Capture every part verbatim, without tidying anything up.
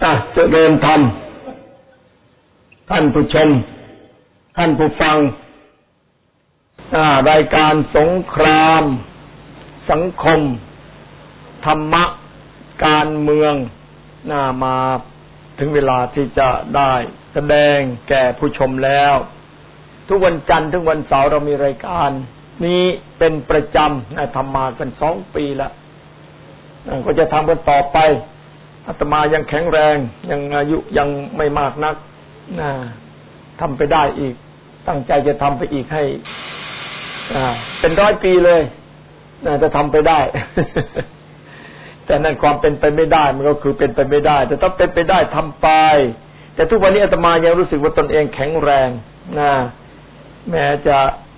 อ่ะเจริญธรรมท่านผู้ชมท่านผู้ฟังรายการสงครามสังคมธรรมะการเมืองน่ามาถึงเวลาที่จะได้แสดงแก่ผู้ชมแล้วทุกวันจันทร์ถึงวันเสาร์เรามีรายการนี้เป็นประจำนะทำมากันสองปีแล้วก็จะทำกันต่อไปอาตมายังแข็งแรงยังอายุยังไม่มากนักนะทำไปได้อีกตั้งใจจะทำไปอีกให้เป็นร้อยปีเลยนะจะทำไปได้ แต่นั่นความเป็นไปไม่ได้มันก็คือเป็นไปไม่ได้แต่ถ้าเป็นไปได้ทำไปแต่ทุกวันนี้อาตมายังรู้สึกว่าตนเองแข็งแรงนะแม้จะ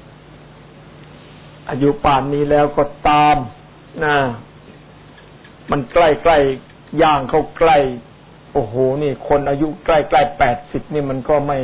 อายุป่านนี้แล้วก็ตามนะมันใกล้ๆย่างเข้าใกล้โอ้โหนี่คนอายุใกล้ๆแปดสิบนี่มันก็ไม่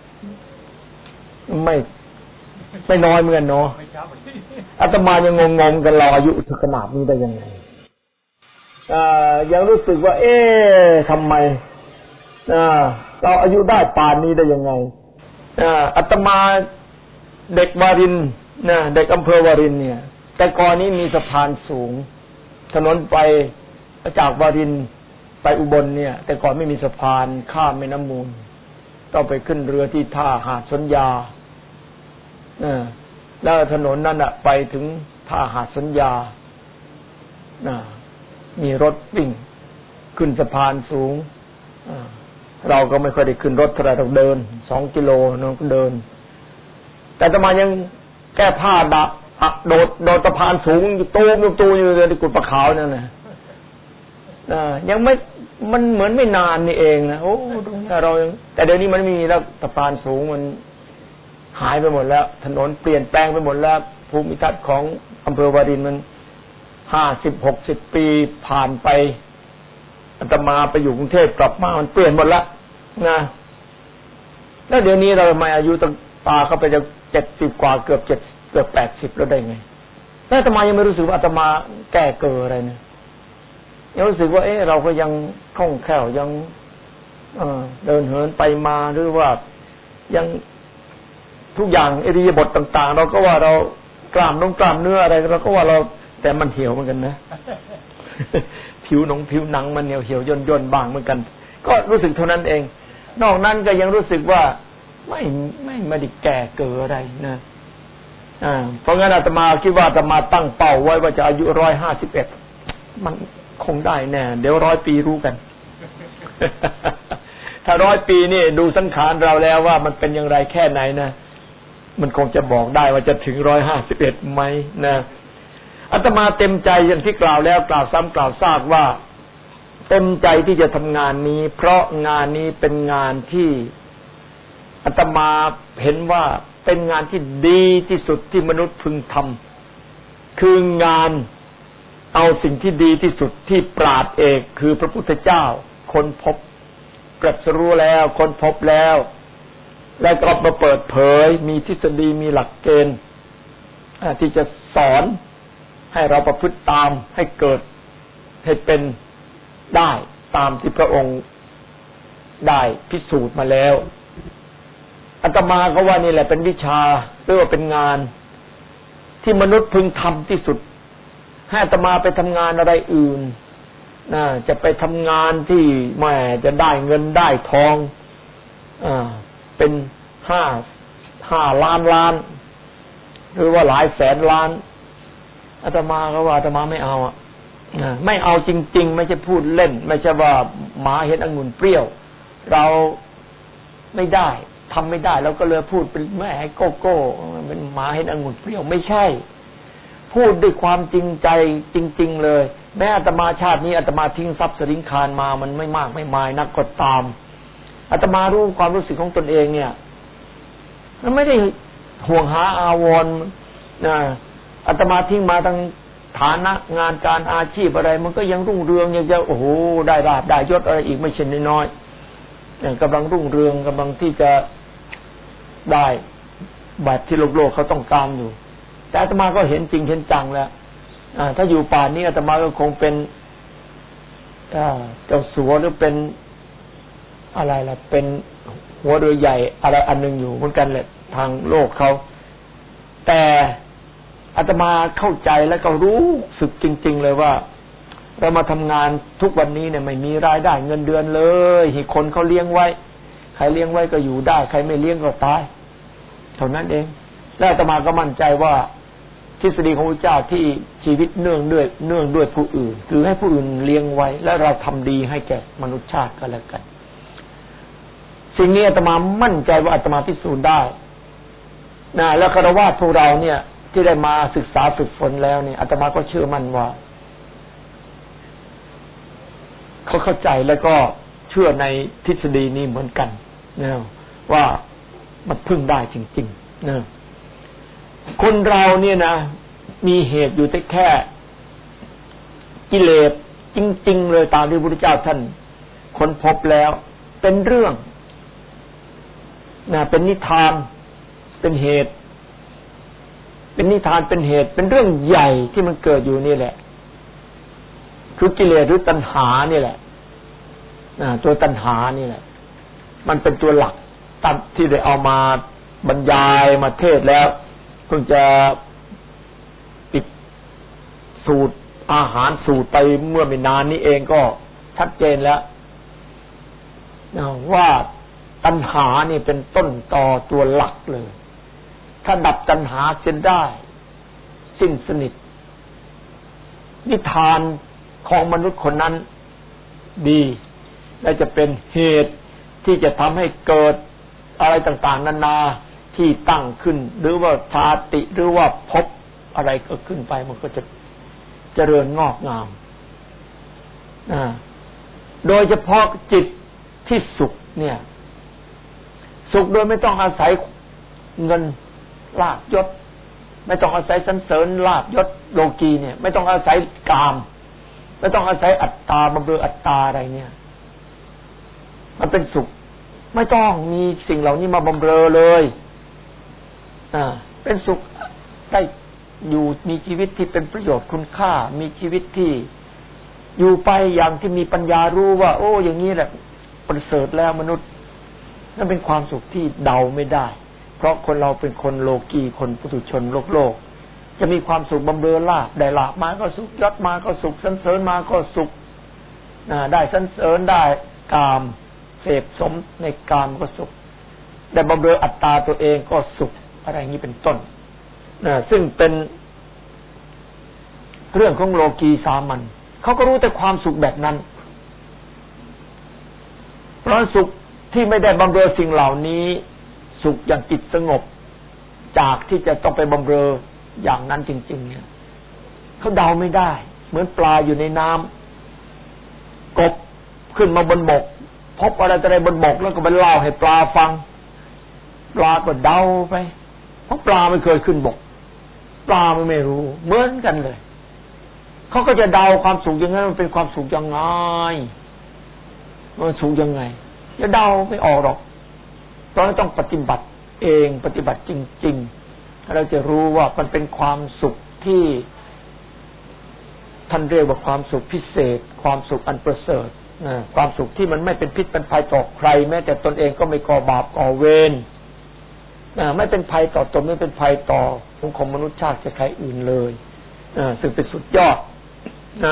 ไม่ไม่น้อยเหมือนกันเนาะอาตมายังงงๆกันเราอายุถึงขนาดนี้ได้ยังไงอ่ายังรู้สึกว่าเอ๊ะทำไมอ่าเราอายุได้ป่านนี้ได้ยังไงอ่าอาตมาเด็กวารินนะเด็กอำเภอวารินเนี่ยแต่ก่อนนี้มีสะพานสูงถนนไปจากวารินไปอุบลเนี่ยแต่ก่อนไม่มีสะพานข้ามแม่น้ำมูลต้องไปขึ้นเรือที่ท่าหาดสนยาอ่าแล้วถนนนั้นน่ะไปถึงท่าหาดสนยาอ่ามีรถวิ่งขึ้นสะพานสูงอ่าเราก็ไม่ค่อยได้ขึ้นรถเท่าไหร่ต้องเดินสองกิโลน้องก็เดินแต่อาตมายังแก้ผ้าดะโดดโดดสะพานสูงอยู่ตู้อยู่ตู้อยู่ในกุฏปะขาวนั่นน่ะอ่ายังไม่มันเหมือนไม่นานนี่เองนะโอ้แต่เราแต่เดี๋ยวนี้มันมีแล้วสะพานสูงมันหายไปหมดแล้วถนนเปลี่ยนแปลงไปหมดแล้วภูมิทัศน์ของอำเภอวารินมันห้าสิบหกสิบปีผ่านไปอาตมาไปอยู่กรุงเทพกลับมามันเปลี่ยนหมดแล้วนะแล้วเดี๋ยวนี้เรามาอายุตั้งตาเข้าไปจะเจ็ดสิบกว่าเกือบเจ็ดเกือบแปดสิบแล้วได้ไงแล้วอาตมายังไม่รู้สึกว่าอาตมาแก้เกิดอะไรเนี่ยยังรู้สึกว่าเอ๊ะเราก็ยังคล่องแคล่วยังเอ่อเดินเหินไปมาหรือว่ายังทุกอย่างอิริยาบถต่างๆเราก็ว่าเรากล้ามน้องกล้ามเนื้ออะไรเราก็ว่าเราแต่มันเหี่ยวเหมือนกันนะ ผิวหนังผิวหนังมันเหี่ยวเหี่ยวย่นย่นบางเหมือนกันก็รู้สึกเท่านั้นเองนอกนั้นก็ยังรู้สึกว่าไม่ไม่ไม่ได้แก่เกิดอะไรนะอ่าเพราะงั้นอาตมาคิดว่าอาตมาตั้งเป้าไว้ว่าจะอายุร้อยห้าสิบเอ็ดมันคงได้แน่เดี๋ยวร้อยปีรู้กัน ถ้าร้อยปีนี่ดูสังขารเราแล้วว่ามันเป็นอย่างไรแค่ไหนนะมันคงจะบอกได้ว่าจะถึงร้อยห้าสิบเอ็ดไหมนะอาตมาเต็มใจอย่างที่กล่าวแล้วกล่าวซ้ำกล่าวซากว่าเต็มใจที่จะทำงานนี้เพราะงานนี้เป็นงานที่อาตมาเห็นว่าเป็นงานที่ดีที่สุดที่มนุษย์พึงทำคืองานเอาสิ่งที่ดีที่สุดที่ปราชญ์เอกคือพระพุทธเจ้าค้นพบตรัสรู้แล้วค้นพบแล้วแล้วก็มาเปิดเผยมีทฤษฎีมีหลักเกณฑ์ที่จะสอนให้เราประพฤติตามให้เกิดให้เป็นได้ตามที่พระองค์ได้พิสูจน์มาแล้วอาตมาก็ว่านี่แหละเป็นวิชาหรือว่าเป็นงานที่มนุษย์พึงทำที่สุดให้อาตมาไปทำงานอะไรอื่นนะจะไปทำงานที่แหมจะได้เงินได้ทองอ่าเป็นห้าห้าล้านล้านหรือว่าหลายแสนล้านอาตมาก็ว่าอาตมาไม่เอาอ่ะไม่เอาจริงๆไม่ใช่พูดเล่นไม่ใช่ว่าหมาเห็นองุ่นเปรี้ยวเราไม่ได้ทำไม่ได้แล้วก็เลยพูดเป็นแม่ให้โก้โก้เป็นหมาเห็นองุ่นเปรี้ยวไม่ใช่พูดด้วยความจริงใจจริงๆเลยแม้อาตมาชาตินี้อาตมาทิ้งทรัพย์สริงคารมามันไม่มากไม่มายนักก็ตามอาตมารู้ความรู้สึกของตนเองเนี่ยมันไม่ได้ห่วงหาอาวรณ์นะอาตมาทิ้งมาทั้งฐานะงานการอาชีพอะไรมันก็ยังรุ่งเรืองยังจะโอ้โหได้ลาภได้ยศอะไรอีกไม่ใช่น้อยๆกำลังรุ่งเรืองกำลังที่จะได้แบบที่โลกโลกเขาต้องการอยู่แต่อาตมาก็เห็นจริงเห็นจังแล้วถ้าอยู่ป่านนี้อาตมาก็คงเป็นเจ้าสัวหรือเป็นอะไรล่ะเป็นหัวเรือใหญ่อะไรอันนึงอยู่เหมือนกันแหละทางโลกเขาแต่อาตมาเข้าใจแล้วก็รู้สึกจริงๆเลยว่าเรามาทำงานทุกวันนี้เนี่ยไม่มีรายได้เงินเดือนเลยให้คนเขาเลี้ยงไว้ใครเลี้ยงไว้ก็อยู่ได้ใครไม่เลี้ยงก็ตายเท่านั้นเองแล้วอาตมาก็มั่นใจว่าทฤษฎีของพระเจ้าที่ชีวิตเนื่องด้วยเนื่องด้วยผู้อื่นคือให้ผู้อื่นเลี้ยงไว้และเราทำดีให้แก่มนุษยชาติก็แล้วกันสิ่งนี้อาตมามั่นใจว่าอาตมาพิสูจน์ได้นะแล้วคฤหัสถ์พวกเราเนี่ยที่ได้มาศึกษาฝึกฝนแล้วเนี่ยอาตมาก็เชื่อมั่นว่าเขาเข้าใจแล้วก็เชื่อในทฤษฎีนี้เหมือนกันนะว่ามันพึ่งได้จริงๆนะคนเราเนี่ยนะมีเหตุอยู่แต่แค่กิเลสจริงๆเลยตามที่พระพุทธเจ้าท่านค้นพบแล้วเป็นเรื่องนะเป็นนิทานเป็นเหตุเป็นนิทานเป็นเหตุเป็นเรื่องใหญ่ที่มันเกิดอยู่นี่แหละคือกิเลสหรือตัณหานี่แหละนะตัวตัณหานี่แหละมันเป็นตัวหลักตามที่ได้เอามาบรรยายมาเทศแล้วเพิ่งจะปิดสูตรอาหารสูตรไปเมื่อไม่นานนี้เองก็ชัดเจนแล้วว่าตัณหานี่เป็นต้นตอตัวหลักเลยถ้าดับตัณหาเสียได้สิ้นสนิทนิทานของมนุษย์คนนั้นดีและจะเป็นเหตุที่จะทำให้เกิดอะไรต่างๆนานาที่ตั้งขึ้นหรือว่าชาติหรือว่าภพอะไรก็ขึ้นไปมันก็จะเจริญงอกงามนะโดยเฉพาะจิตที่สุขเนี่ยสุขโดยไม่ต้องอาศัยเงินลาภยศไม่ต้องอาศัยสรรเสริญลาภยศโลกีเนี่ยไม่ต้องอาศัยกามไม่ต้องอาศัยอัตตาบำเรออัตตาอะไรเนี่ยมันเป็นสุขไม่ต้องมีสิ่งเหล่านี้มาบำเรอเลยอ่าเป็นสุขได้อยู่มีชีวิตที่เป็นประโยชน์คุณค่ามีชีวิตที่อยู่ไปอย่างที่มีปัญญารู้ว่าโอ้อย่างนี้แหละประเสริฐแล้วมนุษย์นั่นเป็นความสุขที่เดาไม่ได้เพราะคนเราเป็นคนโลกีคนปุถุชนโลกโลกจะมีความสุขบำเรอลาภได้ลาภมาก็สุขยศมาก็สุขสรรเสริญมาก็สุขได้สรรเสริญได้กามเสพสมในกามก็สุขได้บำเรออัตตาตัวเองก็สุขอะไรอย่างนี้เป็นต้นนะซึ่งเป็นเรื่องของโลกีสามัญเขาก็รู้แต่ความสุขแบบนั้นเพราะสุขที่ไม่ได้บำเรอสิ่งเหล่านี้สุขอย่างจิตสงบจากที่จะต้องไปบำเรออย่างนั้นจริงๆเนี่ยเขาเดาไม่ได้เหมือนปลาอยู่ในน้ำกบขึ้นมาบนบกพบอะไรอะไรบนบกแล้วก็ไปเล่าให้ปลาฟังปลาก็เดาไปเพราะปลาไม่เคยขึ้นบกปลามันไม่รู้เหมือนกันเลยเขาก็จะเดาความสุขอย่างนั้นมันเป็นความสุขยังไงมันสุขยังไงจะเดาไม่ออกหรอกตอนนั้นต้องปฏิบัติเองปฏิบัติจริงๆเราจะรู้ว่ามันเป็นความสุขที่ท่านเรียกว่าความสุขพิเศษความสุขอันประเสริฐนะความสุขที่มันไม่เป็นพิษเป็นภัยต่อใครแม้แต่ตนเองก็ไม่ก่อบาปก่อเวรนะไม่เป็นภัยต่อตนไม่เป็นภัยต่อสังคมมนุษยชาติจะใครอื่นเลยนะซึ่งเป็นสุดยอดนะ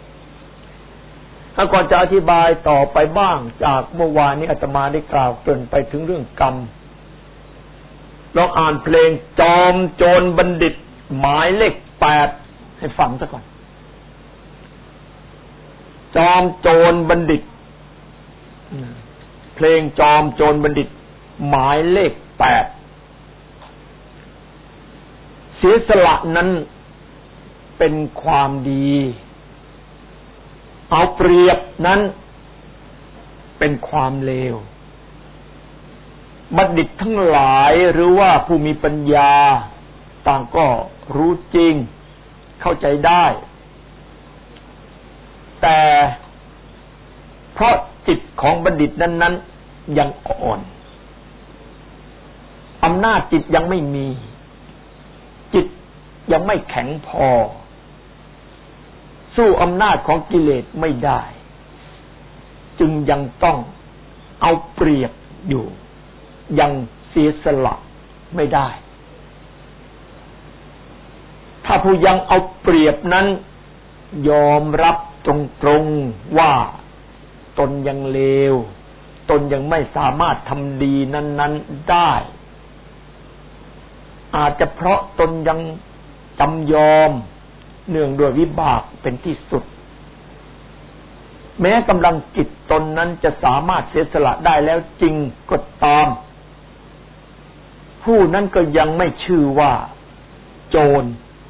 ถ้าก่อนจะอธิบายต่อไปบ้างจากเมื่อวานนี้อาตมาได้กล่าวเกริ่นไปถึงเรื่องกรรมลองอ่านเพลงจอมโจรบัณฑิตหมายเลขแปดให้ฟังซะก่อนจอมโจรบัณฑิตเพลงจอมโจรบัณฑิตหมายเลขแปดเสียสละนั้นเป็นความดีเอาเปรียบนั้นเป็นความเลวบัณฑิตทั้งหลายหรือว่าผู้มีปัญญาต่างก็รู้จริงเข้าใจได้แต่เพราะจิตของบัณฑิตนั้นๆยังอ่อนอำนาจจิตยังไม่มีจิตยังไม่แข็งพอสู้อำนาจของกิเลสไม่ได้จึงยังต้องเอาเปรียบอยู่ยังเสียสละไม่ได้ถ้าผู้ยังเอาเปรียบนั้นยอมรับตรงๆว่าตนยังเลวตนยังไม่สามารถทำดีนั้นๆได้อาจจะเพราะตนยังจำยอมเนื่องด้วยวิบากเป็นที่สุดแม้กำลังจิตตนนั้นจะสามารถเสียสละได้แล้วจริงก็ตามผู้นั้นก็ยังไม่ชื่อว่าโจร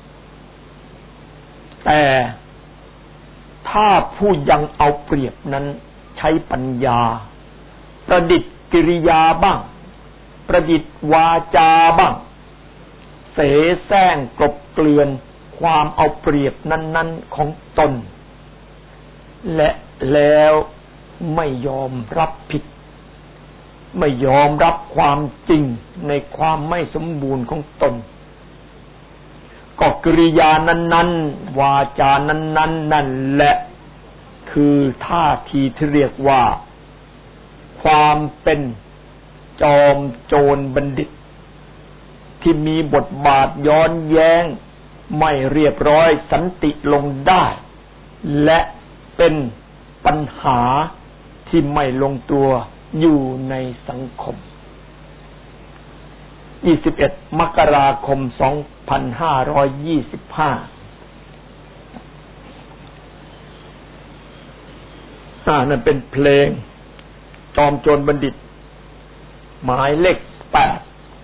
แต่ถ้าผู้ยังเอาเปรียบนั้นใช้ปัญญาประดิษฐ์กิริยาบ้างประดิษฐ์วาจาบ้างเสแสร้งกลบเกลื่อนความเอาเปรียบนั้นๆของตนและแล้วไม่ยอมรับผิดไม่ยอมรับความจริงในความไม่สมบูรณ์ของตนก็กริยานั้นๆวาจานั้นๆนั่นแหละคือท่าทีที่เรียกว่าความเป็นจอมโจรบัณฑิตที่มีบทบาทย้อนแย้งไม่เรียบร้อยสันติลงได้และเป็นปัญหาที่ไม่ลงตัวอยู่ในสังคมยี่สิบเอ็ดมกราคมสองพันห้าร้อยยี่สิบห้าอ่านั่นเป็นเพลงจอมโจรบัณฑิตหมายเลขแปด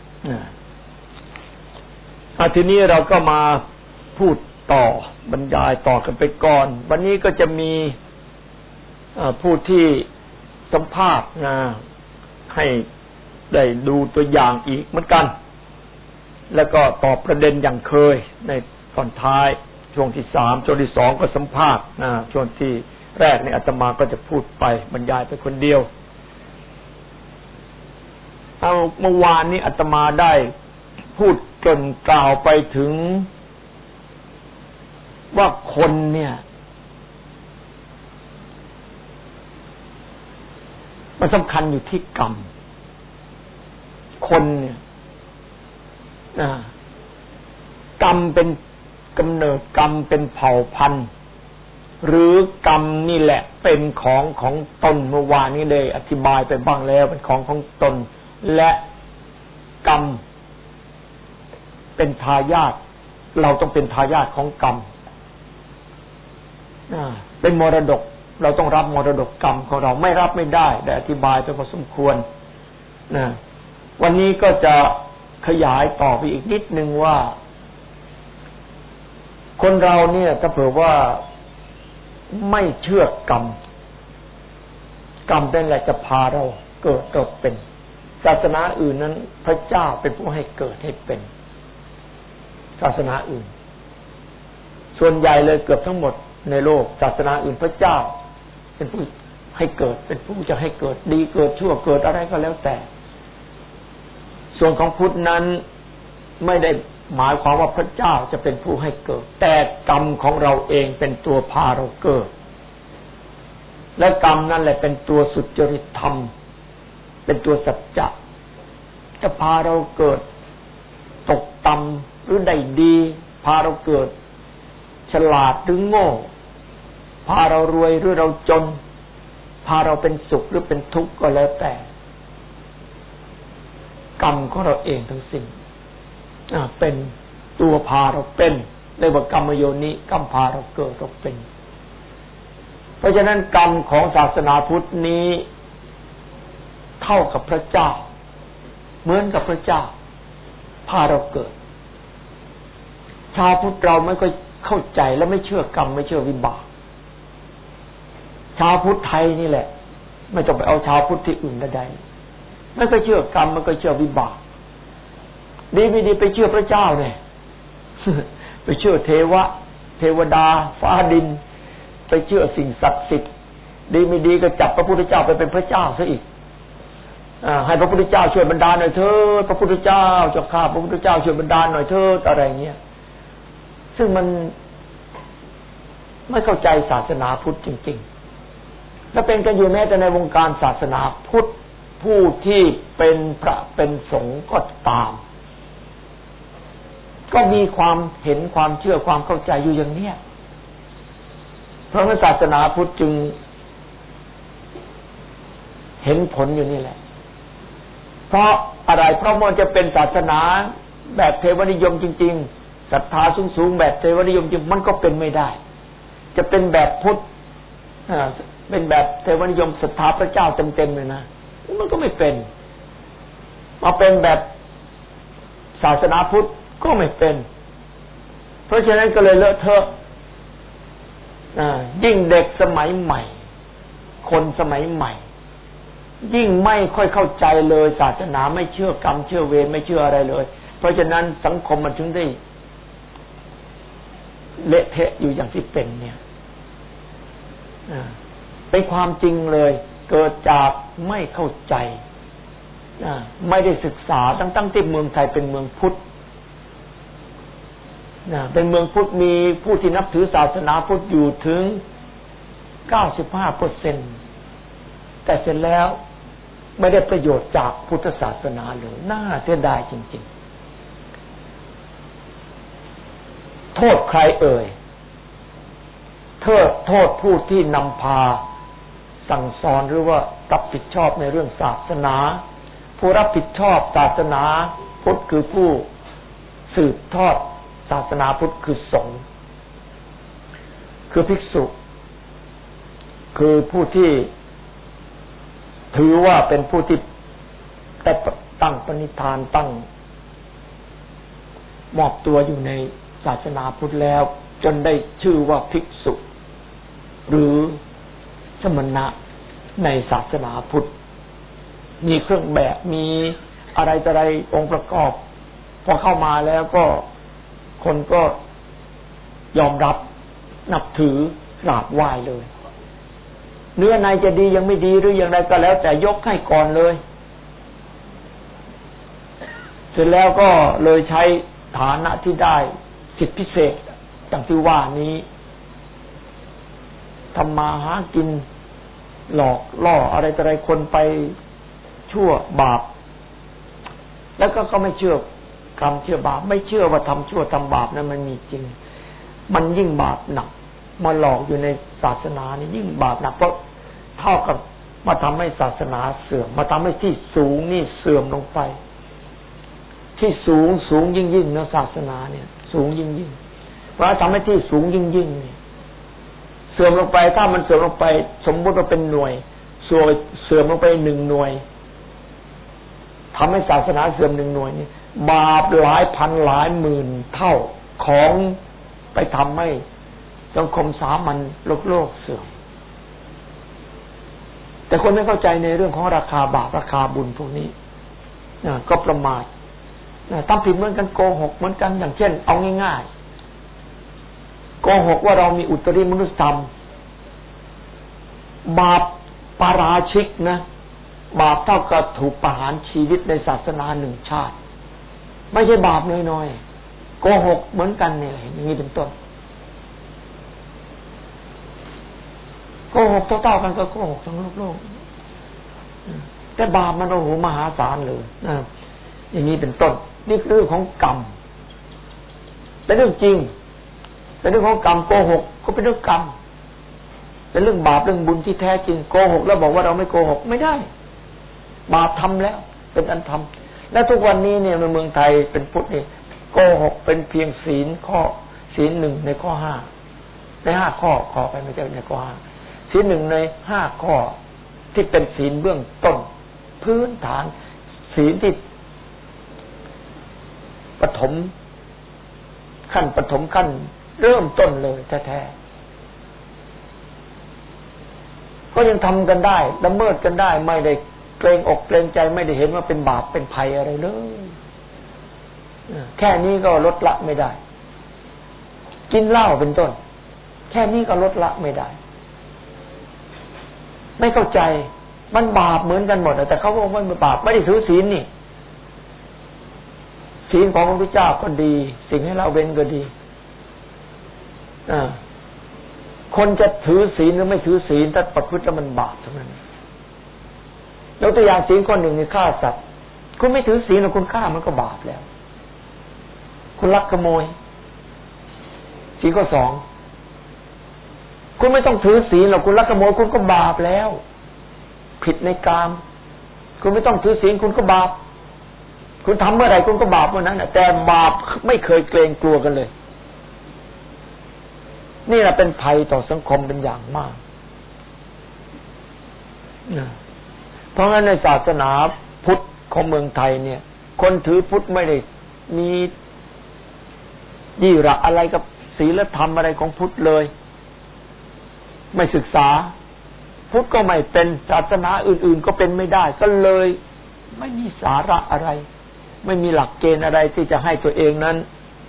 อ่าทีนี้เราก็มาพูดต่อบรรยายต่อกันไปก่อนวันนี้ก็จะมีผู้ที่สัมภาษณ์นะให้ได้ดูตัวอย่างอีกเหมือนกันแล้วก็ตอบประเด็นอย่างเคยในตอนท้ายช่วงที่สามช่วงที่สองก็สัมภาษณ์นะช่วงที่แรกนี่อาตมาก็จะพูดไปบรรยายไปคนเดียวเอาเมื่อวานนี้อาตมาได้พูดเกริ่นกล่าวไปถึงว่าคนเนี่ยมันสำคัญอยู่ที่กรรมคนเนี่ยกรรมเป็นกำเนิดกรรมเป็นเผ่าพันธุ์หรือกรรมนี่แหละเป็นของของตนเมื่อวานนี้ได้อธิบายไปบ้างแล้วเป็นของของตนและกรรมเป็นทายาทเราต้องเป็นทายาทของกรรมเป็นมรดกเราต้องรับมรดกกรรมของเราไม่รับไม่ได้ได้อธิบายไปพอสมควรนะวันนี้ก็จะขยายต่อไปอีกนิดนึงว่าคนเราเนี่ยถ้าเผื่อว่าไม่เชื่อกรรมกรรมเป็นอะไรจะพาเราเกิดเราเป็นศาสนาอื่นนั้นพระเจ้าเป็นผู้ให้เกิดให้เป็นศาสนาอื่นส่วนใหญ่เลยเกือบทั้งหมดในโลกศาสนาอื่นพระเจ้าเป็นผู้ให้เกิดเป็นผู้จะให้เกิดดีเกิดชั่วเกิดอะไรก็แล้วแต่ส่วนของพุทธนั้นไม่ได้หมายความว่าพระเจ้าจะเป็นผู้ให้เกิดแต่กรรมของเราเองเป็นตัวพาเราเกิดและกรรมนั่นแหละเป็นตัวสุจริตธรรมเป็นตัวสัจจะจะพาเราเกิดตกต่ำหรือได้ดีพาเราเกิดฉลาดหรือโง่พาเรารวยหรือเราจนพาเราเป็นสุขหรือเป็นทุกข์ก็แล้วแต่กรรมของเราเองทั้งสิ้นเป็นตัวพาเราเป็นเรียกว่ากรรมโยนิกรรมพาเราเกิดเราเป็นเพราะฉะนั้นกรรมของศาสนาพุทธนี้เท่ากับพระเจ้าเหมือนกับพระเจ้าพาเราเกิดชาวพุทธเราไม่ค่อยเข้าใจและไม่เชื่อกรรมไม่เชื่อวิบากชาวพุทธไทยนี่แหละไม่ต้องไปเอาชาวพุทธที่อื่นใดไม่ก็เชื่อกรรมมันก็เชื่อวิบากดีไม่ดีไปเชื่อพระเจ้าเนี่ยไปเชื่อเทวะเทวดาฟ้าดินไปเชื่อสิ่งศักดิ์สิทธิ์ดีไม่ดีก็จับพระพุทธเจ้าไปเป็นพระเจ้าซะอีกอ่าให้พระพุทธเจ้าช่วยบันดาลหน่อยเถิดพระพุทธเจ้าเจ้าข้าพระพุทธเจ้าช่วยบันดาลหน่อยเถิดอะไรเงี้ยซึ่งมันไม่เข้าใจศาสนาพุทธจริงๆและเป็นกันอยู่แม้แต่ในวงการศาสนาพุทธผู้ที่เป็นพระเป็นสงฆ์ก็ตามก็มีความเห็นความเชื่อความเข้าใจอยู่อย่างเนี้ยเพราะศาสนาพุทธจึงเห็นผลอยู่นี่แหละเพราะอะไรเพราะมันจะเป็นศาสนาแบบเทวนิยมจริงๆศรัทธาสูงๆแบบเทวนิยมจริงมันก็เป็นไม่ได้จะเป็นแบบพุทธเป็นแบบเทวนิยมศรัทธาพระเจ้าเต็มๆเลยนะมันก็ไม่เป็นมาเป็นแบบศาสนาพุทธก็ไม่เป็นเพราะฉะนั้นก็เลยเลอะเทอะยิ่งเด็กสมัยใหม่คนสมัยใหม่ยิ่งไม่ค่อยเข้าใจเลยศาสนาไม่เชื่อกรรมเชื่อเวรไม่เชื่ออะไรเลยเพราะฉะนั้นสังคมมันถึงได้เละเทะอยู่อย่างที่เป็นเนี่ยเป็นความจริงเลยเกิดจากไม่เข้าใจไม่ได้ศึกษาตั้งๆที่เมืองไทยเป็นเมืองพุทธเป็นเมืองพุทธมีผู้ที่นับถือศาสนาพุทธอยู่ถึง เก้าสิบห้าเปอร์เซ็นต์ แต่เสร็จแล้วไม่ได้ประโยชน์จากพุทธศาสนาเลยน่าเสียดายจริงๆโทษใครเอ่ยโทษโทษผู้ที่นำพาสั่งสอนหรือว่ารับผิดชอบในเรื่องศาสนาผู้รับผิดชอบศาสนาพุทธคือผู้สืบทอดศาสนาพุทธคือสงฆ์คือภิกษุคือผู้ที่ถือว่าเป็นผู้ที่ได้ตั้งปณิธานตั้งมอบตัวอยู่ในศาสนาพุทธแล้วจนได้ชื่อว่าภิกษุหรือสมณะในศาสนาพุทธมีเครื่องแบบมีอะไรต่ออะไรองค์ประกอบพอเข้ามาแล้วก็คนก็ยอมรับนับถือกราบไหว้เลยเนื้อในจะดียังไม่ดีหรืออย่างไรก็แล้วแต่ยกให้ก่อนเลยเสร็จแล้วก็เลยใช้ฐานะที่ได้สิทธิพิเศษอย่างที่ว่านี้ทำมาหากินหลอกล่ออะไรต่ออะไรคนไปชั่วบาปแล้วก็ก็ไม่เชื่อกรรมเชื่อบาปไม่เชื่อว่าทำชั่วทำบาปนั้นมันมีจริงมันยิ่งบาปหนักมาหลอกอยู่ในศาสนานี่ยิ่งบาปหนักเพราะเท่ากับมาทำให้ศาสนาเสื่อมมาทำให้ที่สูงนี่เสื่อมลงไปที่สูงสูงยิ่งยิ่งนะศาสนาเนี่ยสูงยิ่งยิ่งเพราะทำให้ที่สูงยิ่งยิ่งนี่เสื่อมลงไปถ้ามันเสื่อมลงไปสมมุติว่าเป็นหน่วยเสื่อมเสื่อมลงไปหนึ่งหน่วยทำให้ศาสนาเสื่อมหนึ่งหน่วยนี่บาปหลายพันหลายหมื่นเท่าของไปทำให้สังคมสามัญโลกโลกเสื่อมแต่คนไม่เข้าใจในเรื่องของราคาบาปราคาบุญพวกนี้ก็ประมาททำผิดเหมือนกันโกหกเหมือนกันอย่างเช่นเอาง่ายๆโกหกว่าเรามีอุตริมนุสธรรมบาปปาราชิกนะบาปเท่ากับถูกประหารชีวิตในศาสนาหนึ่งชาติไม่ใช่บาปน้อยๆโกหกเหมือนกันเนี่ยอย่างนี้เป็นต้นโกหกเท่าๆกันก็โกหกทั้งโลกโลกแต่บาปมันโอ้โหมหาศาลเลยนะอย่างนี้เป็นต้นนี่คือเรื่องของกรรมเป็นเรื่องจริงเป็นเรื่องของกรรมโกหกก็เป็นเรื่องกรรมเป็นเรื่องบาปเรื่องบุญที่แท้จริงโกหกแล้วบอกว่าเราไม่โกหกไม่ได้บาปทำแล้วเป็นอันทำและทุกวันนี้เนี่ยในเมืองไทยเป็นพุทธนี่โกหกเป็นเพียงศีลข้อศีลหนึ่งในข้อห้าในห้าข้อขอไปไม่ใช่ในข้อห้าศีลหนึ่งในห้าข้อที่เป็นศีลเบื้องต้นพื้นฐานศีลที่ปฐมขั้นปฐมขั้นเริ่มต้นเลยแท้ๆก็ยังทำกันได้ละเมิดกันได้ไม่ได้เกรงอกเกรงใจไม่ได้เห็นว่าเป็นบาปเป็นภัยอะไรเลยแค่นี้ก็ลดละไม่ได้กินเหล้าเป็นต้นแค่นี้ก็ลดละไม่ได้ไม่เข้าใจมันบาปเหมือนกันหมดแต่เขาบอกว่ามันบาปไม่ได้ถือศีลนี่ศีลของพระพุทธเจ้าก็ดีสิ่งให้เราเว้นก็ดีอ่าคนจะถือศีลหรือไม่ถือศีลถ้าประพฤติแล้วมันบาปเท่านั้นยกตัวอย่างศีลข้อหนึ่งนี่ฆ่าสัตว์คุณไม่ถือศีลแล้วคุณฆ่ามันก็บาปแล้วคุณลักขโมยศีลข้อสองคุณไม่ต้องถือศีลหรอกคุณลักขโมยคุณก็บาปแล้วผิดในกามคุณไม่ต้องถือศีลคุณก็บาปคุณทำเมื่อไหร่คุณก็บาปเมื่อนั้นแต่บาปไม่เคยเกรงกลัวกันเลยนี่แหละเป็นภัยต่อสังคมเป็นอย่างมากเพราะงั้นในศาสนาพุทธของเมืองไทยเนี่ยคนถือพุทธไม่ได้มียี่ระอะไรกับศีลธรรมอะไรของพุทธเลยไม่ศึกษาพุทธก็ไม่เป็นศาสนาอื่นๆก็เป็นไม่ได้ก็เลยไม่มีสาระอะไรไม่มีหลักเกณฑ์อะไรที่จะให้ตัวเองนั้น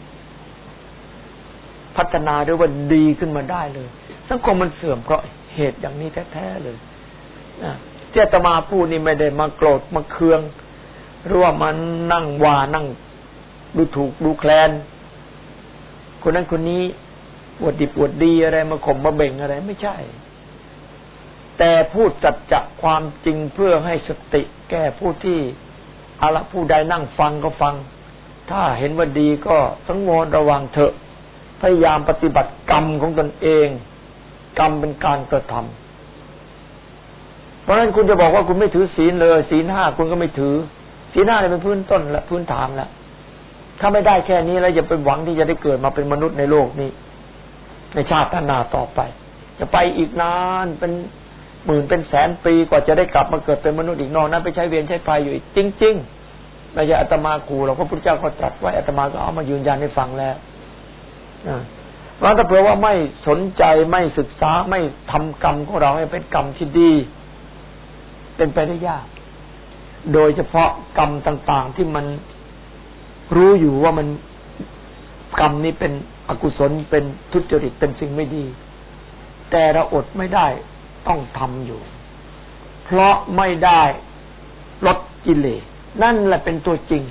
พัฒนาหรือว่าดีขึ้นมาได้เลยสังคมมันเสื่อมเพราะเหตุอย่างนี้แท้ๆเลยนะที่อาตมาพูดนี่ไม่ได้มาโกรธมาเคืองหรือว่ามันนั่งว่านั่งดูถูกดูแคลนคนนั้นคนนี้อวดดีอวดดีอะไรมาข่มมาเบ่งอะไรไม่ใช่แต่พูดสัจจะความจริงเพื่อให้สติแก้ผู้ที่เอาละผู้ใดนั่งฟังก็ฟังถ้าเห็นว่าดีก็สังวรระวังเถอะพยายามปฏิบัติกรรมของตนเองกรรมเป็นการกระทำเพราะฉะนั้นคุณจะบอกว่าคุณไม่ถือศีลเลยศีลห้าคุณก็ไม่ถือศีลห้าเนี่ยเป็นพื้นต้นและพื้นฐานแล้วถ้าไม่ได้แค่นี้แล้วอย่าไปหวังที่จะได้เกิดมาเป็นมนุษย์ในโลกนี้ในชาติหน้าต่อไปจะไปอีกนานเป็นหมื่นเป็นแสนปีกว่าจะได้กลับมาเกิดเป็นมนุษย์อีกนอกนั้นไปใช้เวรใช้ภัยอยู่อีกจริงๆไม่ใช่อาตมาขู่หรอกพระพุทธเจ้าก็ตรัสไว้อาตมาก็เอามายืนยันให้ฟังแล้วเพราะถ้าเผื่อว่าไม่สนใจไม่ศึกษาไม่ทำกรรมของเราให้เป็นกรรมที่ดีเป็นไปได้ยากโดยเฉพาะกรรมต่างๆที่มันรู้อยู่ว่ามันกรรมนี้เป็นอกุศลเป็นทุจริตเป็นสิ่งไม่ดีแต่เราอดไม่ได้ต้องทำอยู่เพราะไม่ได้ลดกิเลสนั่นแหละเป็นตัวจริง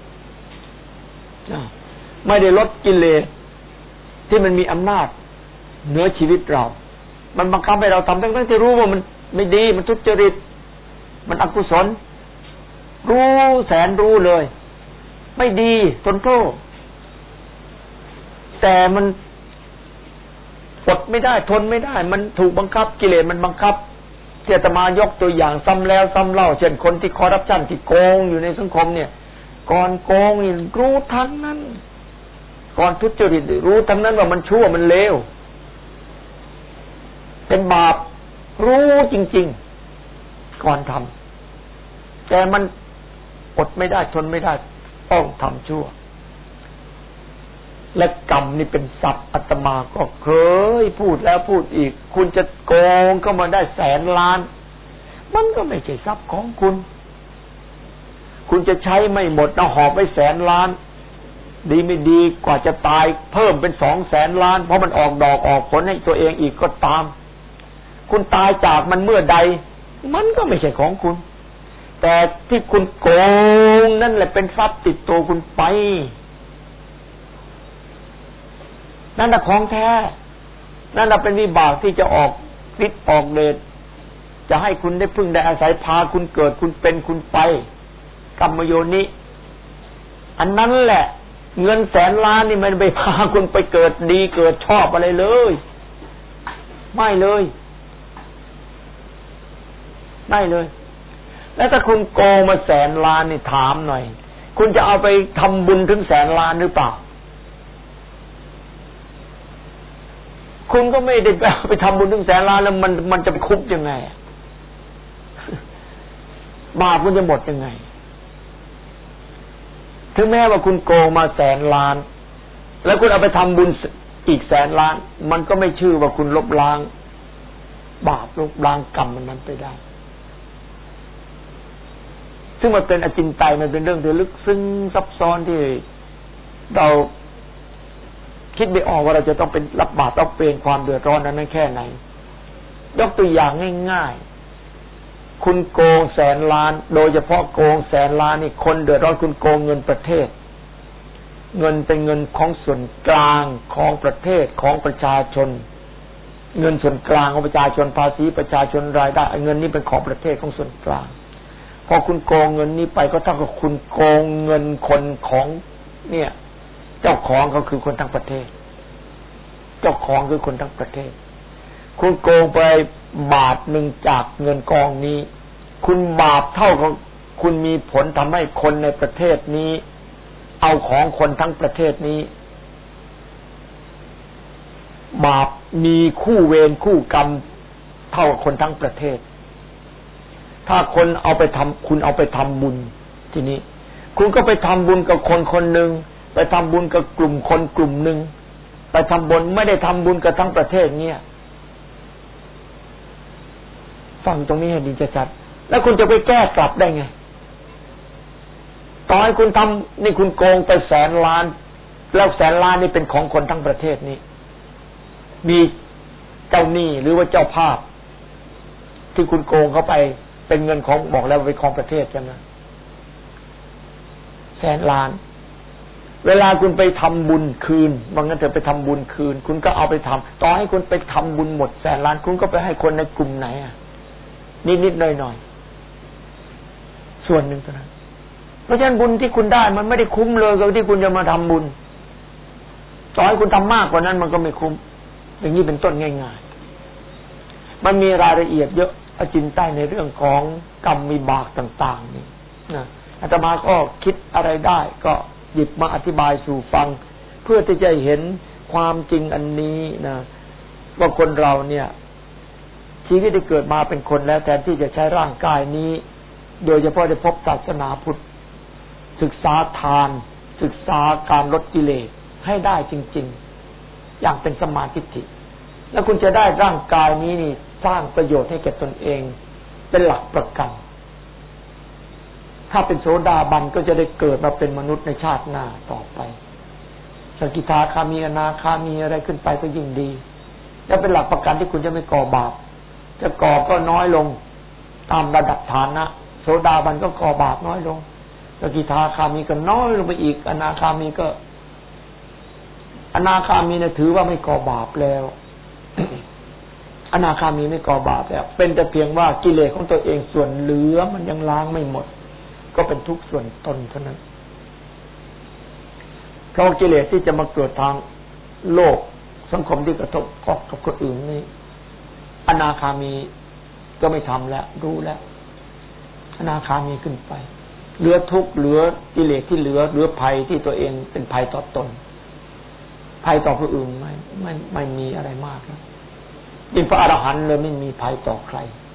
ไม่ได้ลดกิเลสที่มันมีอำนาจเหนือชีวิตเรามันบังคับให้เราทำทั้งๆที่รู้ว่ามันไม่ดีมันทุจริตมันอกุศลรู้แสนรู้เลยไม่ดีทนโทษแต่มันอดไม่ได้ทนไม่ได้มันถูกบังคับกิเลสมันบังคับที่อาตมายกตัวอย่างซ้ำแล้วซ้ำเล่าเช่นคนที่คอร์รัปชันที่โกงอยู่ในสังคมเนี่ยก่อนโกงนี่รู้ทั้งนั้นก่อนทุจริตรู้ทั้งนั้นว่ามันชั่วมันเลวเป็นบาปรู้จริงๆก่อนทำแต่มันอดไม่ได้ทนไม่ได้ต้องทำชั่วและกรรมนี่เป็นทรัพย์อาตมาก็เคยพูดแล้วพูดอีกคุณจะโกงเข้ามาได้แสนล้านมันก็ไม่ใช่ทรัพย์ของคุณคุณจะใช้ไม่หมดเอาหอบไว้แสนล้านดีไม่ดีกว่าจะตายเพิ่มเป็นสองแสนล้านเพราะมันออกดอกออกผลให้ตัวเองอีกก็ตามคุณตายจากมันเมื่อใดมันก็ไม่ใช่ของคุณแต่ที่คุณโกงนั่นแหละเป็นทรัพย์ติดตัวคุณไปนั่นแหละของแท้นั่นแหละเป็นวิบากที่จะออกฤทธิ์ออกเดชจะให้คุณได้พึ่งได้อาศัยพาคุณเกิดคุณเป็นคุณไปกรรมโยนิอันนั้นแหละเงินแสนล้านนี่มันไปพาคุณไปเกิดดีเกิดชอบอะไรเลยไม่เลยไม่เลยแล้วถ้าคุณโกงมาแสนล้านนี่ถามหน่อยคุณจะเอาไปทำบุญถึงแสนล้านหรือเปล่าคุณก็ไม่ได้ไปทำบุญถึงแสนล้านแล้วมันมันจะคุ้มยังไงบาปมันจะหมดยังไงถึงแม้ว่าคุณโกงมาแสนล้านแล้วคุณเอาไปทำบุญอีกแสนล้านมันก็ไม่ชื่อว่าคุณลบล้างบาปลบล้างกรรมมันนั้นไปได้ซึ่งมันเป็นอจินไตยมันเป็นเรื่องที่ลึกซึ้งซับซ้อนที่เราคิดไม่ออกว่าเราจะต้องเป็นรับบาปรับเวรความเดือดร้อนนั้นแค่ไหนยกตัวอย่างง่ายๆคุณโกงแสนล้านโดยเฉพาะโกงแสนล้านนี่คนเดือดร้อนคุณโกงเงินประเทศเงินเป็นเงินของส่วนกลางของประเทศของประชาชนเงินส่วนกลางของประชาชนภาษีประชาชนรายได้เงินนี้เป็นของประเทศของส่วนกลางพอคุณโกงเงินนี้ไปก็เท่ากับคุณโกงเงินคนของเนี่ยเจ้าของเขาคือคนทั้งประเทศเจ้าของคือคนทั้งประเทศคุณโกงไปบาทหนึ่งจากเงินกองนี้คุณบาปเท่ากับคุณมีผลทำให้คนในประเทศนี้เอาของคนทั้งประเทศนี้บาปมีคู่เวรคู่กรรมเท่ากับคนทั้งประเทศถ้าคนเอาไปทำคุณเอาไปทำบุญทีนี้คุณก็ไปทำบุญกับคนคนหนึ่งไปทำบุญกับกลุ่มคนกลุ่มหนึ่งไปทำบุญไม่ได้ทำบุญกับทั้งประเทศเนี่ยฟังตรงนี้ให้ดีชัดๆแล้วคุณจะไปแก้กลับได้ไงต่อให้คุณทำนี่คุณโกงไปแสนล้านแล้วแสนล้านนี่เป็นของคนทั้งประเทศนี้มีเจ้าหนี้หรือว่าเจ้าภาพที่คุณโกงเข้าไปเป็นเงินของบอกแล้วเป็นของประเทศใช่ไหมแสนล้านเวลาคุณไปทำบุญคืนบางงั้นเถอะไปทำบุญคืนคุณก็เอาไปทำต่อให้คุณไปทำบุญหมดแสนล้านคุณก็ไปให้คนในกลุ่มไหนอ่ะนิดๆหน่อยๆส่วนหนึ่งเท่านั้นเพราะฉะนั้นบุญที่คุณได้มันไม่ได้คุ้มเลยกับที่คุณจะมาทำบุญต่อให้คุณทำมากกว่านั้นมันก็ไม่คุ้มอย่างนี้เป็นต้นง่ายๆมันมีรายละเอียดเยอะอจินไตยในเรื่องของกรรมมีบากต่างๆนี่นะอาตมาก็คิดอะไรได้ก็หยิบมาอธิบายสู่ฟังเพื่อที่จะเห็นความจริงอันนี้นะว่าคนเราเนี่ยชีวิตได้เกิดมาเป็นคนแล้วแทนที่จะใช้ร่างกายนี้โดยเฉพาะได้พบศาสนาพุทธศึกษาทานศึกษาการลดกิเลสให้ได้จริงๆอย่างเป็นสมาธิิแล้วคุณจะได้ร่างกายนี้นี่สร้างประโยชน์ให้แก่ตนเองเป็นหลักประกันถ้าเป็นโสดาบันก็จะได้เกิดมาเป็นมนุษย์ในชาติหน้าต่อไปสกิทาคามีอนาคามีอะไรขึ้นไปก็ยิ่งดีแล้วเป็นหลักประกันที่คุณจะไม่ก่อบาปจะก่อก็น้อยลงตามระดับฐานะโสดาบันก็ก่อบาปน้อยลงสกิทาคามีก็น้อยลงไปอีกอนาคามีก็อนาคามีเนี่ยถือว่าไม่ก่อบาปแล้วอนาคามีไม่ก่อบาปแล้วเป็นแต่เพียงว่ากิเลสของตัวเองส่วนเหลือมันยังล้างไม่หมดก็เป็นทุกข์ส่วนตนเท่านั้นเพราะกิเลสที่จะมาเกิดทางโลกสังคมที่กระทบกับคนอื่นนี่อนาคามีก็ไม่ทำแล้วรู้แล้วอนาคามีขึ้นไปเหลือทุกข์เหลือกิเลสที่เหลือเหลือภัยที่ตัวเองเป็นภัยต่อตนภัยต่อผู้อื่นไม่ไม่ไม่มีอะไรมากนะยิ่งพระอรหันต์เลยไม่มีภัยต่อใคร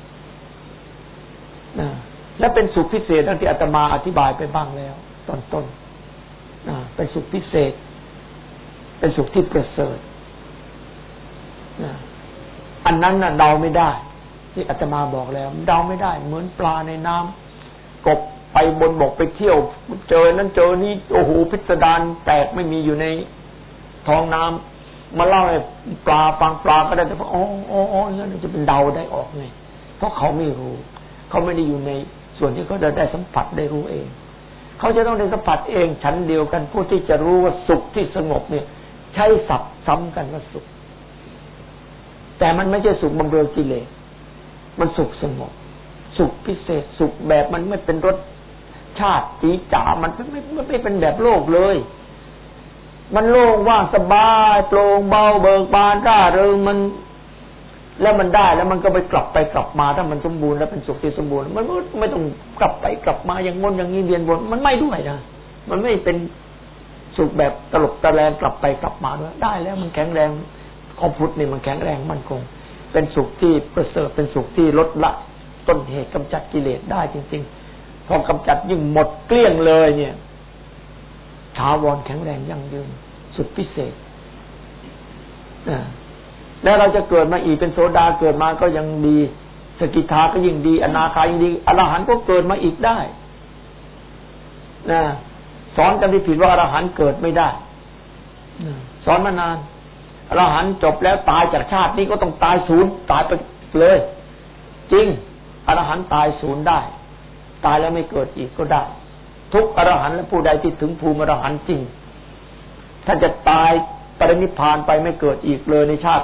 นะและเป็นสุขพิเศษดังที่อาตมาอธิบายไปบ้างแล้วตอนต้นนะเป็นสุขพิเศษเป็นสุขที่ประเสริฐนะอันนั้นน่ะเดาไม่ได้ที่อาตมาบอกแล้วเดาไม่ได้เหมือนปลาในน้ำกบไปบนบกไปเที่ยวเจอนั้นเจอนี้โอ้โหพิสดารแตกไม่มีอยู่ในท้องน้ำมาเล่าให้ปลาฟังปลาก็ได้แต่ว่าอ๋ออ๋ออ๋อนี่จะเป็นเดาได้ออกไงเพราะเขาไม่รู้เขาไม่ได้อยู่ในส่วนที่เขาจะได้สัมผัสได้รู้เองเขาจะต้องได้สัมผัสเองชั้นเดียวกันผู้ที่จะรู้ว่าสุขที่สงบเนี่ยใช้ศัพท์ซ้ำกันว่าสุขแต่มันไม่ใช่สุขบำเรอกิเลสมันสุขสงบสุขพิเศษสุขแบบมันไม่เป็นรสชาติจีจ๋ามันไม่ไม่ไม่เป็นแบบโลกเลยมันโล่งว่างสบายโปร่งเบาเบิกบานร่าเริงมันแล้วมันได้แล้วมันก็ไปกลับไปกลับมาถ้ามันสมบูรณ์แล้วเป็นสุขที่สมบูรณ์มันไม่ต้องกลับไปกลับมาอย่างงนอย่างนี้เวียนวนมันไม่ด้วยนะมันไม่เป็นสุขแบบตลบตะแลงกลับไปกลับมาด้วยได้แล้วมันแข็งแรงของพุทธนี่มันแข็งแรงมั่นคงเป็นสุขที่ประเสริฐเป็นสุขที่ลดละต้นเหตุกำจัดกิเลสได้จริงๆพอกำจัดยิ่งหมดเกลี้ยงเลยเนี่ยถาวรแข็งแรงยั่งยืนสุดพิเศษนะแล้วเราจะเกิดมาอีกเป็นโสดาเกิดมาก็ยังดีสกิทาก็ยิ่งดีอนาคายิ่งดีอรหันต์ก็เกิดมาอีกได้นะสอนกันที่ผิดว่าอรหันต์เกิดไม่ได้สอนมานานอรหันต์จบแล้วตายจากชาตินี้ก็ต้องตายศูนย์ตายไปเลยจริงอรหันต์ตายศูนย์ได้ตายแล้วไม่เกิดอีกก็ได้ทุกอรหันต์และผู้ใดที่ถึงภูมิอรหันต์จริงถ้าจะตายปรินิพพานไปไม่เกิดอีกเลยในชาติหน้า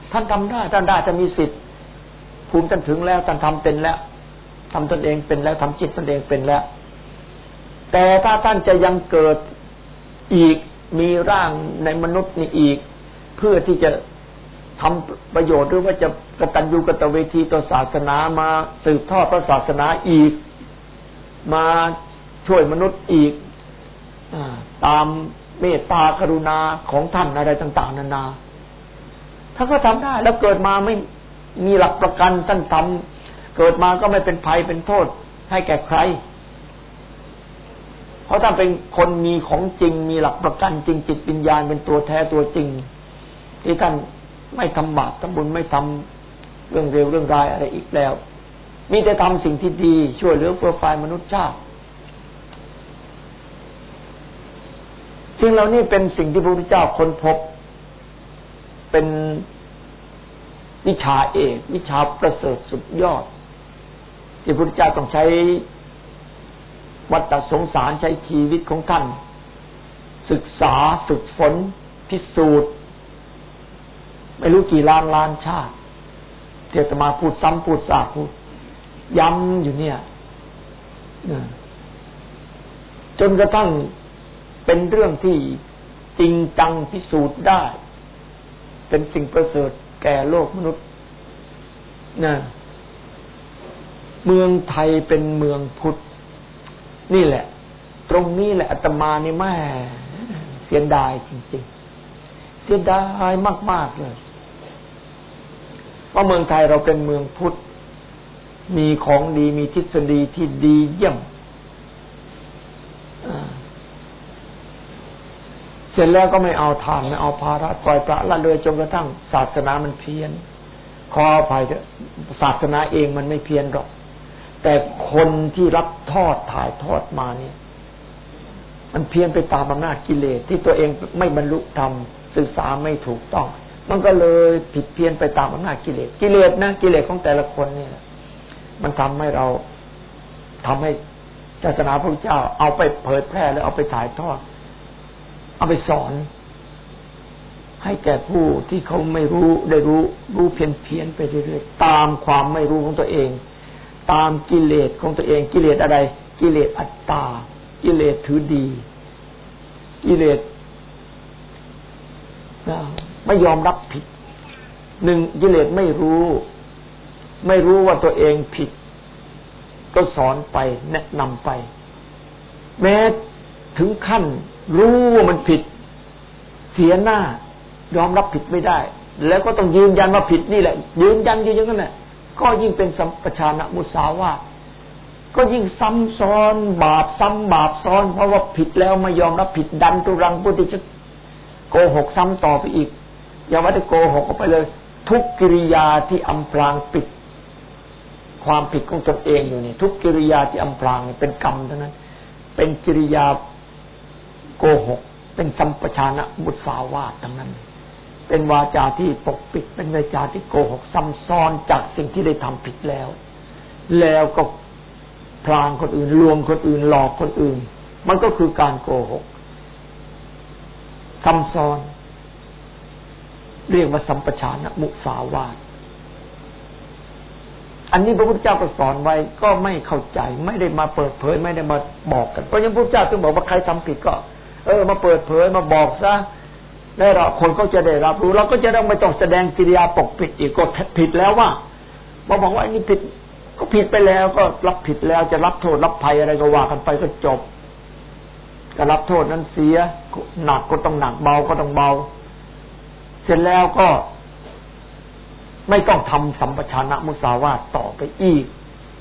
ท่านทำได้ท่านได้จะมีสิทธิ์ภูมิท่านถึงแล้วท่านทำเป็นแล้วทำตนเองเป็นแล้วทำจิตตนเองเป็นแล้วแต่ถ้าท่านจะยังเกิดอีกมีร่างในมนุษย์นี่อีกเพื่อที่จะทำประโยชน์หรือว่าจะกตัญญูกตเวทีต่อศาสนามาสืบทอดพระศาสนาอีกมาช่วยมนุษย์อีกตามเมตตากรุณาของท่านอะไรต่างๆนานาถ้าก็ทำได้แล้วเกิดมาไม่มีหลักประกันท่านทำเกิดมาก็ไม่เป็นภัยเป็นโทษให้แก่ใครเพราะท่านเป็นคนมีของจริงมีหลักประกันจริงจิตวิญญาณเป็นตัวแท้ตัวจริงที่ท่านไม่ทำบาปทำบุญไม่ทำเรื่องเร็วเรื่องร้ายอะไรอีกแล้วมีแต่ทำสิ่งที่ดีช่วยเหลือเพื่อฝ่ายมนุษยชาติสิ่งเหล่านี้เป็นสิ่งที่พระพุทธเจ้าค้นพบเป็นวิชาเอกวิชาประเสริฐสุดยอดที่พระพุทธเจ้าต้องใช้วัฏสงสารใช้ชีวิตของท่านศึกษาฝึกฝนพิสูจน์ไม่รู้กี่ล้านล้านชาติเทศมาพูดซ้ำพูดซากพูดย้ำอยู่เนี่ยจนกระทั่งเป็นเรื่องที่จริงจังพิสูจน์ได้เป็นสิ่งประเสริฐแก่โลกมนุษย์นะเมืองไทยเป็นเมืองพุทธนี่แหละตรงนี้แหละอาตมานี่แม่เสียดายจริงๆเสียดายมากๆเลยว่าเมืองไทยเราเป็นเมืองพุทธมีของดีมีทฤษฎีที่ดีเยี่ยมเสร็จแล้วก็ไม่เอาทานไม่เอาภาระปล่อยปละละเลยจนกระทั่งศาสนามันเพี้ยนขออภัยเถอะศาสนาเองมันไม่เพี้ยนหรอกแต่คนที่รับทอดถ่ายทอดมาเนี่ยมันเพี้ยนไปตามอำนาจกิเลสที่ตัวเองไม่บรรลุธรรมศึกษาไม่ถูกต้องมันก็เลยผิดเพี้ยนไปตามอำนาจกิเลสกิเลสนะกิเลสของแต่ละคนเนี่ยมันทำให้เราทำให้ศาสนาพระพุทธเจ้าเอาไปเผยแพร่แล้วเอาไปถ่ายทอดเอาไปสอนให้แก่ผู้ที่เขาไม่รู้ได้รู้รู้เพี้ยนเพี้ยนไปเรื่อยๆตามความไม่รู้ของตัวเองตามกิเลสของตัวเองกิเลสอะไรกิเลสอัตตากิเลสถือดีกิเลสไม่ยอมรับผิดหนึ่งกิเลสไม่รู้ไม่รู้ว่าตัวเองผิดก็สอนไปแนะนำไปแม้ถึงขั้นรู้ว่ามันผิดเสียหน้ายอมรับผิดไม่ได้แล้วก็ต้องยืนยันว่าผิดนี่แหละยืนยันอยู่อย่างนั้นแหละก็ยิ่งเป็นสัมปชานมุสาวาทก็ยิ่งซ้ำซ้อนบาปซ้ำบาปซ้อนเพราะว่าผิดแล้วไม่ยอมรับผิดดันทุรังพุทธิจะโกหกซ้ำต่อไปอีกอย่าว่าแต่โกหกออกไปเลยทุกกิริยาที่อำพรางปิดความผิดของตนเองอยู่นี่ทุกกิริยาที่อำพรางเป็นกรรมทั้งนั้นเป็นกิริยาโกหกเป็นสัมปชานมุสาวาททั้งนั้นเป็นวาจาที่ปกปิดเป็นวาจาที่โกหกซ้ำซ้อนจากสิ่งที่ได้ทำผิดแล้วแล้วก็พรางคนอื่นลวงคนอื่นหลอกคนอื่นมันก็คือการโกหกซ้ำซ้อนเรียกว่าสัมปชานมุสาวาทอันนี้พระพุทธเจ้าก็สอนไว้ก็ไม่เข้าใจไม่ได้มาเปิดเผยไม่ได้มาบอกกันเพราะฉะนั้นพระพุทธเจ้าจึงบอกว่าใครทำผิดก็เออมาเปิดเผยมาบอกซะแล้วเราคนก็จะได้รับรู้เราก็จะต้องไม่ต้องแสดงกิริยาปกปิดอีกก็ผิดแล้วว่ามาบอกว่าอันนี้ผิดก็ผิดไปแล้วก็รับผิดแล้วจะรับโทษรับภัยอะไรก็ว่ากันไปก็จบก็รับโทษนั้นเสียหนักก็ต้องหนักเบาก็ต้องเบาเสร็จแล้วก็ไม่ต้องทำสัมปชานมุสาวาทต่อไปอีก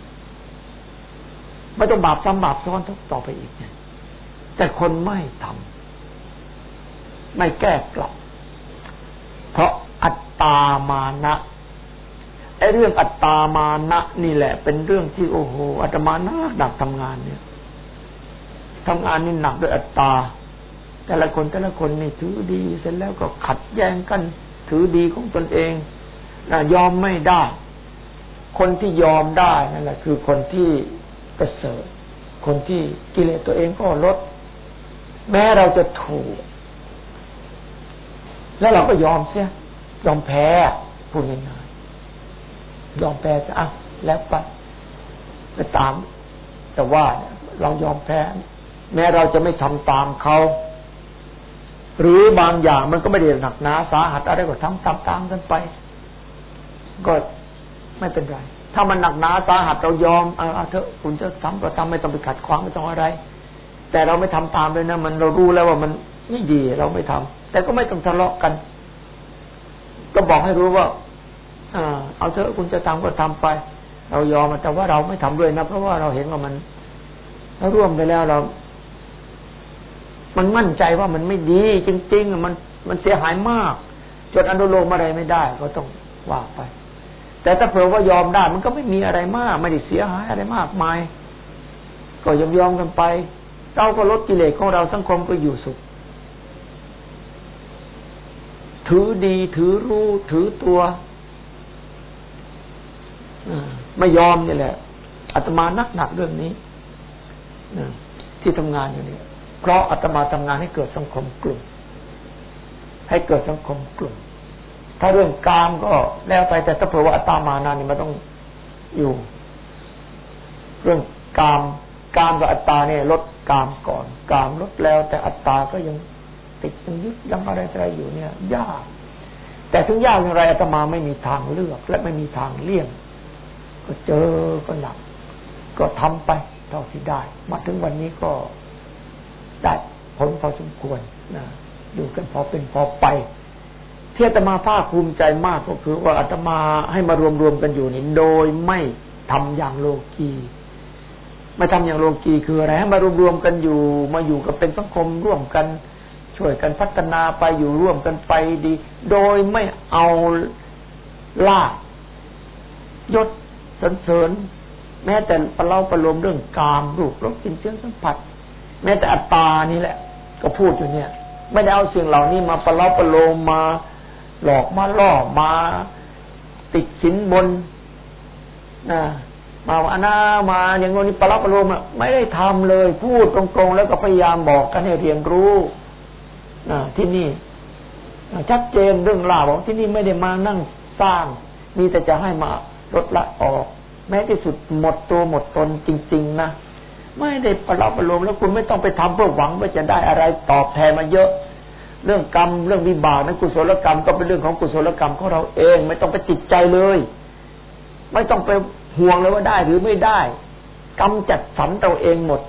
ไม่ต้องบาปซ้ำบาปซ้อนต่อไปอีกเนี่ยแต่คนไม่ทำไม่แก้กลับเพราะอัตตามานะไอ้เรื่องอัตตามานะนี่แหละเป็นเรื่องที่โอ้โหอาตมาหนักหนักทำงานเนี่ยทำงานนี่หนักด้วยอัตตาแต่ละคนแต่ละคนนี่ถือดีเสร็จแล้วก็ขัดแย้งกันถือดีของตนเองนะยอมไม่ได้คนที่ยอมได้นั่นแหละคือคนที่ประเสริฐคนที่กิเลสตัวเองก็ลดแม้เราจะถูกแล้วเราก็ยอมเสียยอมแพ้พูดง่ายๆยอมแพ้จะอ่ะแล้วไปไปตามแต่ว่าเรายอมแพ้แม้เราจะไม่ทำตามเขาหรือบางอย่างมันก็ไม่ได้หนักหนาสาหัสอะไรก็ทำตามตามกันไปก็ไม่เป็นไรถ้ามันหนักหนาสาหัสเรายอมเอาเถอะคุณจะทำก็ทำไม่ต้องไปขัดขวางไม่ต้องอะไรแต่เราไม่ทำตามเลยนะมันเรารู้แล้วว่ามันไม่ดีเราไม่ทำแต่ก็ไม่ต้องทะเลาะกันก็บอกให้รู้ว่าอ่าเอาเถอะคุณจะทำก็ทำไปเรายอมแต่ว่าเราไม่ทำด้วยนะเพราะว่าเราเห็นว่ามันเราร่วมไปแล้วเรามันมั่นใจว่ามันไม่ดีจริงๆมันมันเสียหายมากจนอนุโลมอะไรไม่ได้ก็ต้องว่าไปแต่ถ้าเผื่อว่ายอมได้มันก็ไม่มีอะไรมากไม่ได้เสียหายอะไรมากมายก็ยอมยอมกันไปเราก็ลดกิเลสของเราสังคมก็อยู่สุขถือดีถือรู้ถือตัวไม่ยอมนี่แหละอาตมานักหนักเรื่องนี้ที่ทำงานอยู่นี่เพราะอาตมาทำงานให้เกิดสังคมกลุ่มให้เกิดสังคมกลุ่มถ้าเรื่องกามก็แล้วไปแต่ถ้าเผื่อว่าอาตมานานี่มันต้องอยู่เรื่องกามกามกับอัตตาเนี่ยลดกามก่อนกามลดแล้วแต่อัตตาก็ยังติดยังยึดยังอะไรอะไรอยู่เนี่ยยากแต่ถึงยากอย่างไรอาตมาไม่มีทางเลือกและไม่มีทางเลี่ยงก็เจอก็หนักก็ทำไปเท่าที่ได้มาถึงวันนี้ก็ได้ผลพอสมควรนะอยู่กันพอเป็นพอไปที่อาตมาภาคภูมิใจมากก็คือว่าอาตมาให้มารวมๆกันอยู่นี่โดยไม่ทำอย่างโลกีไม่ทำอย่างโลกีคืออะไรให้มารวมๆกันอยู่มาอยู่กันเป็นสังคมร่วมกันช่วยกันพัฒนาไปอยู่ร่วมกันไปดีโดยไม่เอาลาภยศสรรเสริญแม้แต่ประเล่าประโลมเรื่องกามรูปรสกลิ่นเสียงสัมผัสแม้แต่อัตตานี่แหละก็พูดอยู่เนี่ยไม่ได้เอาสิ่งเหล่านี้มาประเล่าประโลมมาหลอกมาล่อมาติดสินบนนะมาว่านามาอย่างงี้ประเล่าประโลมอ่ะไม่ได้ทำเลยพูดตรงๆแล้วก็พยายามบอกกันให้เรียนรู้นะที่นี่ชัดเจนเรื่องราวบอกที่นี่ไม่ได้มานั่งสร้างมีแต่จะให้มาลดละออกแม้ที่สุดหมดตัวหมดตนจริงๆนะไม่ได้ประลอบประโลมแล้วคุณไม่ต้องไปทำเพื่อหวังว่าจะได้อะไรตอบแทนมาเยอะเรื่องกรรมเรื่องวิบากนั้นกุศลกรรมก็เป็นเรื่องของกุศลกรรมของเราเองไม่ต้องไปติดใจเลยไม่ต้องไปห่วงเลยว่าได้หรือไม่ได้กรรมจัดสรรตัวเองหมด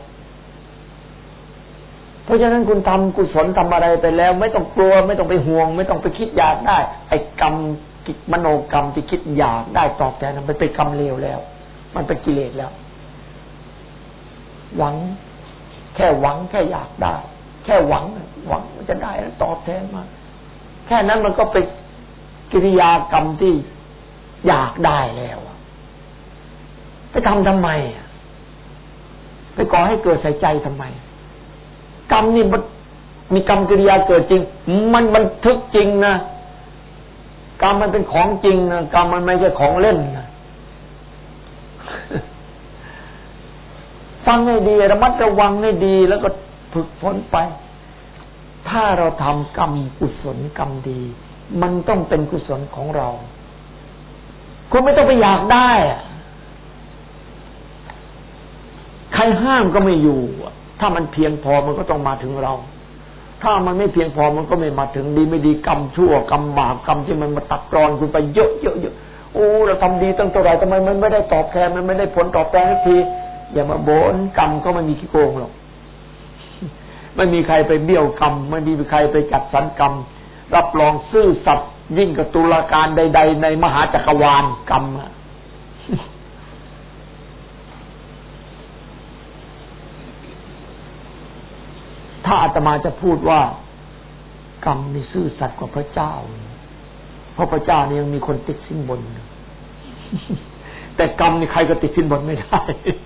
เพราะฉะนั้นคุณทำกุศลทำอะไรไปแล้วไม่ต้องกลัวไม่ต้องไปห่วงไม่ต้องไปคิดอยากได้ไอ้กรรมมโนกรรมที่คิดอยากได้ตอบแทนมันเป็นกรรมเลวแล้วมันเป็นกิเลสแล้วหวังแค่หวังแค่อยากได้แค่หวังหวังว่าจะได้แล้วตอบแทนมาแค่นั้นมันก็เป็นกิริยากรรมที่อยากได้แล้วไปทำทำไมไปก่อให้เกิดใส่ใจทำไมกรรมนี่มันมีกรรมกิริยาเกิดจริงมันบันทึกจริงนะกรรมมันเป็นของจริงนะกรรมมันไม่ใช่ของเล่นนะฟังให้ดีระมัดระวังให้ดีแล้วก็ฝึกฝนไปถ้าเราทำกรรมกุศลกรรมดีมันต้องเป็นกุศลของเราคุณไม่ต้องไปอยากได้ใครห้ามก็ไม่อยู่ถ้ามันเพียงพอมันก็ต้องมาถึงเราถ้ามันไม่เพียงพอมันก็ไม่มาถึงดีไม่ดีกรรมชั่วกรรมบาปกรรมที่มันมาตัดรอนคุณไปเยอะเยอะเยอะโอ้เราทำดีตั้งเท่าไหร่ทำไมมันไม่ได้ตอบแทนมันไม่ได้ผลตอบแทนสักทีอย่ามาบ่นกรรมก็ไม่มีขี้โกงหรอกไม่มีใครไปเบี้ยวกรรมไม่มีใครไปจัดสรรกรรมรับรองซื่อสัตย์ยิ่งกว่าตุลาการใดๆในมหาจักรวาลกรรมถ้าอาตมาจะพูดว่ากรรมนี่ซื่อสัตย์กว่าพระเจ้าเพราะพระเจ้านี่ยังมีคนติดสินบนแต่กรรมนี่ใครก็ติดสินบนไม่ได้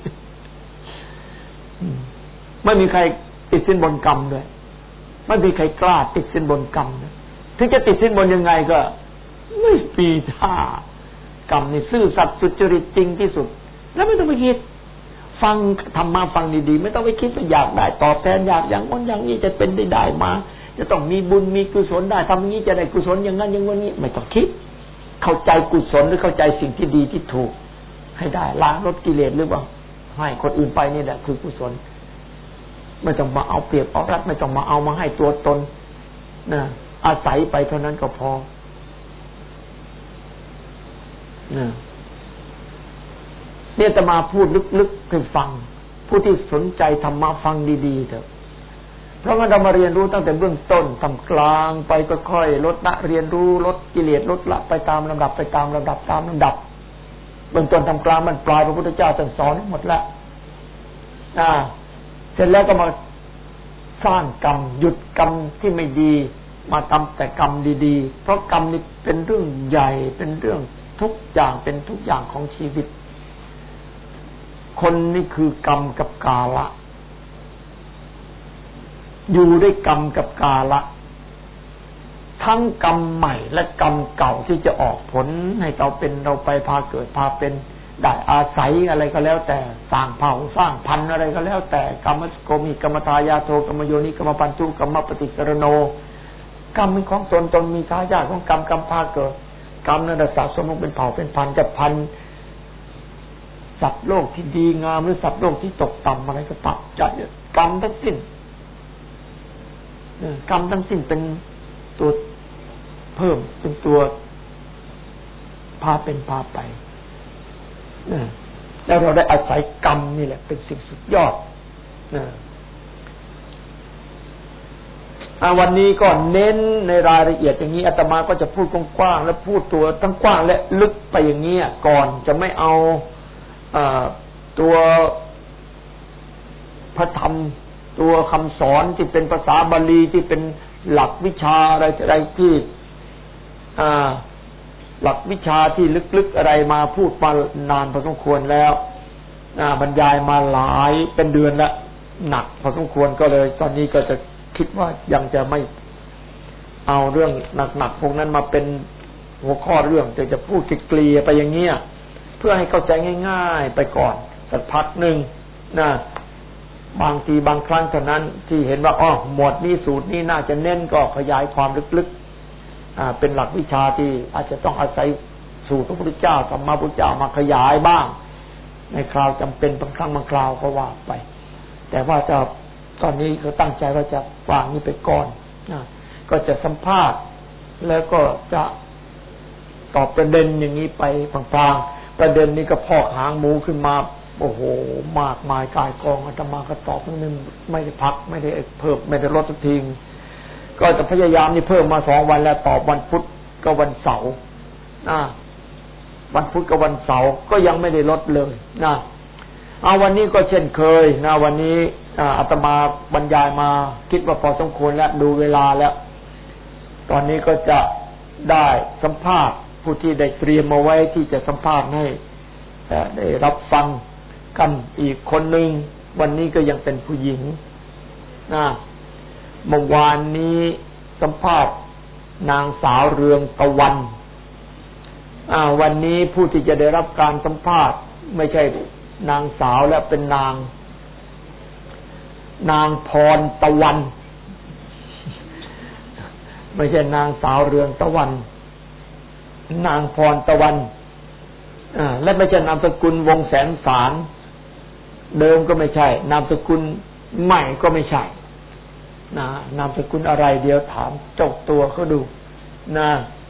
ไม่มีใครติดสินบนกรรมด้วยไม่มีใครกล้าติดสินบนกรรมนะถึงจะติดสินบนยังไงก็ไม่ปีท่ากรรมนี่ซื่อสัตย์สุจริตจริงที่สุดแล้วไม่ต้องไปคิดฟังธรรมะฟังดีๆไม่ต้องไปคิดว่าอยากได้ตอบแทนอยากอย่างนั้นอย่างนี้จะเป็นได้ได้มาจะต้องมีบุญมีกุศลได้ทำอย่างนี้จะได้กุศลอย่างนั้นอย่างนี้ไม่ต้องคิดเข้าใจกุศลหรือเข้าใจสิ่งที่ดีที่ถูกให้ได้ล้างลดกิเลสหรือเปล่าให้คนอื่นไปนี่แหละคือกุศลไม่ต้องมาเอาเปรียบเอารัดไม่ต้องมาเอามาให้ตัวตนนะอาศัยไปเท่านั้นก็พอนะเนี่ยจะมาพูดลึกๆให้ฟังผู้ที่สนใจธรรมะฟังดีๆเถอะเพราะงั้นเรามาเรียนรู้ตั้งแต่เบื้องต้นทำกลางไปก็ค่อยลดละเรียนรู้ลดกิเลสลดละไปตามลำดับไปตามลำดับตามลำดับเบื้องต้นทำกลางมันปลายพระพุทธเจ้าท่านสอนหมดแล้วอ่าเสร็จแล้วก็มาสร้างกรรมหยุดกรรมที่ไม่ดีมาทำแต่กรรมดีๆเพราะกรรมนี่เป็นเรื่องใหญ่เป็นเรื่องทุกอย่างเป็นทุกอย่างของชีวิตคนนี่คือกรรมกับกาละอยู่ด้วยกรรมกับกาละทั้งกรรมใหม่และกรรมเก่าที่จะออกผลให้เราเป็นเราไปพาเกิดพาเป็นได้อาศัยอะไรก็แล้วแต่สร้างเผ่าสร้างพันธุ์อะไรก็แล้วแต่กรรมสโกมีกรรมทายาโทกรรมโยนิกรรมปัญจุกรรมปฏิสรโนกรรมเป็นของตนตนมีทายาทของกรรมกรรมพาเกิดกรรมนั้นสะสมลงเป็นเผ่าเป็นพันธุ์จะพันสัตว์โลกที่ดีงามหรือสัตว์โลกที่ตกต่ำอะไรก็ตามจะกรรมทั้งสิ้นกรรมทั้งสิ้นเป็นตัวเพิ่มเป็นตัวพาเป็นพาไปแล้วเราได้อาศัยกรรมนี่แหละเป็นสิ่งสุดยอดวันนี้ก็เน้นในรายละเอียดอย่างนี้อาตมาก็จะพูดกว้างๆและพูดตัวทั้งกว้างและลึกไปอย่างนี้ก่อนจะไม่เอาตัวพระธรรมตัวคำสอนที่เป็นภาษาบาลีที่เป็นหลักวิชาอะไรอะไรที่หลักวิชาที่ลึกๆอะไรมาพูดมานานพอสมควรแล้วบรรยายมาหลายเป็นเดือนแล้วหนักพอสมควรก็เลยตอนนี้ก็จะคิดว่ายังจะไม่เอาเรื่องหนักๆพวกนั้นมาเป็นหัวข้อเรื่องจะจะพูดเกลี่ยไปอย่างเงี้ยเพื่อให้เข้าใจง่ายๆไปก่อนสักพักหนึ่งนะบางทีบางครั้งเท่านั้นที่เห็นว่าอ๋อหมวดนี้สูตรนี้น่าจะเน้นก็ขยายความลึกๆอ่าเป็นหลักวิชาที่อาจจะต้องอาศัยสูตรพระพุทธเจ้าธรรมะพุทธเจ้ามาขยายบ้างในคราวจำเป็นบางครั้งบางคราวก็ว่าไปแต่ว่าจะตอนนี้ก็ตั้งใจว่าจะวางนี้ไปก่อนนะก็จะสัมภาษณ์แล้วก็จะตอบประเด็นอย่างนี้ไปพลางๆประเด็นนี้ก็พอกหางหมูขึ้นมาโอ้โหมากมายกายกองอาตมาก็ตอบไม่ไม่ได้พักไม่ได้เพิ่มไม่ได้ลดสักทีก็จะพยายามนี่เพิ่มมาสองวันแล้วตอบวันพุธกับวันเสาร์นะวันพุธกับวันเสาร์ก็ยังไม่ได้ลดเลยนะเอาวันนี้ก็เช่นเคยนะวันนี้อาตมาบรรยายมาคิดว่าพอสมควรแล้วดูเวลาแล้วตอนนี้ก็จะได้สัมภาษณ์ผู้ที่ได้เตรียมมาไว้ที่จะสัมภาษณ์ให้ได้รับฟังกันอีกคนหนึ่งวันนี้ก็ยังเป็นผู้หญิงนะเมื่อวานนี้สัมภาษณ์นางสาวเรืองตะวันอ่าวันนี้ผู้ที่จะได้รับการสัมภาษณ์ไม่ใช่นางสาวและเป็นนางนางพรตะวันไม่ใช่นางสาวเรืองตะวันนางพรตะวันอ่าและไม่ใช่นามสกุลวงแสนสารเดิมก็ไม่ใช่นามสกุลใหม่ก็ไม่ใช่นะนามสกุลอะไรเดี๋ยวถามเจ้าตัวเขาดูนะ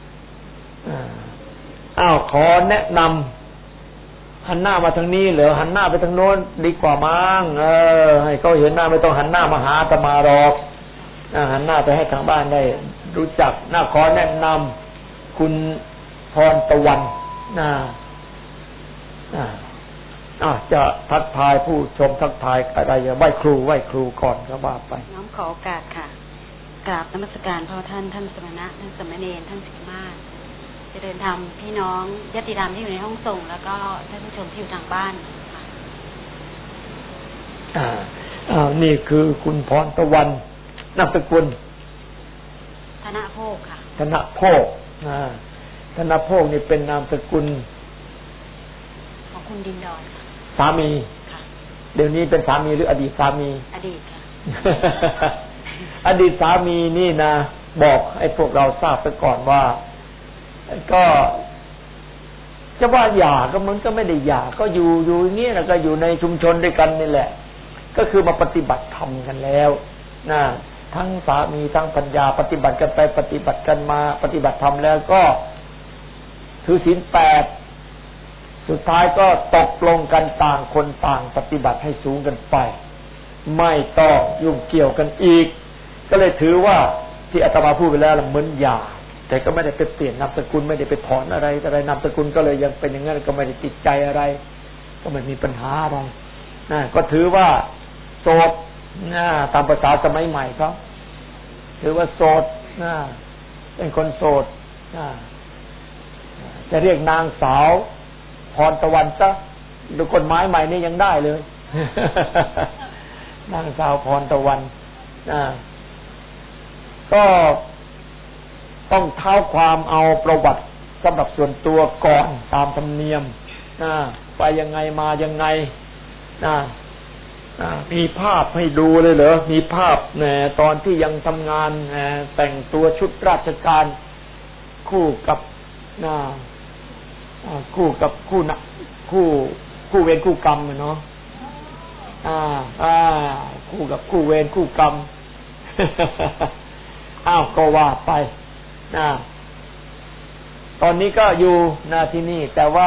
อ้าวขอแนะนำหันหน้ามาทางนี้เหรอหันหน้าไปทางโน้นดีกว่ามั้งเออให้เขาเห็นหน้าไม่ต้องหันหน้ามาหาอาตมาหรอกหันหน้าไปให้ทางบ้านได้รู้จักหน้าขอแนะนำคุณพรตะวันนะอ่าอ่าจะทักทายผู้ชมทักทายอะไรอย่าไหว้ครูไหว้ครูก่อนก็ว่าไปน้อมขอโอกาสค่ะกราบนมัสการพ่อท่านท่านสมณะท่านสมณเณรท่านสิกมาศจะเดินทางพี่น้องญาติธรรมที่อยู่ในห้องส่งแล้วก็ท่านผู้ชมที่อยู่ทางบ้านอ่าอ่านี่คือคุณพรตะวันนามสกุลธนโภคค่ะธนโภคอ่าธนโภคนี่เป็นนามสกุลของคุณดินดอนสามีค่ะเดี๋ยวนี้เป็นสามีหรืออดีตสามีอดีตค่ะ อดีตสามีนี่นะบอกให้พวกเราทราบไปก่อนว่าก็จะว่าหย่าก็มันก็ไม่ได้หย่าก็อยู่อยู่อย่างนี้แล้วก็อยู่ในชุมชนด้วยกันนี่แหละก็คือมาปฏิบัติธรรมกันแล้วนะทั้งสามีทั้งปัญญาปฏิบัติกันไปปฏิบัติกันมาปฏิบัติธรรมแล้วก็ถือศีลแปดสุดท้ายก็ตกลงกันต่างคนต่างปฏิบัติให้สูงกันไปไม่ต้องยุ่งเกี่ยวกันอีกก็เลยถือว่าที่อาตมาพูดไปแล้วเหมือนหย่าแต่ก็ไม่ได้ไปเปลี่ยนนามสกุลไม่ได้ไปถอนอะไรอะไรนามสกุลก็เลยยังเป็นอย่างนั้นก็ไม่ได้ติดใจอะไรก็ไม่มีปัญหาอะไรนะก็ถือว่าโสดนะตามภาษาสมัยใหม่เขาถือว่าโสดนะเป็นคนโสดนะจะเรียกนางสาวพรตะวันซะดูกฎหมายใหม่นี่ยังได้เลยนางสาวพรตะวันนะก็ต้องเท้าความเอาประวัติสำหรับส่วนตัวก่อนตามธรรมเนียมนะไปยังไงมายังไงนะมีภาพให้ดูเลยเหรอมีภาพเนี่ยตอนที่ยังทำงานแต่งตัวชุดราชการคู่กับนะคู่กับคู่นะคู่คู่เวรคู่กรรมเนาะอ่าอ่าคู่กับคู่เวรคู่กรรมอ้าวก็ว่าไปนะตอนนี้ก็อยู่นะที่นี่แต่ว่า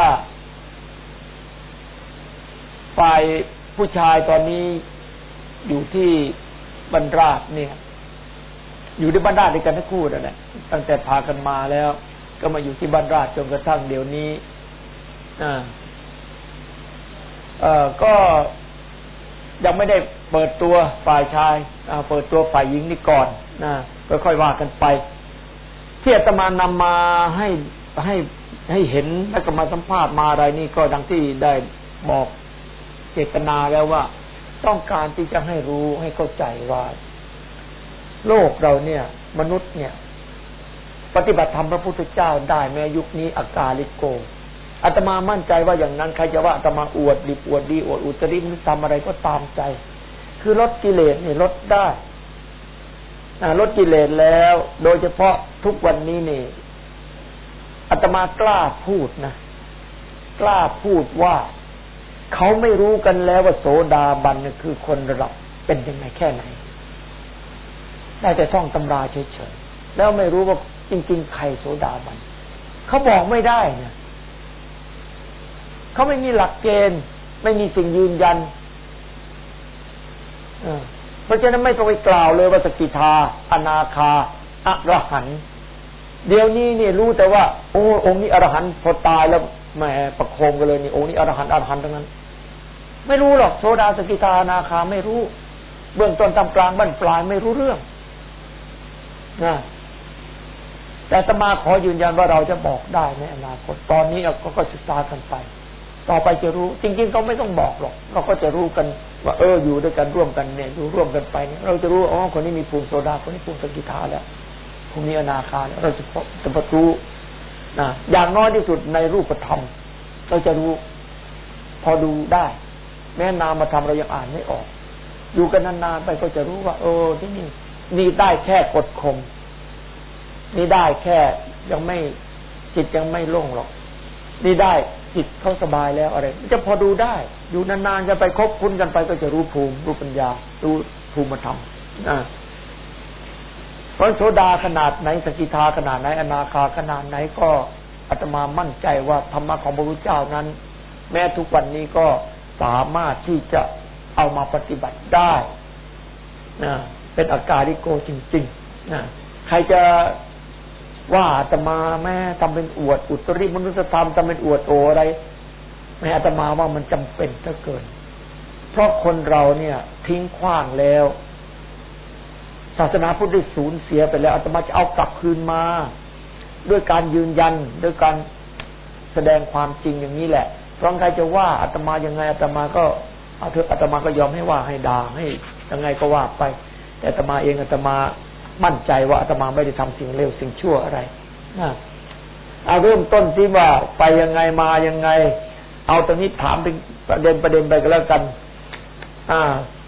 ฝ่ายผู้ชายตอนนี้อยู่ที่บรรราชเนี่ยอยู่ที่บรรราชด้วยกันทั้งคู่นั่นแหละตั้งแต่พากันมาแล้วก็มาอยู่ที่บรรราชจนกระทั่งเดี๋ยวนี้อ่าเอ่อก็ยังไม่ได้เปิดตัวฝ่ายชายอ่าเปิดตัวฝ่ายหญิงนี่ก่อนนะค่อยๆว่ากันไปที่อาตมานำมาให้ให้ให้เห็นแล้วก็มาสัมภาษณ์มาอะไรนี่ก็ดังที่ได้บอกเจตนาแล้วว่าต้องการที่จะให้รู้ให้เข้าใจว่าโลกเราเนี่ยมนุษย์เนี่ยปฏิบัติธรรมพระพุทธเจ้าได้แม้ยุคนี้อากาลิโกอาตมามั่นใจว่าอย่างนั้นใครจะว่าอาตมาอวดดีอวดดีอวดอุตริมทำอะไรก็ตามใจคือลดกิเลสนี่ลดได้ลดกิเลสแล้วโดยเฉพาะทุกวันนี้นี่อาตมากล้าพูดนะกล้าพูดว่าเขาไม่รู้กันแล้วว่าโสดาบันคือคนระดับเป็นยังไงแค่ไหนได้แต่ท่องตำราเฉยๆแล้วไม่รู้ว่าจริงๆใครโสดาบันเขาบอกไม่ได้นะเขาไม่มีหลักเกณฑ์ไม่มีสิ่งยืนยันเพราะฉะนั้นไม่ต้องไปกล่าวเลยว่าสกิทาอนาคาอรหันต์เดี๋ยวนี้เนี่ยรู้แต่ว่าโอ้องค์นี้อรหันต์พอตายแล้วแหมประโคมกันเลยนี่องค์นี้อรหันต์อรหันต์ทั้งนั้นไม่รู้หรอกโสดาสกิทาอนาคาไม่รู้เบื้องต้นตามกลางบั้นปลายไม่รู้เรื่องนะแต่อาตมาขอยืนยันว่าเราจะบอกได้ในอนาคตตอนนี้เราก็ศึกษากันไปต่อไปจะรู้จริงๆเขาไม่ต้องบอกหรอกเราก็จะรู้กันว่าเอออยู่ด้วยกันร่วมกันเนี่ยอยู่ร่วมกันไปเนี่ยเราจะรู้อ๋อคนนี้มีภูมิโสดาคนนี้ภูมิสกิทาแล้วคนนี้อนาคาแล้วเราจะจะประรู้นะอย่างน้อยที่สุดในรูปธรรมเราจะรู้พอดูได้แม้นามธรรมเรายังอ่านไม่ออกอยู่กันนานๆไปก็จะรู้ว่าเออที่นี่นี่ได้แค่กดข่มนี่ได้แค่ยังไม่จิตยังไม่โล่งหรอกนี่ได้จิตเขาสบายแล้วอะไรจะพอดูได้อยู่นานๆจะไปคบคุ้นกันไปก็จะรู้ภูมิรู้ปัญญารู้ภูมิธรรมอ่าเพราะโสดาขนาดไหนสกิทาขนาดไหนอนาคาขนาดไหนก็อาตมามั่นใจว่าธรรมะของพระพุทธเจ้านั้นแม้ทุกวันนี้ก็สามารถที่จะเอามาปฏิบัติได้นะเป็นอากาลิโกจริงๆนะใครจะว่าอาตมาแม่ทำเป็นอวดอุตริมนุสธรรมทำเป็นอวดโออะไรแม่อาตมาว่ามันจำเป็นเหลือเกินเพราะคนเราเนี่ยทิ้งขว้างแล้วศาสนาพุทธได้สูญเสียไปแล้วอาตมาจะเอากลับคืนมาด้วยการยืนยันด้วยการแสดงความจริงอย่างนี้แหละเพราะใครจะว่าอาตมายังไงอาตมาก็เอาเถอะอาตมาก็ยอมให้ว่าให้ด่าให้ยังไงก็ว่าไปแต่อาตมาเองอาตมามั่นใจว่าอาตมาไม่ได้ทำสิ่งเลวสิ่งชั่วอะไรนะเอาเริ่มต้นที่ว่าไปยังไงมายังไงเอาตรงนี้ถามเป็นประเด็นประเด็นไปก็แล้วกันอ่า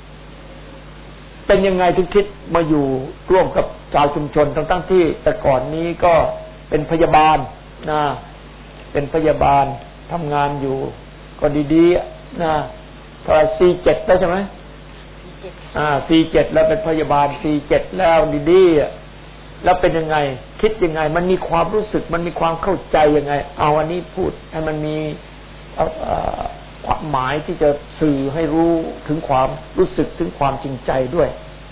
เป็นยังไงถึงคิดมาอยู่ร่วมกับชาวชุมชนทั้งๆที่แต่ก่อนนี้ก็เป็นพยาบาลนะเป็นพยาบาลทำงานอยู่ก็ดีๆนะพอสี่เจ็ดแล้วใช่ไหมอ่าสี่เจ็ดแล้วเป็นพยาบาลสี่เจ็ดแล้วดีๆแล้วเป็นยังไงคิดยังไงมันมีความรู้สึกมันมีความเข้าใจยังไงเอาอันนี้พูดให้มันมีความหมายที่จะสื่อให้รู้ถึงความรู้สึกถึงความจริงใจด้วย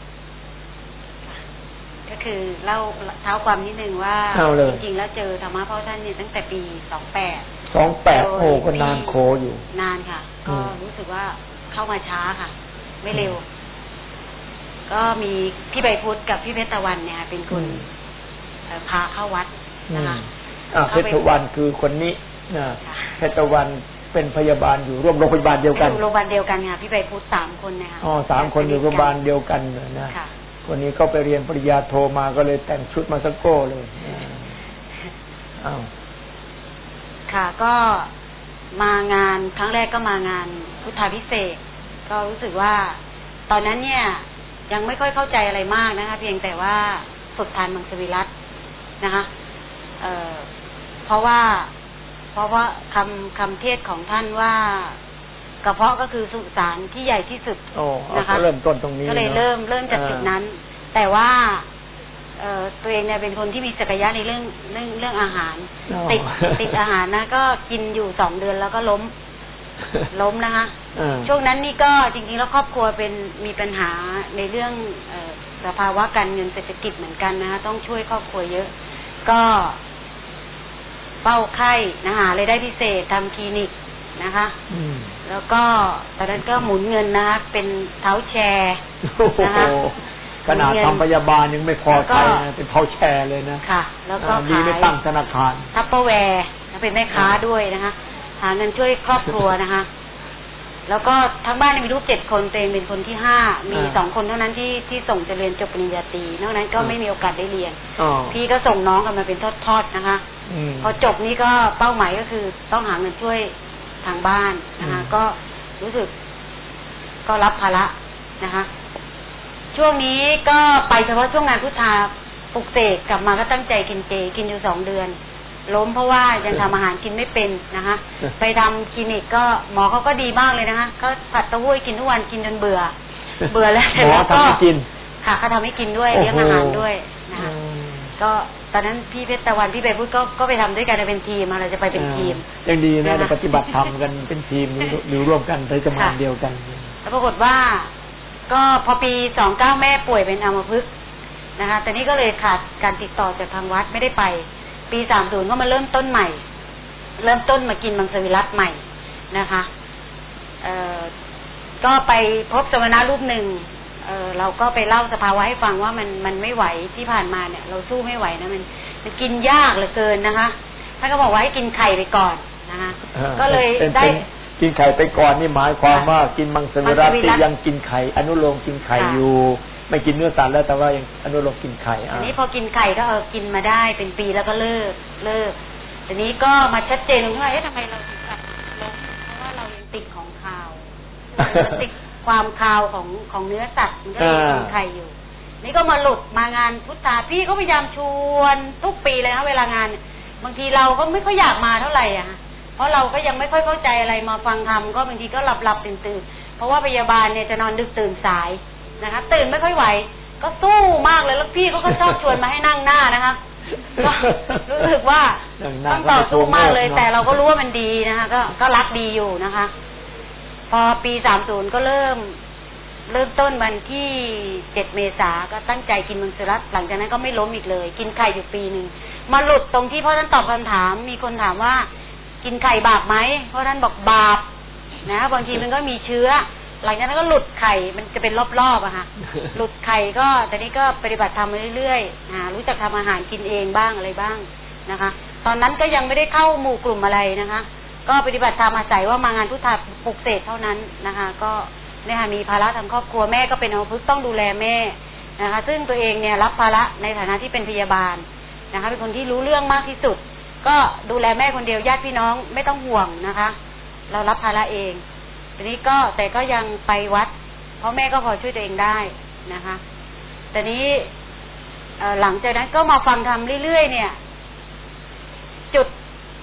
ก็คือเล่าเท้าความนิดนึงว่าจริงๆแล้วเจอธรรมะพ่อท่านเนี่ยตั้งแต่ปีสองแปดสองแปดโอ้ก็นานโคอยู่นานค่ะก็รู้สึกว่าเข้ามาช้าค่ะไม่เร็วก็มีพี่ใบพุทธกับพี่เพชรตะวันเนี่ยเป็นคนพาเข้าวัดนะคะเพชรตะวันคือคนนี้เพชรตะวันเป็นพยาบาลอยู่ร่วมโรงพยาบาลเดียวกันโรงพยาบาลเดียวกันค่ะพี่ใบพุทธสามคนนะคะอ๋อสามคนอยู่โรงพยาบาลเดียวกันนะวันนี้ก็ไปเรียนปริญญาโทมาก็เลยแต่งชุดมาสักโก้เลยอ้าวค่ะก็มางานครั้งแรกก็มางานพุทธาภิเษกก็รู้สึกว่าตอนนั้นเนี่ยยังไม่ค่อยเข้าใจอะไรมากนะคะเพียงแต่ว่าฝึกทานมังสวิรัตินะคะเอ่อเพราะว่าเพราะว่าคำคำเทศของท่านว่ากระเพาะก็คือสุสานที่ใหญ่ที่สุดนะคะก็เริ่มต้นตรงนี้ก็เลยเริ่มเริ่มจากจุดนั้นแต่ว่าเอ่อตัวเองเนี่ยเป็นคนที่มีศักยะในเรื่องเรื่องเรื่องอาหารติดติดอาหารนะก็กินอยู่สองเดือนแล้วก็ล้มล้มนะคะช่วงนั้นนี่ก็จริงๆแล้วครอบครัวเป็นมีปัญหาในเรื่องสภาวะการเงินเศรษฐกิจเหมือนกันนะคะต้องช่วยครอบครัวเยอะก็เฝ้าไข้นะคะเลยได้พิเศษทำคลินิกนะคะแล้วก็ตอนนั้นก็หมุนเงินนะคะเป็นเท้าแชร์นะคะขนาดทำพยาบาลยังไม่พอใช้นะเป็นเท้าแชร์เลยนะค่ะแล้วก็ขายไม่ตั้งธนาคารทัพเปอร์แวร์เป็นแม่ค้าด้วยนะคะหาเงินช่วยครอบครัวนะคะแล้วก็ทั้งบ้านมีลูกเจ็ดคนตัวเองเป็นคนที่ห้ามีสองคนเท่านั้นที่ที่ส่งจะเรียนจบปริญญาตรีนอกนั้นก็ไม่มีโอกาสได้เรียนพี่ก็ส่งน้องกันมาเป็นทอดๆนะคะพอจบนี้ก็เป้าหมายก็คือต้องหาเงินช่วยทางบ้านนะคะก็รู้สึกก็รับภาระนะคะช่วงนี้ก็ไปเฉพาะช่วงงานพุทธาปลุกเสกกลับมาก็ตั้งใจกินเจกินอยู่สองเดือนล้มเพราะว่ายังทำอาหารกินไม่เป็นนะคะไปทำคลินิกก็หมอเขาก็ดีมากเลยนะคะก็ผัดเต้าหู้กินทุกวันกินจนเบื่อเบื่อแล้วแล้วก็ค่ะเขาทำให้กินด้วยเลี้ยงอาหารด้วยนะคะก็ตอนนั้นพี่เพชรตะวันพี่ใบพุทธก็ก็ไปทำด้วยกันเป็นทีมเราจะไปเป็นทีมยังดีนะปฏิบัติธรรมกันเป็นทีมอยู่ร่วมกันในสมาธิเดียวกันแล้วปรากฏว่าก็พอปีสองเก้าแม่ป่วยเป็นอัมพฤกษ์นะคะแต่นี้ก็เลยขาดการติดต่อจากทางวัดไม่ได้ไปปีสามสิบก็มาเริ่มต้นใหม่เริ่มต้นมากินมังสวิรัติใหม่นะคะเอ่อก็ไปพบสมณะรูปหนึ่งเอ่อเราก็ไปเล่าสภาวะให้ฟังว่ามันมันไม่ไหวที่ผ่านมาเนี่ยเราสู้ไม่ไหวนะมันมันกินยากเหลือเกินนะคะท่านก็บอกว่าให้กินไข่ไปก่อนนะคะก็เลยได้กินไข่ไปก่อนนี่หมายความว่ากินมังสวิรัติยังกินไข่อนุโลมกินไข่อยู่ไม่กินเนื้อสัตว์แล้วแต่ว่ายังอนุโลมกินไข่อันนี้พอกินไข่ก็เออกินมาได้เป็นปีแล้วก็เลิกเลิกทีนี้ก็มาชัดเจนว่าเอ๊ะทำไมเราถึงแบบลงเพราะว่าเรายังติดของคาวติดความคาวของของเนื้อสัตว์มันก็ยังกินไข่อยู่นี่ก็มาหลุดมางานพุทธาพี่ก็พยายามชวนทุกปีเลยนะเวลางานบางทีเราก็ไม่ค่อยอยากมาเท่าไหร่อ่ะเพราะเราก็ยังไม่ค่อยเข้าใจอะไรมาฟังธรรมก็บางทีก็หลับหลับตื่นตื่นเพราะว่าพยาบาลเนี่ยจะนอนดึกตื่นสายนะคะตื่นไม่ค่อยไหวก็สู้มากเลยแล้วพี่เขาก็ชอบชวนมาให้นั่งหน้านะคะก็รู้สึกว่าต้องต่อสู้มากเลยแต่เราก็รู้ว่ามันดีนะคะก็ก็รักดีอยู่นะคะพอปีสามสิบก็เริ่มเริ่มต้นวันที่เจ็ดเมษาก็ตั้งใจกินมังสวิรัติหลังจากนั้นก็ไม่ล้มอีกเลยกินไข่อยู่ปีนึงมาหลุดตรงที่พ่อท่านตอบคำถามมีคนถามว่ากินไข่บาปไหมพ่อท่านบอกบาปนะบางทีมันก็มีเชื้อหลังจากนั้นก็หลุดไข่มันจะเป็นรอบๆอะค่ะหลุดไข่ก็แต่นี้ก็ปฏิบัติธรรมมาเรื่อยๆอ่ารู้จักทำอาหารกินเองบ้างอะไรบ้างนะคะตอนนั้นก็ยังไม่ได้เข้าหมู่กลุ่มอะไรนะคะก็ปฏิบัติธรรมอาศัยว่ามางานพุทธาปลุกเสกเท่านั้นนะคะก็เนี่ยมีภาระทางครอบครัวแม่ก็เป็นอัมพฤกษ์ต้องดูแลแม่นะคะซึ่งตัวเองเนี่ยรับภาระในฐานะที่เป็นพยาบาลนะคะเป็นคนที่รู้เรื่องมากที่สุดก็ดูแลแม่คนเดียวญาติพี่น้องไม่ต้องห่วงนะคะเรารับภาระเองทีนี้ก็แต่ก็ยังไปวัดเพราะแม่ก็พอช่วยตัวเองได้นะคะแต่นี้หลังจากนั้นก็มาฟังธรรมเรื่อยๆเนี่ยจุด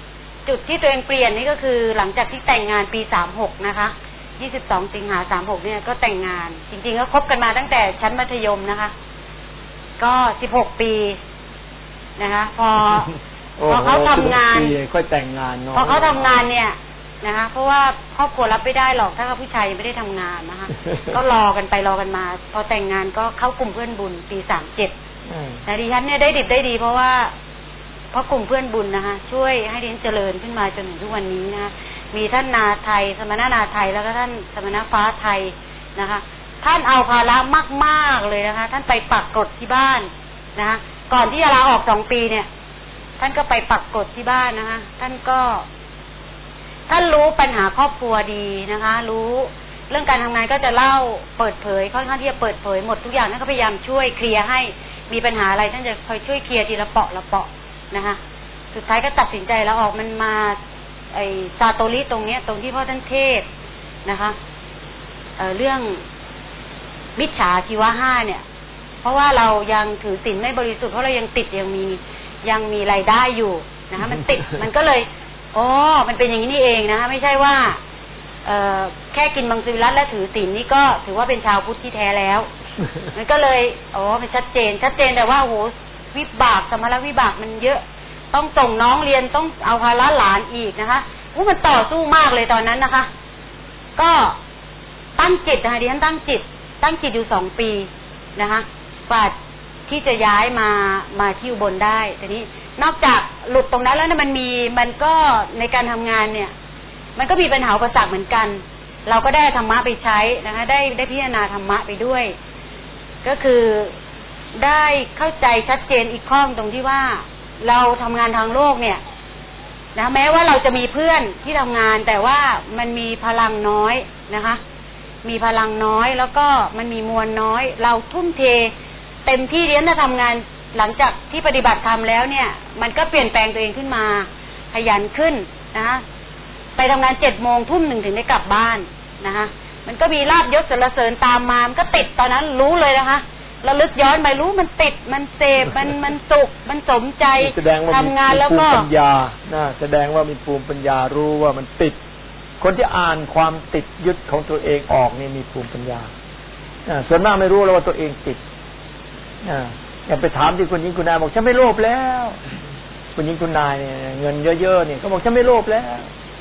จุดที่ตัวเองเปลี่ยนนี่ก็คือหลังจากที่แต่งงานปีสามหกนะคะยี่สิบสองสิงหาสามหกเนี่ยก็แต่งงานจริงๆก็คบกันมาตั้งแต่ชั้นมัธยมนะคะก็สิบหกปีนะคะพอพอเขาทำงานค่อยแต่งงานเนาะพอเขาทำงานเนี่ยนะคะเพราะว่าครอบครัวรับไม่ได้หรอกถ้าผู้ชายยังไม่ได้ทำงานนะคะก็รอกันไปรอกันมาพอแต่งงานก็เข้ากลุ่มเพื่อนบุญปีสามเจ็ดแต่ดิฉันเนี่ยได้ดิบได้ดีเพราะว่าเพราะกลุ่มเพื่อนบุญนะคะช่วยให้ดิฉันเจริญขึ้นมาจนถึงทุกวันนี้นะคะมีท่านนาไทยสมณนาไทยแล้วก็ท่านสมณฟ้าไทยนะคะท่านเอาภาระมากๆเลยนะคะท่านไปปักกฎที่บ้านนะคะก่อนที่จะลาออกสองปีเนี่ยท่านก็ไปปักกฎที่บ้านนะคะท่านก็ท่านรู้ปัญหาครอบครัวดีนะคะรู้เรื่องการทำงานก็จะเล่าเปิดเผยค่อนข้างที่จะเปิดเผยหมดทุกอย่างท่านก็พยายามช่วยเคลียร์ให้มีปัญหาอะไรท่านจะคอยช่วยเคลียร์ทีละเปาะละเปาะนะคะสุดท้ายก็ตัดสินใจแล้วออกมันมาไอ้ซาโตริตรงเนี้ยตรงที่พ่อท่านเทศนะคะเอ่อเรื่องมิจฉาชีวะห้าเนี่ยเพราะว่าเรายังถือศีลไม่บริสุทธิ์เพราะเรายังติดยังมียังมีรายได้อยู่นะคะมันติด มันก็เลยอ๋อมันเป็นอย่างนี้นี่เองนะคะไม่ใช่ว่าเอ่อแค่กินมังสวิรัติและถือศีลนี่ก็ถือว่าเป็นชาวพุทธที่แท้แล้ว มันก็เลยอ๋อมันชัดเจนชัดเจนแต่ว่าโอ้โหวิบากสมรวิบากมันเยอะต้องส่งน้องเรียนต้องเอาภาระหลานอีกนะคะโอ้มันต่อสู้มากเลยตอนนั้นนะคะก็ตั้งจิตนะคะดิฉันตั้งจิตตั้งจิตอยู่สองปีนะคะกว่าที่จะย้ายมามาที่อุบลได้ทีนี้นอกจากหลุดตรงนั้นแล้วเนี่ยมันมีมันก็ในการทำงานเนี่ยมันก็มีปัญหาอุปสรรคเหมือนกันเราก็ได้ธรรมะไปใช้นะคะได้ได้พิจารณาธรรมะไปด้วยก็คือได้เข้าใจชัดเจนอีกข้อตรงที่ว่าเราทำงานทางโลกเนี่ยนะแม้ว่าเราจะมีเพื่อนที่ทำงานแต่ว่ามันมีพลังน้อยนะคะมีพลังน้อยแล้วก็มันมีมวลน้อยเราทุ่มเทเต็มที่เรียนจะทำงานหลังจากที่ปฏิบัติธรรมแล้วเนี่ยมันก็เปลี่ยนแปลงตัวเองขึ้นมาขยันขึ้นนะคะไปทำงานเจ็ดโมงทุ่มหนึ่งถึงได้กลับบ้านนะคะมันก็มีลาภยศสรรเสริญตามมามันก็ติดตอนนั้นรู้เลยนะคะระลึกย้อนไปรู้มันติดมันเสพมันมันสุขมันสมใจทำงานแล้วก็ปัญญานะแสดงว่ามีภูมิปัญญารู้ว่ามันติดคนที่อ่านความติดยึดของตัวเองออกนี่มีภูมิปัญญาส่วนมากไม่รู้แล้วว่าตัวเองติดอย่าไปถามที่คุณหญิงคุณนายบอกฉันไม่โลภแล้วคุณหญิงคุณนายเนี่ยเงินเยอะๆเนี่ยเขาบอกฉันไม่โลภแล้ว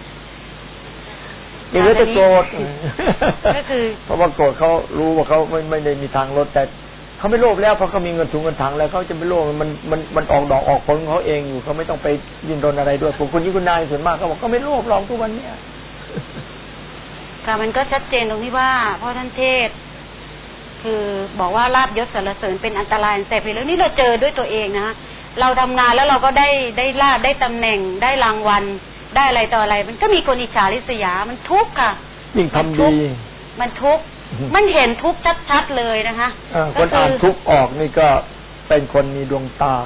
อย่างนี้จะโกรธก็คือเพราะว่าโกรธเขารู้ว่าเขาไม่ไม่ได้มีทางลดแต่เขาไม่โลภแล้วเพราะเขามีเงินถุงเงินถังแล้วเขาจะไม่โลภมันมันมันออกดอกออกผลของเขาเองอยู่เขาไม่ต้องไปดิ้นรนอะไรด้วยผมคุณหญิงคุณนายส่วนมากเขาบอกเขาไม่โลภหรอกทุกวันเนี้ยค่ะมันก็ชัดเจนตรงที่ว่าพ่อท่านเทศคือบอกว่าลาภยศสรรเสริญเป็นอันตรายแต่เพียงเรื่องนี้เราเจอด้วยตัวเองนะเราทำงานแล้วเราก็ได้ได้ลาภได้ตำแหน่งได้รางวัลได้อะไรต่ออะไรมันก็มีคนอิจฉาริษยามันทุกข์ค่ะยิ่งทำดีมันทุกข์มันเห็นทุกข์ชัดๆเลยนะคะคนอ่านทุกข์ออกนี่ก็เป็นคนมีดวงตา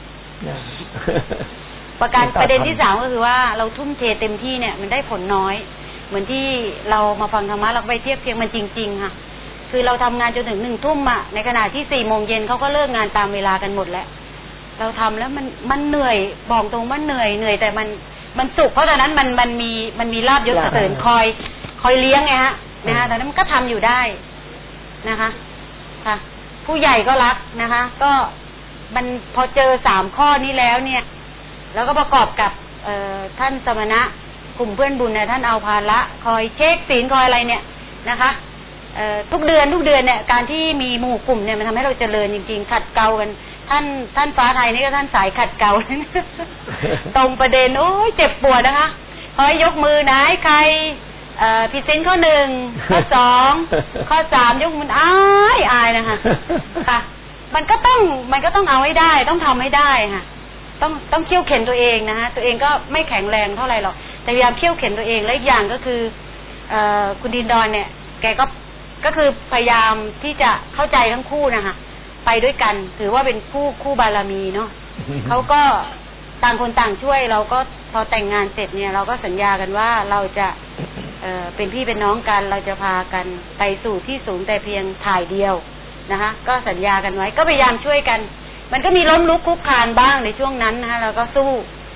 ประการประเด็นที่สามก็คือว่าเราทุ่มเทเต็มที่เนี่ยมันได้ผลน้อยเหมือนที่เรามาฟังธรรมะเราไปเทียบเทียงมันจริงๆค่ะคือเราทำงานจนถึงหนึ่งทุ่มอ่ะในขณะที่สี่โมงเย็นเขาก็เลิกงานตามเวลากันหมดแล้วเราทำแล้วมันมันเหนื่อยบอกตรงว่าเหนื่อยเหนื่อยแต่มันมันสุขเพราะตอนนั้นมันมันมีมันมีลาภยศสรรเสริญคอยคอยเลี้ยงไงฮะนะคะตอนนั้นมันก็ทำอยู่ได้นะคะค่ะผู้ใหญ่ก็รักนะคะก็มันพอเจอสามข้อนี้แล้วเนี่ยแล้วก็ประกอบกับเอ่อท่านสมณะกลุ่มเพื่อนบุญเนี่ยท่านเอาภาระคอยเช็คศีลคอยอะไรเนี่ยนะคะเอ่อทุกเดือนทุกเดือนเนี่ยการที่มีหมู่กลุ่มเนี่ยมันทำให้เราเจริญจริงๆขัดเกลากันท่านท่านฟ้าไทยนี่ก็ท่านสายขัดเกลา ตรงประเด็นโอ้ยเจ็บปวดนะคะคอยยกมือไหนใครเอ่อผิดศีลข้อหนึ่งข้อสองข้อสามยกมืออายอายนะคะค่ะมันก็ต้องมันก็ต้องเอาให้ได้ต้องทำให้ได้ค่ะต้องต้องเขี่ยวเข็นตัวเองนะคะตัวเองก็ไม่แข็งแรงเท่าไหร่หรอกแต่พยายามเขี่ยวเข็นตัวเองและอีกอย่างก็คือเอ่อคุณดินดอนเนี่ยแกก็ก็คือพยายามที่จะเข้าใจทั้งคู่นะคะไปด้วยกันถือว่าเป็นคู่คู่บารมีเนาะ เขาก็ต่างคนต่างช่วยเราก็พอแต่งงานเสร็จเนี่ยเราก็สัญญากันว่าเราจะเอ่อเป็นพี่เป็นน้องกันเราจะพากันไปสู่ที่สูงแต่เพียงถ่ายเดียวนะคะก็สัญญากันไว้ก็พยายามช่วยกันมันก็มีล้มลุกคลุกคลานบ้างในช่วงนั้นนะคะเราก็สู้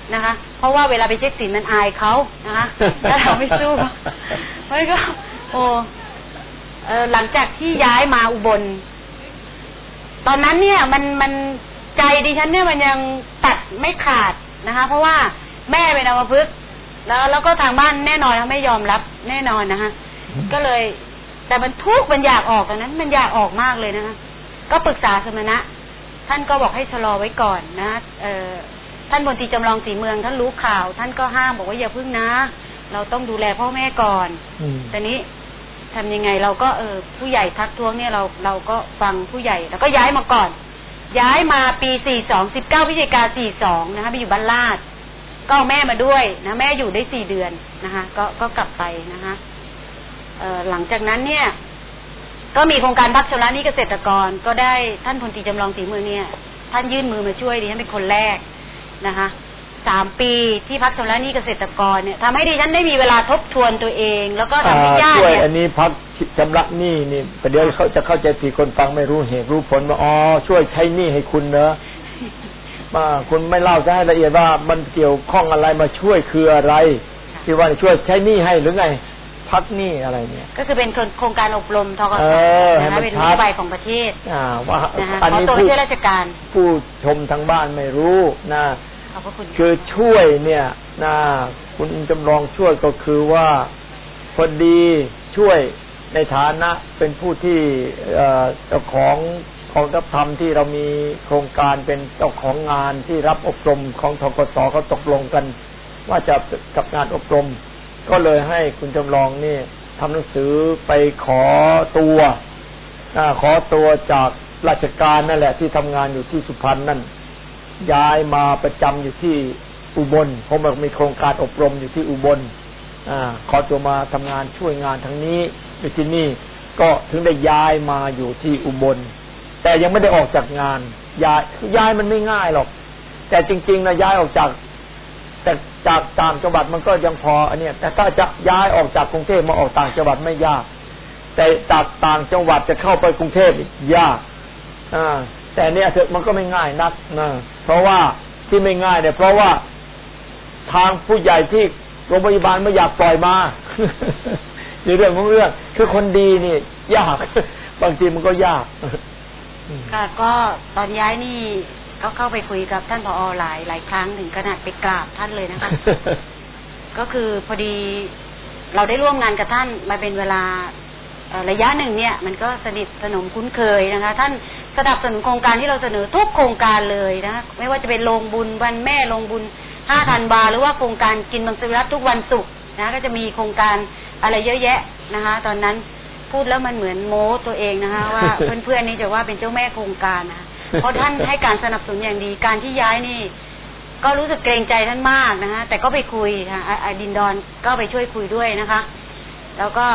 นะคะ เพราะว่าเวลาไปเช็คสินมันอายเขานะคะแล้วเราไม่สู้มันก็โอ้เออหลังจากที่ย้ายมาอุบลตอนนั้นเนี่ยมันมันใจดิฉันเนี่ยมันยังตัดไม่ขาดนะคะ เพราะว่าแม่เป็นอัมพฤกษ์แล้วแล้วก็ทางบ้านแน่นอนเขาไม่ยอมรับแน่นอนนะคะก็เลยแต่มันทุกข์มันอยากออกตอนนั้นมันอยากออกมากเลยนะคะก็ปรึกษาสมณะท่านก็บอกให้ชะลอไว้ก่อนนะเอ่อท่านพลตรีจำลองศรีเมืองท่านรู้ข่าวท่านก็ห้ามบอกว่าอย่าพึ่งนะเราต้องดูแลพ่อแม่ก่อนแต่นี้ทำยังไงเราก็เออผู้ใหญ่ทักท้วงเนี่ยเราเราก็ฟังผู้ใหญ่แล้วก็ย้ายมาก่อนย้ายมาปีสี่สอง สิบเก้าพฤศจิกายนสี่สองนะคะไปอยู่บ้านลาดก็เอาแม่มาด้วยนะแม่อยู่ได้สี่เดือนนะคะก็ก็กลับไปนะคะเอ่อหลังจากนั้นเนี่ยก็มีโครงการพักชำระหนี้เกษตรกรก็ได้ท่านพลตรีจำลองศรีเมืองเนี่ยท่านยื่นมือมาช่วยดิฉันเป็นคนแรกนะคะสามปีที่พักชำระหนี้เกษตรกรเนี่ยทำให้ดิฉันได้มีเวลาทบทวนตัวเองแล้วก็ทำให้ญาติเนี่ยช่วยอันนี้พักชำระหนี้นี่ประเดี๋ยวเขาจะเข้าใจผิดคนฟังไม่รู้เหตุรู้ผลว่าอ๋อช่วยใช้หนี้ให้คุณเนอะมาคุณไม่เล่าจะให้ละเอียดว่ามันเกี่ยวข้องอะไรมาช่วยคืออะไรที่ว่าช่วยใช้หนี้ให้หรือไงพักหนี้อะไรเนี่ยก็คือเป็นโครงการอบรมทกสนะคะเป็นนโยบายของประเทศอ่าว่าอันนี้ผู้ราชการผู้ชมทางบ้านไม่รู้นะคือช่วยเนี่ยนะคุณจำลองช่วยก็คือว่าพอดีช่วยในฐานะเป็นผู้ที่เจ้าของกองทัพธรรมที่เรามีโครงการเป็นเจ้าของงานที่รับอบรมของทกสเขาตกลงกันว่าจะกับงานอบรมก็เลยให้คุณจำลองนี่ทำหนังสือไปขอตัวขอตัวจากราชการนั่นแหละที่ทำงานอยู่ที่สุพรรณนั่นย้ายมาประจำอยู่ที่อุบลเพราะมันมีโครงการอบรมอยู่ที่อุบลอ่าขอตัวมาทำงานช่วยงานทางนี้อยู่ที่นี่ก็ถึงได้ย้ายมาอยู่ที่อุบลแต่ยังไม่ได้ออกจากงานย้ายย้ายมันไม่ง่ายหรอกแต่จริงๆนะย้ายออกจากแต่จากต่างจังหวัดมันก็ยังพออันนี้แต่ถ้าจะย้ายออกจากกรุงเทพมาออกต่างจังหวัดไม่ยากแต่จากต่างจังหวัดจะเข้าไปกรุงเทพยากอ่าแต่เนี่ยเถอะมันก็ไม่ง่ายนักนะเพราะว่าที่ไม่ง่ายเนี่ยเพราะว่าทางผู้ใหญ่ที่โรงพยาบาลไม่อยากปล่อยมาในเรื่องของเรื่องคือคนดีนี่ยากบางทีมันก็ยากค่ะก็ตอนย้ายนี่ก็เข้าไปคุยกับท่านผอ.หลายหลายครั้งถึงขนาดไปกราบท่านเลยนะคะ ก็คือพอดีเราได้ร่วมงานกับท่านมาเป็นเวลาระยะหนึ่งเนี่ยมันก็สนิทสนมคุ้นเคยนะคะท่านสนับสนุนโครงการที่เราเสนอทุกโครงการเลยนะไม่ว่าจะเป็นโรงบุญวันแม่โรงบุญห้าพันบาทหรือว่าโครงการกินมังสวิรัติทุกวันศุกร์นะก็จะมีโครงการอะไรเยอะแยะนะคะตอนนั้นพูดแล้วมันเหมือนโม้ตัวเองนะคะว่าเพื่อนๆนี่จะว่าเป็นเจ้าแม่โครงการนะเพราะท่านให้การสนับสนุนอย่างดีการที่ย้ายนี่ก็รู้สึกเกรงใจท่านมากนะคะแต่ก็ไปคุยค่ะอดินดอนก็ไปช่วยคุยด้วยนะคะแล้วก็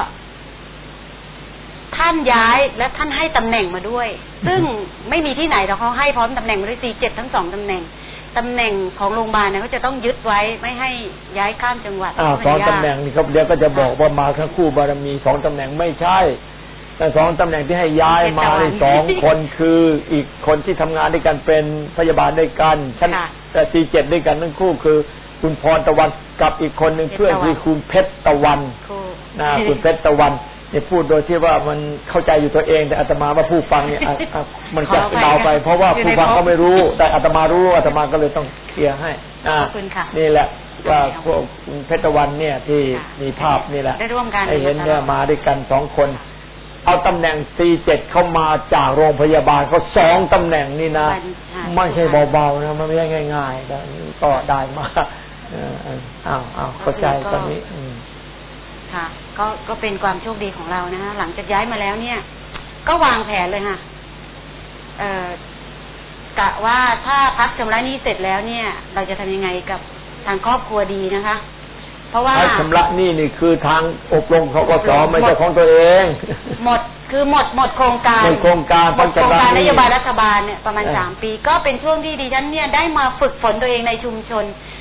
ท่านย้ายและท่านให้ตำแหน่งมาด้วยซึ่งไม่มีที่ไหนแต่เขาให้พร้อมตำแหน่งมาด้วยสี่เจ็ดทั้งสองตำแหน่งตำแหน่งของโรงพยาบาลเนี่ยเขาจะต้องยึดไว้ไม่ให้ย้ายข้ามจังหวัดอ่าสองตำแหน่งนี่ครับเดี๋ยวก็จะบอกว่ามาทั้งคู่บารมีสองตำแหน่งไม่ใช่แต่สองตำแหน่งที่ให้ย้ายมาในสองคนคืออีกคนที่ทำงานด้วยกันเป็นพยาบาลด้วยกันชั้นแต่สี่เจ็ดด้วยกันทั้งคู่คือคุณพรตะวันกับอีกคนหนึ่งเพื่อนคือคุณเพชรตะวันนะคุณเพชรตะวันเนี่ยพูดโดยที่ว่ามันเข้าใจอยู่ตัวเองแต่อาตมาว่าผู้ฟังเนี่ยมันจะเดาไปเพราะว่าผู้ฟังเขาไม่รู้แต่อาตมารู้อาตมาก็เลยต้องเคลียร์ให้อ่านี่แหละว่าพวกคุณเพชรตะวันเนี่ยที่มีภาพนี่แหละให้เห็นเนี่ยมาด้วยกันสองคนเอาตำแหน่ง ซี เจ็ด เข้ามาจากโรงพยาบาลเขาสองตำแหน่งนี่นะไม่ใช่เบาๆนะมันไม่ใช่ง่ายๆแต่ก็ได้มาอ้าวอ้าวเข้าใจตอนนี้ค่ะก็ก็เป็นความโชคดีของเรานะฮะหลังจากย้ายมาแล้วเนี่ยก็วางแผนเลยค่ะเอ่อกะว่าถ้าพักชำระหนี้เสร็จแล้วเนี่ยเราจะทำยังไงกับทางครอบครัวดีนะคะเพราะว่าพักชำระหนี้นี่คือทางอบรมทกสไม่ใช่ของตัวเองหมดคือหมดหมดโครงการหมดโครงการหมดโครงการนโยบายรัฐบาลเนี่ยประมาณสามปีก็เป็นช่วงที่ดิฉันเนี่ยได้มาฝึกฝนตัวเองในชุมชน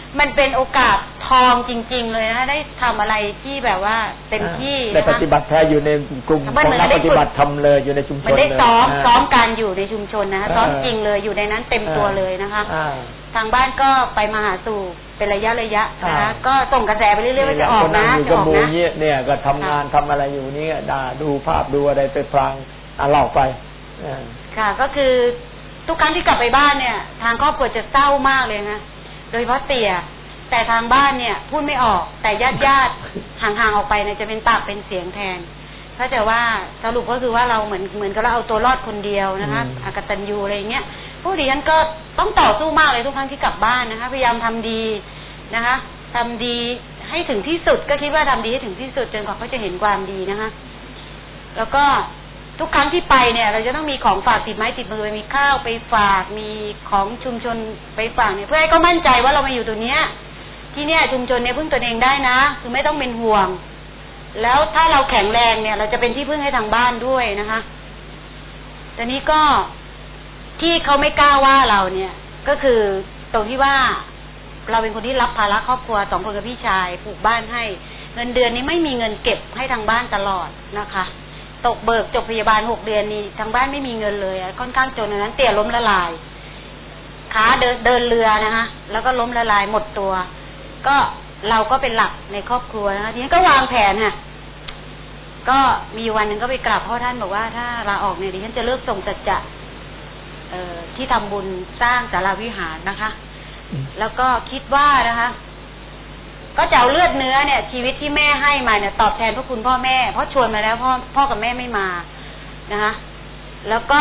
มันเป็นโอกาสทองจริงๆเลยนะได้ทำอะไรที่แบบว่าเต็มที่ได้ปฏิบัติแท้อยู่ในกลุ่มของนักปฏิบัติทำเลยอยู่ในชุมชนเลยมันได้ซ้อมซ้อมการอยู่ในชุมชนนะคะซ้อมจริงเลยอยู่ในนั้นเต็มตัวเลยนะคะทางบ้านก็ไปมาหาสู่เป็นระยะระยะนะคะก็ส่งกระแสไปเรื่อยๆว่าจะออกนะจะออกนะเนี่ยก็ทำงานทำอะไรอยู่นี่ด่าดูภาพดูอะไรไปฟังอ่ะเล่าไปค่ะก็คือทุกครั้งที่กลับไปบ้านเนี่ยทางครอบครัวจะเศร้ามากเลยนะโดยเฉพาะเตี่ยแต่ทางบ้านเนี่ยพูดไม่ออกแต่ญาติญาติห่างๆออกไปเนี่ยจะเป็นปากเป็นเสียงแทนถ้าจะว่าสรุปก็คือว่าเราเหมือนเหมือนกับเราเอาตัวรอดคนเดียวนะคะอกตัญญูอะไรเงี้ยผู้ดิฉันก็ต้องต่อสู้มากเลยทุกครั้งที่กลับบ้านนะคะพยายามทำดีนะคะทำดีให้ถึงที่สุดก็คิดว่าทำดีให้ถึงที่สุดจนกว่าเขาจะเห็นความดีนะคะแล้วก็ทุกครั้งที่ไปเนี่ยเราจะต้องมีของฝากติดไม้ติดมือมีข้าวไปฝากมีของชุมชนไปฝากเนี่ยเพื่อให้เขามั่นใจว่าเรามาอยู่ตรงเนี้ยที่เนี่ยชุมชนเนี่ยพึ่งตนเองได้นะคือไม่ต้องเป็นห่วงแล้วถ้าเราแข็งแรงเนี่ยเราจะเป็นที่พึ่งให้ทางบ้านด้วยนะคะแต่นี้ก็ที่เขาไม่กล้าว่าเราเนี่ยก็คือตรงที่ว่าเราเป็นคนที่รับภาระครอบครัวสองคนกับพี่ชายปลูกบ้านให้เงินเดือนนี้ไม่มีเงินเก็บให้ทางบ้านตลอดนะคะตกเบิกจบพยาบาลหกเดือนนี้ทางบ้านไม่มีเงินเลยค่อนข้างจนนั้นเตี่ยล้มละลายขาเดินเดินเรือนะคะแล้วก็ล้มละลายหมดตัวก็เราก็เป็นหลักในครอบครัวนะคะทีนี้ก็วางแผนค่ะก็มีวันหนึ่งก็ไปกราบพ่อท่านบอกว่าถ้าลาออกเนี่ยดิฉันจะเลิกส่งสัจจะเอ่อที่ทำบุญสร้างศาลาวิหารนะคะแล้วก็คิดว่านะคะก็จะเอาเลือดเนื้อเนี่ยชีวิตที่แม่ให้มาเนี่ยตอบแทนพระคุณพ่อแม่เพราะชวนมาแล้วพ่อพ่อกับแม่ไม่มานะคะแล้วก็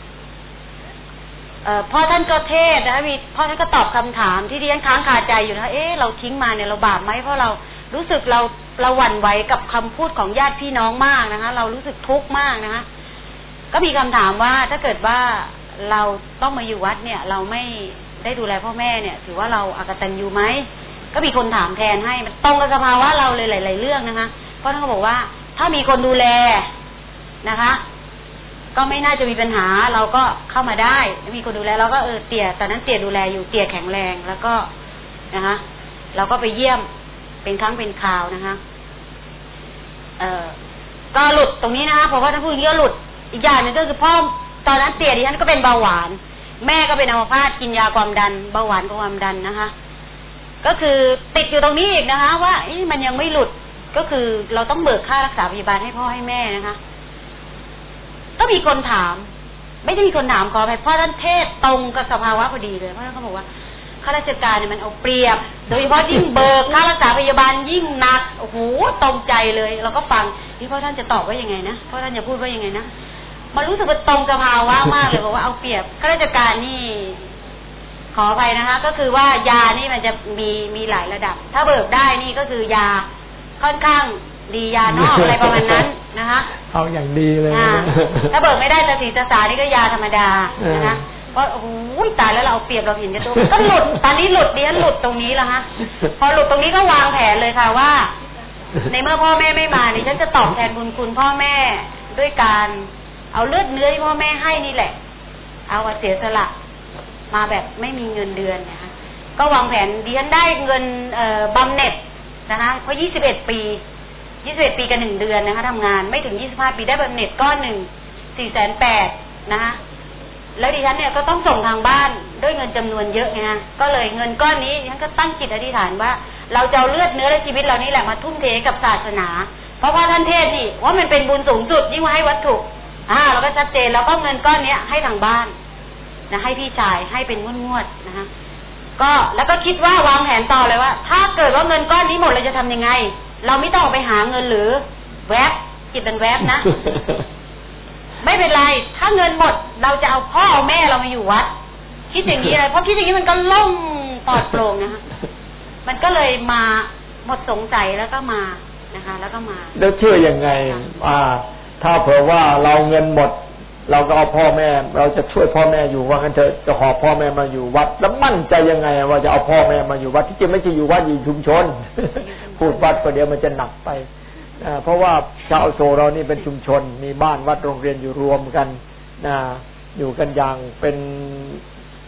เอ่อพ่อท่านก็เทศนะคะมีพ่อท่านก็ตอบคำถามที่ดิฉันค้างคาใจอยู่นะคะเอ๊ะเราทิ้งมาเนี่ยเราบาปไหมเพราะเรารู้สึกเราเราหวั่นไหวกับคำพูดของญาติพี่น้องมากนะคะเรารู้สึกทุกข์มากนะคะก็มีคำถามว่าถ้าเกิดว่าเราต้องมาอยู่วัดเนี่ยเราไม่ได้ดูแลพ่อแม่เนี่ยถือว่าเราอกตัญญูไหมก็มีคนถามแทนให้มันตรงกับสภาวะเราเลยหลายๆเรื่องนะคะเพราะท่านก็บอกว่าถ้ามีคนดูแลนะคะก็ไม่น่าจะมีปัญหาเราก็เข้ามาได้มีคนดูแลเราก็เออเตี่ยตอนนั้นเตี่ยดูแลอยู่เตี่ยแข็งแรงแล้วก็นะคะเราก็ไปเยี่ยมเป็นครั้งเป็นคราวนะคะเออก็หลุดตรงนี้นะคะเพราะว่าท่านพูดอย่างนี้ก็หลุดอีกอย่างหนึ่งก็คือพ่อตอนนั้นเตี่ยดิฉันก็เป็นเบาหวานแม่ก็เป็นอัมพาตกินยาความดันเบาหวานกับความดันนะคะก็คือติดอยู่ตรงนี้อีกนะคะว่ามันยังไม่หลุดก็คือเราต้องเบิกค่ารักษาพยาบาลให้พ่อให้แม่นะคะก็มีคนถามไม่ได้มีคนถามขออภัยพ่อท่านเทศตรงกับสภาวะพอดีเลยเพราะท่านเขาบอกว่าข้าราชการเนี่ยมันเอาเปรียบโดยเฉพาะยิ่งเบิกค่ารักษาพยาบาลยิ่งหนักโอ้โหตรงใจเลยเราก็ฟังนี่พ่อท่านจะตอบว่ายังไงนะพ่อท่านจะพูดว่ายังไงนะมันรู้สึกว่าตรงสภาวะมากเลยบอกว่าเอาเปรียบข้าราชการนี่ขออภัยนะคะก็คือว่ายานี่มันจะมีมีหลายระดับถ้าเบิกได้นี่ก็คือยาค่อนข้างดียานอกอะไรประมาณนั้นนะคะเอาอย่างดีเลยถ้าเบิกไม่ได้ตาสีตาสานี่ก็ยาธรรมดานะคะเพราะโอ้โหตายแล้วเราเอาเปรียบเราเห็นจะตัวก็หลุดตอนนี้หลุดดิฉันหลุดตรงนี้แล้วฮะพอหลุดตรงนี้ก็วางแผนเลยค่ะว่าในเมื่อพ่อแม่ไม่มานี่ฉันจะตอบแทนบุญคุณพ่อแม่ด้วยการเอาเลือดเนื้อที่พ่อแม่ให้นี่แหละเอาเสียสละมาแบบไม่มีเงินเดือนนะคะก็วางแผนดิฉันได้เงินเอ่อบำเหน็จนะคะเพราะยี่สิบเอ็ดปียี่สิบเอ็ดปีกับหนึ่งเดือนนะคะทำงานไม่ถึงยี่สิบห้าปีได้บำเหน็จก้อนหนึ่งสี่แสนแปดนะคะแล้วดิฉันเนี่ยก็ต้องส่งทางบ้านด้วยเงินจำนวนเยอะไงฮะก็เลยเงินก้อนนี้ดิฉันก็ตั้งจิตอธิษฐานว่าเราจะเอาเลือดเนื้อและชีวิตเรานี่แหละมาทุ่มเทกับศาสนาเพราะว่าท่านเทศนี่ว่ามันเป็นบุญสูงสุดยิ่งกว่าให้วัตถุอ่าเราก็ชัดเจนแล้วก็เงินก้อนเนี้ยให้ทางบ้านนะให้พี่ชายให้เป็นงวดๆนะคะก็แล้วก็คิดว่าวางแผนต่อเลยว่าถ้าเกิดว่าเงินก้อนนี้หมดเราจะทำยังไงเราไม่ต้องออกไปหาเงินหรือแวบจิตเป็นแวบนะ ไม่เป็นไรถ้าเงินหมดเราจะเอาพ่อเอาแม่เรามาอยู่วัดคิดอย่างนี้เลยเพราะคิดอย่างนี้มันก็ล่มปลอดโปร่งนะคะมันก็เลยมาหมดสงสัยแล้วก็มานะคะแล้วก็มาแล้วเชื่อยังไงอ่าถ้าเผื่อว่าเราเงินหมดเราก็เอาพ่อแม่เราจะช่วยพ่อแม่อยู่ว่างั้นเถอะจะขอพ่อแม่มาอยู่วัดแล้วมั่นใจยังไงว่าจะเอาพ่อแม่มาอยู่วัดที่จริงไม่ใช่อยู่วัดอยู่ชุมชน พูดวัดประเดี๋ยวมันจะหนักไปเพราะว่าชาวโซเรานี่เป็นชุมชนมีบ้านวัดโรงเรียนอยู่รวมกันนะอยู่กันอย่างเป็น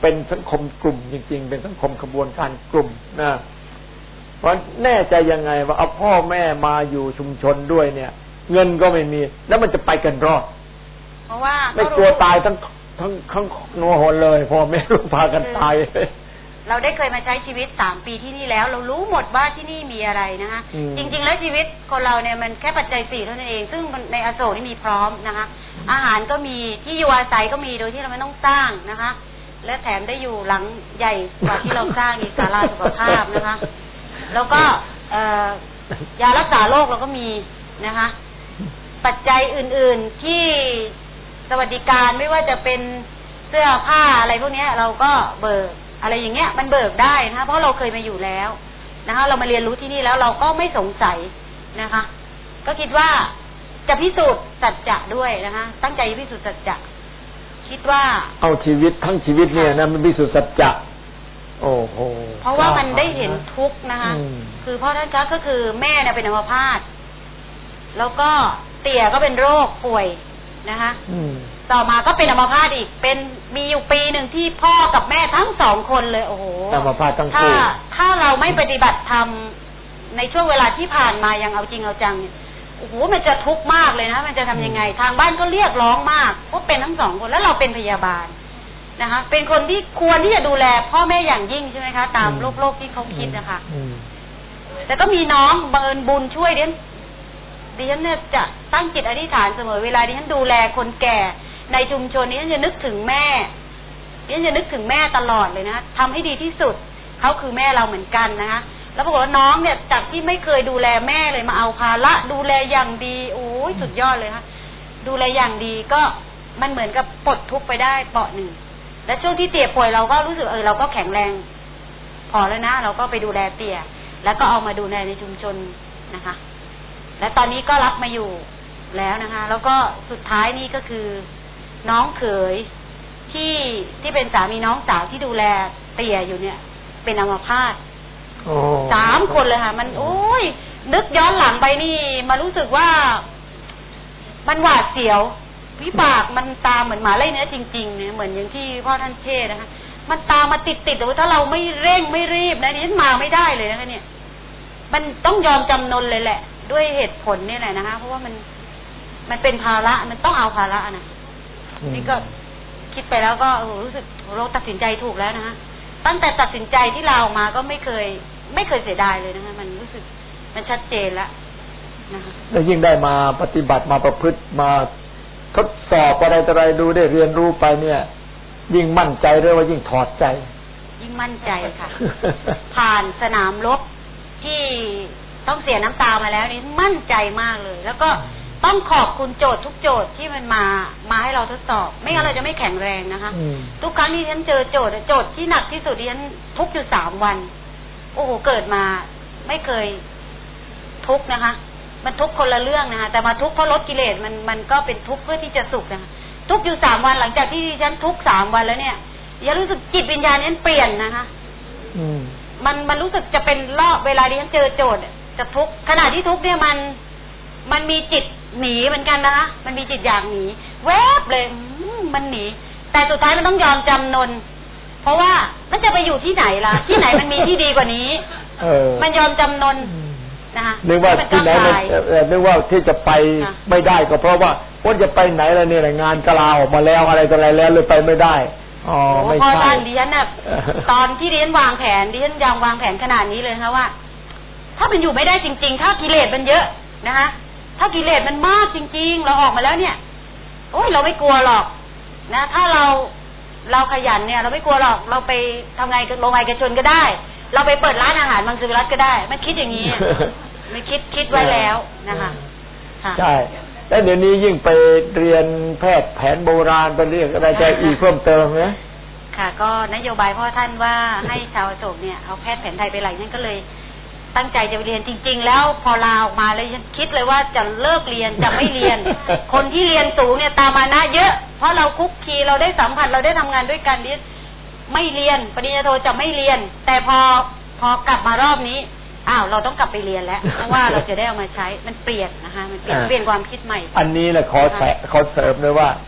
เป็นสังคมกลุ่มจริงๆเป็นสังคมขบวนการกลุ่มนะเพราะแน่ใจยังไงว่าเอาพ่อแม่มาอยู่ชุมชนด้วยเนี่ยเงินก็ไม่มีแล้วมันจะไปกันรอดเพราะว่าไม่กลัวตายทั้งทั้งทั้งโนหนเลยพ่อแม่ลูกพากันตายเราได้เคยมาใช้ชีวิตสามปีที่นี่แล้วเรารู้หมดว่าที่นี่มีอะไรนะคะจริงๆแล้วชีวิตคนเราเนี่ยมันแค่ปัจจัยสี่เท่านั้นเองซึ่งในอโศกนี่มีพร้อมนะคะอาหารก็มีที่อยู่อาศัยก็มีโดยที่เราไม่ต้องสร้างนะคะและแถมได้อยู่หลังใหญ่กว่าที่เราสร้างอีกศาลาสุขภาพนะคะแล้วก็ยารักษาโรคเราก็มีนะคะปัจจัยอื่นๆที่สวัสดิการไม่ว่าจะเป็นเสื้อผ้าอะไรพวกนี้เราก็เบิกอะไรอย่างเงี้ยมันเบิกได้นะคะเพราะเราเคยมาอยู่แล้วนะคะเรามาเรียนรู้ที่นี่แล้วเราก็ไม่สงสัยนะคะก็คิดว่าจะพิสูจน์สัจจะด้วยนะคะตั้งใจพิสูจน์สัจจะคิดว่าเอาชีวิตทั้งชีวิตเนี่ยนะมันพิสูจน์สัจจะโอ้โหเพราะว่ามันได้เห็นทุกข์นะคะคือพ่อท่านก็คือแม่เนี่ยเป็นอัมพาตแล้วก็เตี่ยก็เป็นโรคป่วยนะคะต่อมาก็เป็นอัมพาตอีกเป็นมีอยู่ปีหนึ่งที่พ่อกับแม่ทั้งสองคนเลยโอ้โหอัมพาตทั้งคู่ถ้าถ้าเราไม่ปฏิบัติธรรมในช่วงเวลาที่ผ่านมายังเอาจริงเอาจังเนี่ยโอ้โหมันจะทุกข์มากเลยนะมันจะทำยังไงทางบ้านก็เรียกร้องมากเพราะเป็นทั้งสองคนแล้วเราเป็นพยาบาลนะคะเป็นคนที่ควรที่จะดูแลพ่อแม่อย่างยิ่งใช่ไหมคะตามโลกโลกที่เขาคิดนะคะแต่ก็มีน้องบังเอิญบุญช่วยเดิฉันดิฉันเนี่ยจะตั้งจิตอธิษฐานเสมอเวลาดิฉันดูแลคนแก่ในชุมชนนี้ดิฉันจะนึกถึงแม่ดิฉันจะนึกถึงแม่ตลอดเลยนะทำให้ดีที่สุดเขาคือแม่เราเหมือนกันนะคะแล้วปรากฏว่าน้องเนี่ยจากที่ไม่เคยดูแลแม่เลยมาเอาภาระดูแลอย่างดีโอ้ยสุดยอดเลยค่ะดูแลอย่างดีก็มันเหมือนกับปลดทุกข์ไปได้เปาะหนึ่งและช่วงที่เตี่ยป่วยเราก็รู้สึกเออเราก็แข็งแรงพอแล้วนะเราก็ไปดูแลเตี่ยแล้วก็เอามาดูแลในชุมชนนะคะและตอนนี้ก็รับมาอยู่แล้วนะคะแล้วก็สุดท้ายนี่ก็คือน้องเขยที่ที่เป็นสามีน้องสาวที่ดูแลเตี่ยอยู่เนี่ยเป็นอัมพาตสามคนเลยค่ะมันโอ้ยนึกย้อนหลังไปนี่มารู้สึกว่ามันหวาดเสียววิบากมันตามเหมือนหมาไล่เนื้อจริงๆเนี่ยเหมือนอย่างที่พ่อท่านเทศนะคะมันตามมาติดๆแต่ว่าถ้าเราไม่เร่งไม่รีบนะนี่มาไม่ได้เลยนะคะเนี่ยมันต้องยอมจำนนเลยแหละด้วยเหตุผลนี่แหละนะคะเพราะว่ามันมันเป็นภาระมันต้องเอาภาระนะนี่ก็คิดไปแล้วก็รู้สึกเราตัดสินใจถูกแล้วนะคะตั้งแต่ตัดสินใจที่เราออกมาก็ไม่เคยไม่เคยเสียดายเลยนะคะมันรู้สึกมันชัดเจนแล้วนะคะแล้วยิ่งได้มาปฏิบัติมาประพฤติมาทดสอบอะไรต่ออะไรดูได้เรียนรู้ไปเนี่ยยิ่งมั่นใจด้วยว่ายิ่งถอดใจยิ่งมั่นใจค่ะ ผ่านสนามรบที่ต้องเสียน้ำตามาแล้วนี่มั่นใจมากเลยแล้วก็ต้องขอบคุณโจทย์ทุกโจทย์ที่มันมามาให้เราทดสอบไม่งั้นเราจะไม่แข็งแรงนะคะทุกครั้งที่ฉันเจอโจทย์โจทย์ที่หนักที่สุดที่ฉันทุกอยู่สามวันโอ้โหเกิดมาไม่เคยทุกนะคะมันทุกคนละเรื่องนะคะแต่มาทุกเพราะลดกิเลสมันมันก็เป็นทุกเพื่อที่จะสุขนะคะทุกอยู่สามวันหลังจากที่ฉันทุกสามวันแล้วเนี่ยยังรู้สึกจิตวิญญาณนี้เปลี่ยนนะคะมันมันรู้สึกจะเป็นรอบเวลาที่ฉันเจอโจทย์จะทุกขณะที่ทุกเนี่ยมันมันมีจิตหนีเหมือนกันนะคะมันมีจิตอยากหนีแวบเลยมันหนีแต่สุดท้ายมันต้องยอมจำนนเพราะว่ามันจะไปอยู่ที่ไหนล่ะที่ไหนมันมีที่ดีกว่านี้มันยอมจำนนนะคะนึกว่าที่ไหนนึกว่าที่จะไปไม่ได้ก็เพราะว่าว่าจะไปไหนแล้วเนี่ยงานกะลาออกมาแล้วอะไรต่ออะไรแล้วเลยไปไม่ได้อ๋อไม่ใช่พอตอนดิฉันน่ะตอนที่ดิฉันวางแผนดิฉันยังวางแผนขนาดนี้เลยนะว่าถ้ามันอยู่ไม่ได้จริงๆถ้ากิเลสมันเยอะนะคะถ้ากิเลสมันมากจริงๆเราออกมาแล้วเนี่ยโอ้ยเราไม่กลัวหรอกนะถ้าเราเราขยันเนี่ยเราไม่กลัวหรอกเราไปทำไงกับโรงงานเอกชนก็ได้เราไปเปิดร้านอาหารมังสวิรัติก็ได้ไม่คิดอย่างนี้ไม่คิดคิดไว้แล้วนะคะใช่แล้วเดี๋ยวนี้ยิ่งไปเรียนแพทย์แผนโบราณไปเรียกอะไรจะอีกเพิ่มเติมไหมค่ะก็นโยบายพ่อท่านว่าให้ชาวอโศกเนี่ยเอาแพทย์แผนไทยไปไหลนั่นก็เลยตั้งใจจะไปเรียนจริงๆแล้วพอลาออกมาเลยฉันคิดเลยว่าจะเลิกเรียนจะไม่เรียน คนที่เรียนสูงเนี่ยตามมานะเยอะเพราะเราคุกคีเราได้สัมผัสเราได้ทำงานด้วยกันดิไม่เรียนปริญญาโทจะไม่เรียนแต่พอพอกลับมารอบนี้อ้าวเราต้องกลับไปเรียนแล้วเพราะว่าเราจะได้เอามาใช้มันเปลี่ยนนะคะมันเปลี่ยนเปลี่ยนความคิดใหม่อันนี้แหละขอแสขอเสริมเลยว่า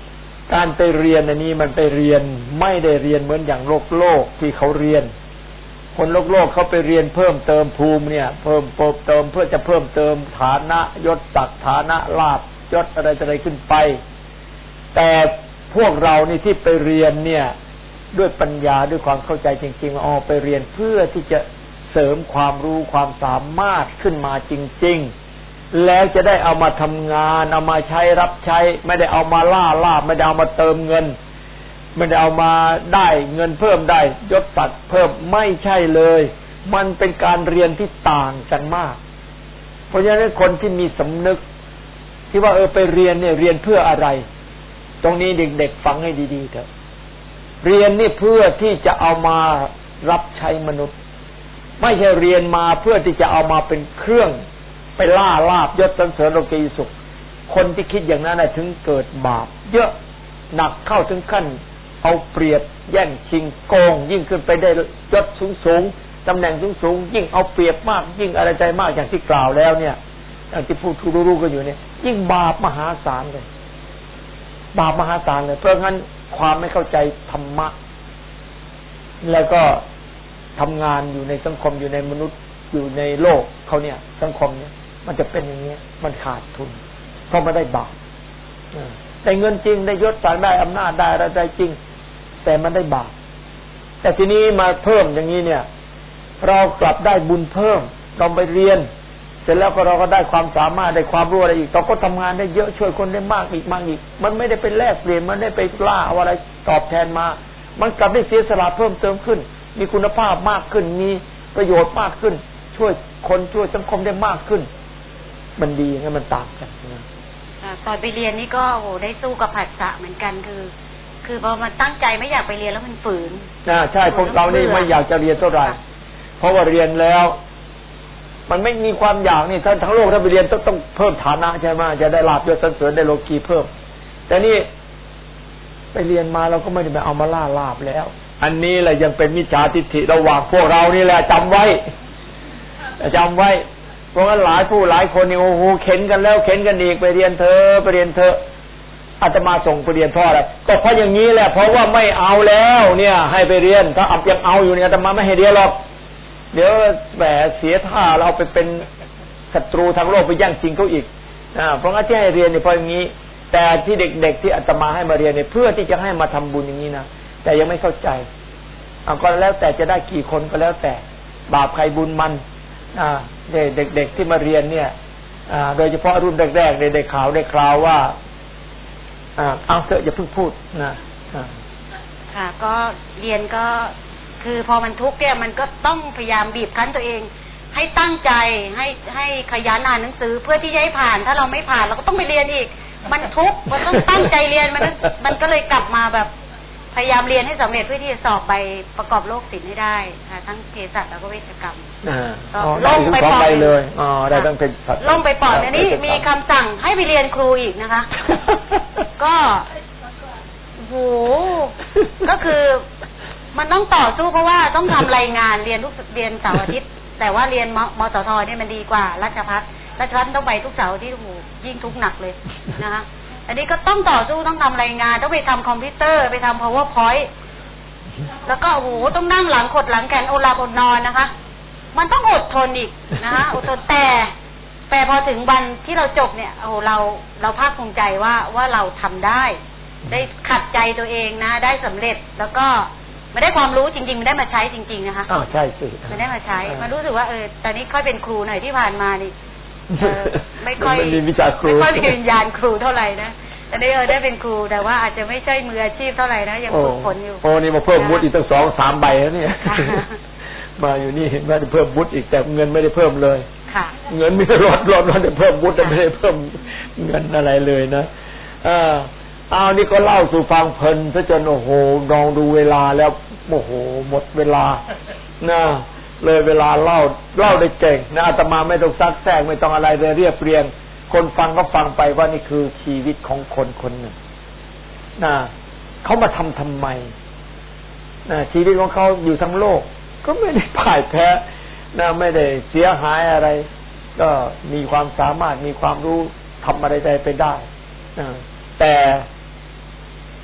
การไปเรียนอันนี้มันไปเรียนไม่ได้เรียนเหมือนอย่างโลกโลกที่เขาเรียนคนโลกโลกเขาไปเรียนเพิ่มเติมภูมิเนี่ยเพิ่มเพิ่มเติมเพื่อจะเพิ่มเติมฐานะยศศักดิ์ฐานะลาภยศอะไรอะไรขึ้นไปแต่พวกเรานี่ที่ไปเรียนเนี่ยด้วยปัญญาด้วยความเข้าใจจริงๆอ๋อไปเรียนเพื่อที่จะเสริมความรู้ความสามารถขึ้นมาจริงๆแล้วจะได้เอามาทำงานเอามาใช้รับใช้ไม่ได้เอามาล่าลาบไม่ได้เอามาเติมเงินไม่ได้เอามาได้เงินเพิ่มได้ยศศักดิ์เพิ่มไม่ใช่เลยมันเป็นการเรียนที่ต่างกันมากเพราะฉะนั้นคนที่มีสำนึกที่ว่าเออไปเรียนเนี่ยเรียนเพื่ออะไรตรงนี้เด็กๆฟังให้ดีๆเถอะเรียนนี่เพื่อที่จะเอามารับใช้มนุษย์ไม่ใช่เรียนมาเพื่อที่จะเอามาเป็นเครื่องไปล่าลาบยศสรรเสริญโลกีสุขคนที่คิดอย่างนั้นน่ะถึงเกิดบาปเยอะหนักเข้าถึงขั้นเอาเปรียบแย่งชิงโกงยิ่งขึ้นไปได้ยศสูงๆตำแหน่งสูงๆยิ่งเอาเปรียบมากยิ่งอะไรใจมากอย่างที่กล่าวแล้วเนี่ยอย่างที่พูดรู้ๆกันอยู่เนี่ยยิ่งบาปมหาศาลเลยบาปมหาศาลเลยเพราะงั้นความไม่เข้าใจธรรมะแล้วก็ทำงานอยู่ในสังคมอยู่ในมนุษย์อยู่ในโลกเขาเนี่ยสังคมเนี่ยมันจะเป็นอย่างนี้มันขาดทุนเพราะไม่ได้บาปได้เงินจริงได้ยศศักดิ์ได้อำนาจได้อะไรได้จริงแต่มันได้บาปแต่ทีนี้มาเพิ่มอย่างนี้เนี่ยเรากลับได้บุญเพิ่มเราไปเรียนเสร็จแล้วก็เราก็ได้ความสามารถได้ความรู้อะไรอีกเราก็ทำงานได้เยอะช่วยคนได้มากอีกมากอีกมันไม่ได้ไปแลกเปลี่ยนมันไม่ได้ไปล่าเอาอะไรตอบแทนมามันกลับได้เสียสละเพิ่มเติมขึ้นมีคุณภาพมากขึ้นมีประโยชน์มากขึ้นช่วยคนช่วยสังคมได้มากขึ้นมันดีงั้นมันต่างกันนะตอนไปเรียนนี่ก็โอ้ได้สู้กับผัสสะเหมือนกันคือคือพอมันตั้งใจไม่อยากไปเรียนแล้วมันฝืนอ่าใช่พวกเรานี่ไม่อยากจะเรียนเท่าไหร่เพราะว่าเรียนแล้วมันไม่มีความอยากนี่ถ้าทั้งโลกถ้าไปเรียนต้องต้องเพิ่มฐานะใช่ไหมจะได้ลาภยศสรรเสริญได้โลกีเพิ่มแต่นี่ไปเรียนมาเราก็ไม่ได้ไปเอามาล่าลาภแล้วอันนี้แหละยังเป็นมิจฉาทิฏฐิระหว่างพวกเรานี่แหละจำไว้จำไว้เพราะงั้นหลายผู้หลายคนนี่โอ้โหเข็นกันแล้วเข็นกันอีกไปเรียนเธอไปเรียนเธออาตมาส่งไปเรียนพ่อแล้วก็เพราะอย่างนี้แหละเพราะว่าไม่เอาแล้วเนี่ยให้ไปเรียนถ้าอับยังเอาอยู่เนี่ยอาตมาไม่ให้เรียนหรอกเดี๋ยวแหมเสียท่าเราไปเป็นศัตรูทางโลกไปแย่งชิงเขาอีกอ่าเพราะงั้นที่ให้เรียนเนี่ยเพราะอย่างนี้แต่ที่เด็กๆที่อาตมาให้มาเรียนเนี่ยเพื่อที่จะให้มาทำบุญอย่างนี้นะแต่ยังไม่เข้าใจเอาก็แล้วแต่จะได้กี่คนก็แล้วแต่บาปใครบุญมันอ่าเด็กๆที่มาเรียนเนี่ยอ่าโดยเฉพาะรุ่นแรกๆได้ข่าวได้คราวว่าอ่าเอาเถอะอย่าเพิ่งพูดนะค่ะก็เรียนก็คือพอมันทุกข์เนี่ยมันก็ต้องพยายามบีบคั้นตัวเองให้ตั้งใจให้ให้ขยันอ่านหนังสือเพื่อที่จะให้ผ่านถ้าเราไม่ผ่านเราก็ต้องไปเรียนอีกมันทุกข์มันต้องตั้งใจเรียนมันมันก็เลยกลับมาแบบพยายามเรียนให้สำเร็จเพื่อที่จะสอบไปประกอบโลกศิลป์ให้ได้ค่ะทั้งเภสัชแล้วก็เวชกรรมลงไปปอดเลยอ๋อได้ตั้งเป็นลงไปปอดนี่มีคำสั่งให้ไปเรียนครูอีกนะคะก็โหก็คือมันต้องต่อสู้เพราะว่าต้องทำรายงานเรียนทุกเรียนเสาร์อาทิตย์แต่ว่าเรียนมสทเนี่ยมันดีกว่าราชภัฏราชภัฏต้องไปทุกเสาร์อาทิตย์โหยิ่งทุกหนักเลยนะคะอันนี้ก็ต้องต่อสู้ต้องทำรายงานต้องไปทำคอมพิวเตอร์ไปทำ powerpoint แล้วก็โอ้โหต้องนั่งหลังขดหลังแขนอดหลับอดนอนนะคะมันต้องอดทนอีกนะคะอดทนแต่แต่พอถึงวันที่เราจบเนี่ยโอ้เราเราภาคภูมิใจว่าว่าเราทำได้ได้ขัดใจตัวเองนะได้สำเร็จแล้วก็ไม่ได้ความรู้จริงๆไม่ได้มาใช้จริงๆนะคะอ๋อใช่สิไม่ได้มาใช้มันรู้สึกว่าเออตอนนี้ค่อยเป็นครูหน่อยที่ผ่านมานี่ไม่ค่อยไม่มีวิชาครูไม่ค่อยมีวิญญาณครูเท่าไหร่นะอันนี้เออได้เป็นครูแต่ว่าอาจจะไม่ใช่มืออาชีพเท่าไหร่นะยังฝึกฝนอยู่โอ้นี่มาเพิ่มวุฒิอีกตั้งสองสามใบแล้วเนี่ยมาอยู่นี่เห็นว่าจะเพิ่มวุฒิอีกแต่เงินไม่ได้เพิ่มเลยค่ะเงินไม่ได้ลดลดลดแต่เพิ่มวุฒิแต่ไม่ได้เพิ่มเงินอะไรเลยนะอ่าเอานี่ก็เล่าสู่ฟังเพลินซะจนโอ้โหลองดูเวลาแล้วโอ้โหหมดเวลานะเลยเวลาเล่าเล่าได้เก่งนะอาตมาไม่ต้องซักแซกไม่ต้องอะไรเลยเรียบเรียงคนฟังก็ฟังไปว่านี่คือชีวิตของคนคนหนึ่งนะเขามาทำทำไมนะชีวิตของเขาอยู่ทั้งโลกก็ไม่ได้พ่ายแพ้นะไม่ได้เสียหายอะไรก็มีความสามารถมีความรู้ทำอะไรไปได้นะแต่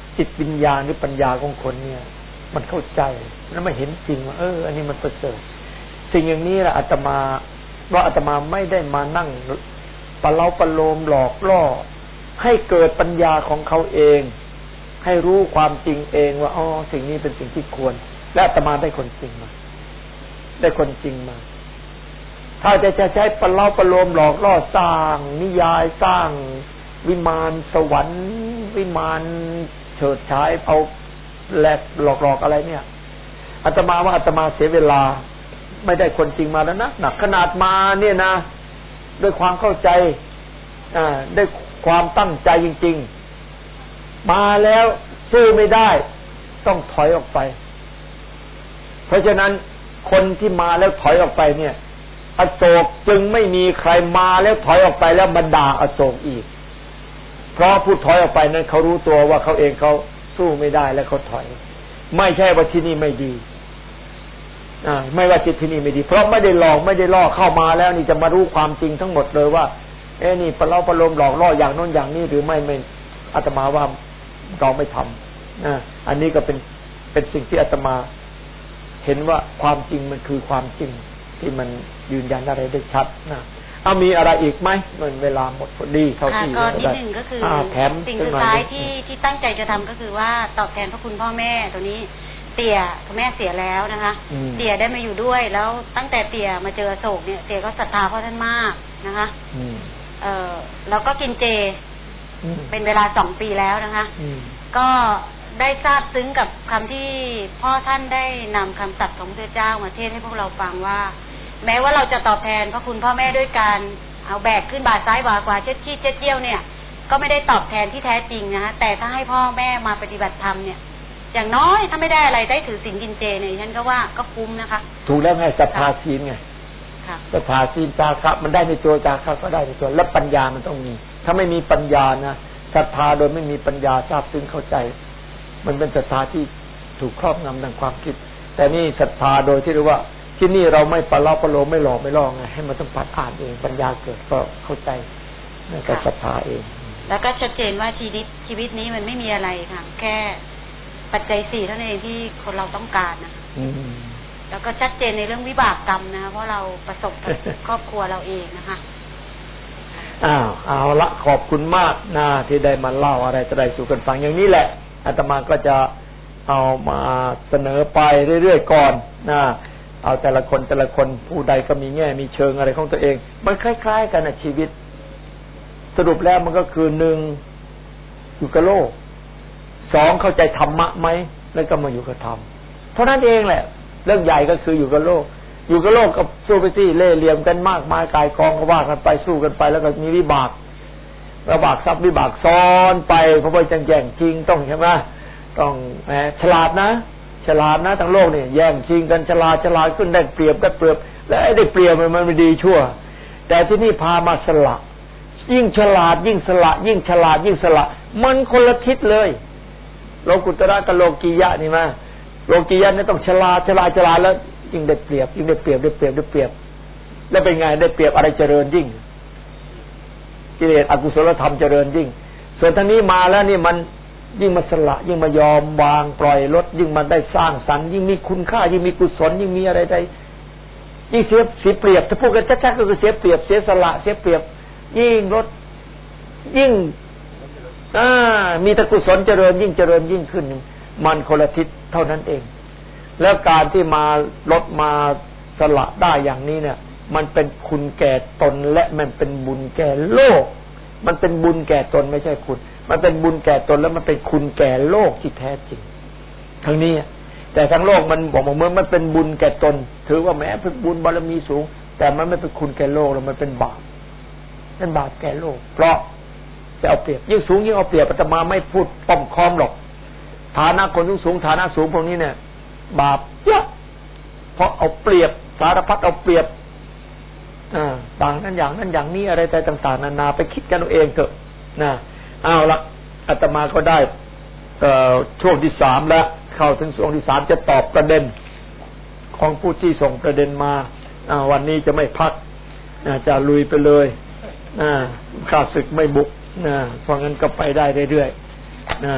จิตวิญญาณหรือปัญญาของคนเนี่ยมันเข้าใจแล้วมันเห็นจริงว่าเอออันนี้มันประเสริฐสิ่งอย่างนี้แหละอาตมาว่าอาตมาไม่ได้มานั่งปะเล้าปะโลมหลอกล่อให้เกิดปัญญาของเขาเองให้รู้ความจริงเองว่าอ๋อสิ่งนี้เป็นสิ่งที่ควรและอาตมาได้คนจริงมาได้คนจริงมาถ้าจะจะใช้ปะเล้าปะโลมหลอกล่อสร้างนิยายสร้างวิมานสวรรค์วิมานเฉิดฉายเอาแหลกหลอกๆอะไรเนี่ยอาตมาว่าอาตมาเสียเวลาไม่ได้คนจริงมาแล้วนะหนักขนาดมาเนี่ยนะด้วยความเข้าใจอ่าด้วยความตั้งใจจริงๆมาแล้วสู้ไม่ได้ต้องถอยออกไปเพราะฉะนั้นคนที่มาแล้วถอยออกไปเนี่ยอโศกจึงไม่มีใครมาแล้วถอยออกไปแล้วบรรดาอโศกอีกเพราะผู้ถอยออกไปนั้นเขารู้ตัวว่าเขาเองเขาสู้ไม่ได้แล้วเขาถอยไม่ใช่ว่าที่นี่ไม่ดีอ่าไม่ว่าจิตที่นี่ไม่ดีเพราะไม่ได้หลอกไม่ได้ล่อเข้ามาแล้วนี่จะมารู้ความจริงทั้งหมดเลยว่าเอ้นี่ปะเล้าปะโลมหลอกล่ออย่างโน้นอย่างนี้หรือไม่ไม่อาตมาว่าเราไม่ทำนะอันนี้ก็เป็นเป็นสิ่งที่อาตมาเห็นว่าความจริงมันคือความจริงที่มันยืนยันอะไรได้ชัดนะเอามีอะไรอีกไหมมันเวลาหมดพอดีเท่าที่ก็นิดหนึ่งก็คือสิ่งสุดท้ายที่ที่ตั้งใจจะทำก็คือว่าตอบแทนพระคุณพ่อแม่ตัวนี้เตี่ยคุณแม่เสียแล้วนะคะเตี่ยได้มาอยู่ด้วยแล้วตั้งแต่เตี่ยมาเจอโศกเนี่ยเตี่ยก็ศรัทธาพ่อท่านมากนะคะเออแล้วก็กินเจเป็นเวลาสองปีแล้วนะคะก็ได้ทราบซึ้งกับคำที่พ่อท่านได้นำคำตรัสของพระเจ้ามาเทศให้พวกเราฟังว่าแม้ว่าเราจะตอบแทนพระคุณพ่อแม่ด้วยการเอาแบกขึ้นบ่าซ้ายบ่าขวาเช็ดขี้เช็ดเยี่ยวเนี่ยก็ไม่ได้ตอบแทนที่แท้จริงนะแต่ถ้าให้พ่อแม่มาปฏิบัติธรรมเนี่ยอย่างน้อยถ้าไม่ได้อะไรได้ถือศีลกินเจเนี่ยฉันก็ว่าก็คุ้มนะคะถูกแล้วไงศรัทธาศีลไงศรัทธาศีลจาคะมันได้ในตัวจาคะก็ได้ในตัวและปัญญามันต้องมีถ้าไม่มีปัญญานะศรัทธาโดยไม่มีปัญญาทราบซึ้งเข้าใจมันเป็นศรัทธาที่ถูกครอบงำทางความคิดแต่นี่ศรัทธาโดยที่เรียกว่าที่นี่เราไม่ปะเล้าปะโลมไม่หลอกไม่ล่อไงให้มันต้องปัดอ่านเองปัญญาเกิดก็เข้าใจนั่นก็ศรัทธาเองแล้วก็ชัดเจนว่าชีวิตชีวิตนี้มันไม่มีอะไรค่ะแค่ปัจจัยสี่เท่านั้นเองที่คนเราต้องการนะแล้วก็ชัดเจนในเรื่องวิบากกรรมนะคะเพราะเราประสบกับครอบครัวเราเองนะคะอ้าวเอาละขอบคุณมากนะที่ได้มาเล่าอะไรจะได้สู่กันฟังอย่างนี้แหละอาตมาก็จะเอามาเสนอไปเรื่อยๆก่อนนะเอาแต่ละคนแต่ละคนผู้ใดก็มีแง่มีเชิงอะไรของตัวเองมันคล้ายๆกันนะชีวิตสรุปแล้วมันก็คือหนึ่งอยู่กับโลกสองเข้าใจธรรมะไหมแล้วก็มาอยู่กับธรรมเท่านั้นเองแหละเรื่องใหญ่ก็คืออยู่กับโลกอยู่กับโลกกับสู้ไปสิเล่ห์เหลี่ยมกันมากมายกายกองก็ว่ากันไปสู้กันไปแล้วก็มีวิบากวิบากทรัพย์วิบากซ้อนไปเพราะว่าจังแย่งจริงต้องใช่ไหมต้องแหมฉลาดนะฉลาดนะทั้งโลกนี่แย่งชิงกันฉลาดฉลาดขึ้นได้เปรียบได้เปรียบแล้วไอ้ได้เปรียบมันไม่ดีชั่วแต่ที่นี่พามาสละยิ่งฉลาดยิ่งสละยิ่งฉลาดยิ่งสละมันคนละทิศเลยโลกุตระกับโลกียะนี่มาโลกียะนี่ต้องฉลาดฉลาดฉลาดแล้วยิ่งได้เปรียบยิ่งได้เปรียบได้เปรียบได้เปรียบแล้วเป็นไงได้เปรียบอะไรเจริญยิ่งกิเลสอกุศลธรรมเจริญยิ่งส่วนทางนี้มาแล้วนี่มันยิ่งมาสละยิ่งมายอมวางปล่อยลดยิ่งมันได้สร้างสรรค์ยิ่งมีคุณค่ายิ่งมีกุศลยิ่งมีอะไรใดยิ่งเสียเสียเปรียบถ้าพูดกันชัดๆก็คือเสียเปรียบเสียสละเสียเปรียบยิ่งลดยิ่งอ่ามีแต่กุศลเจริญยิ่งเจริญยิ่งขึ้นมันคนละทิศเท่านั้นเองแล้วการที่มาลดมาสละได้อย่างนี้เนี่ยมันเป็นคุณแก่ตนและมันเป็นบุญแก่โลกมันเป็นบุญแก่ตนไม่ใช่คุณมันเป็นบุญแก่ตนแล้วมันเป็นคุณแก่โลกที่แท้จริงทั้งนี้แต่ทั้งโลกมันบอกว่าเมื่อมันเป็นบุญแก่ตนถือว่าแม้เป็นบุญบารมีสูงแต่มันไม่เป็นคุณแก่โลกแล้วมันเป็นบาปนั่นบาปแก่โลกเพราะจะเอาเปรียบยิ่งสูงยิ่งเอาเปรียบอาตมาไม่พูดป้อมค้อมหรอกฐานะคนสูงสูงฐานะสูงพวกนี้เนี่ยบาปเยอะเพราะเอาเปรียบสารพัดเอาเปรียบอ่าต่างนั้นอย่างนั้นอย่างนี้อะไรแต่ต่างๆนานาไปคิดกันเอาเองเถอะนะเอาละอาตมาก็ได้เอ่อช่วงที่สามแล้วเข้าถึงช่วงที่สามจะตอบประเด็นของผู้ที่ส่งประเด็นมาอ่าวันนี้จะไม่พักอ่าจะลุยไปเลยอ่าข้าศึกไม่บุกนะเพราะงั้นก็ไปได้เรื่อยๆนะ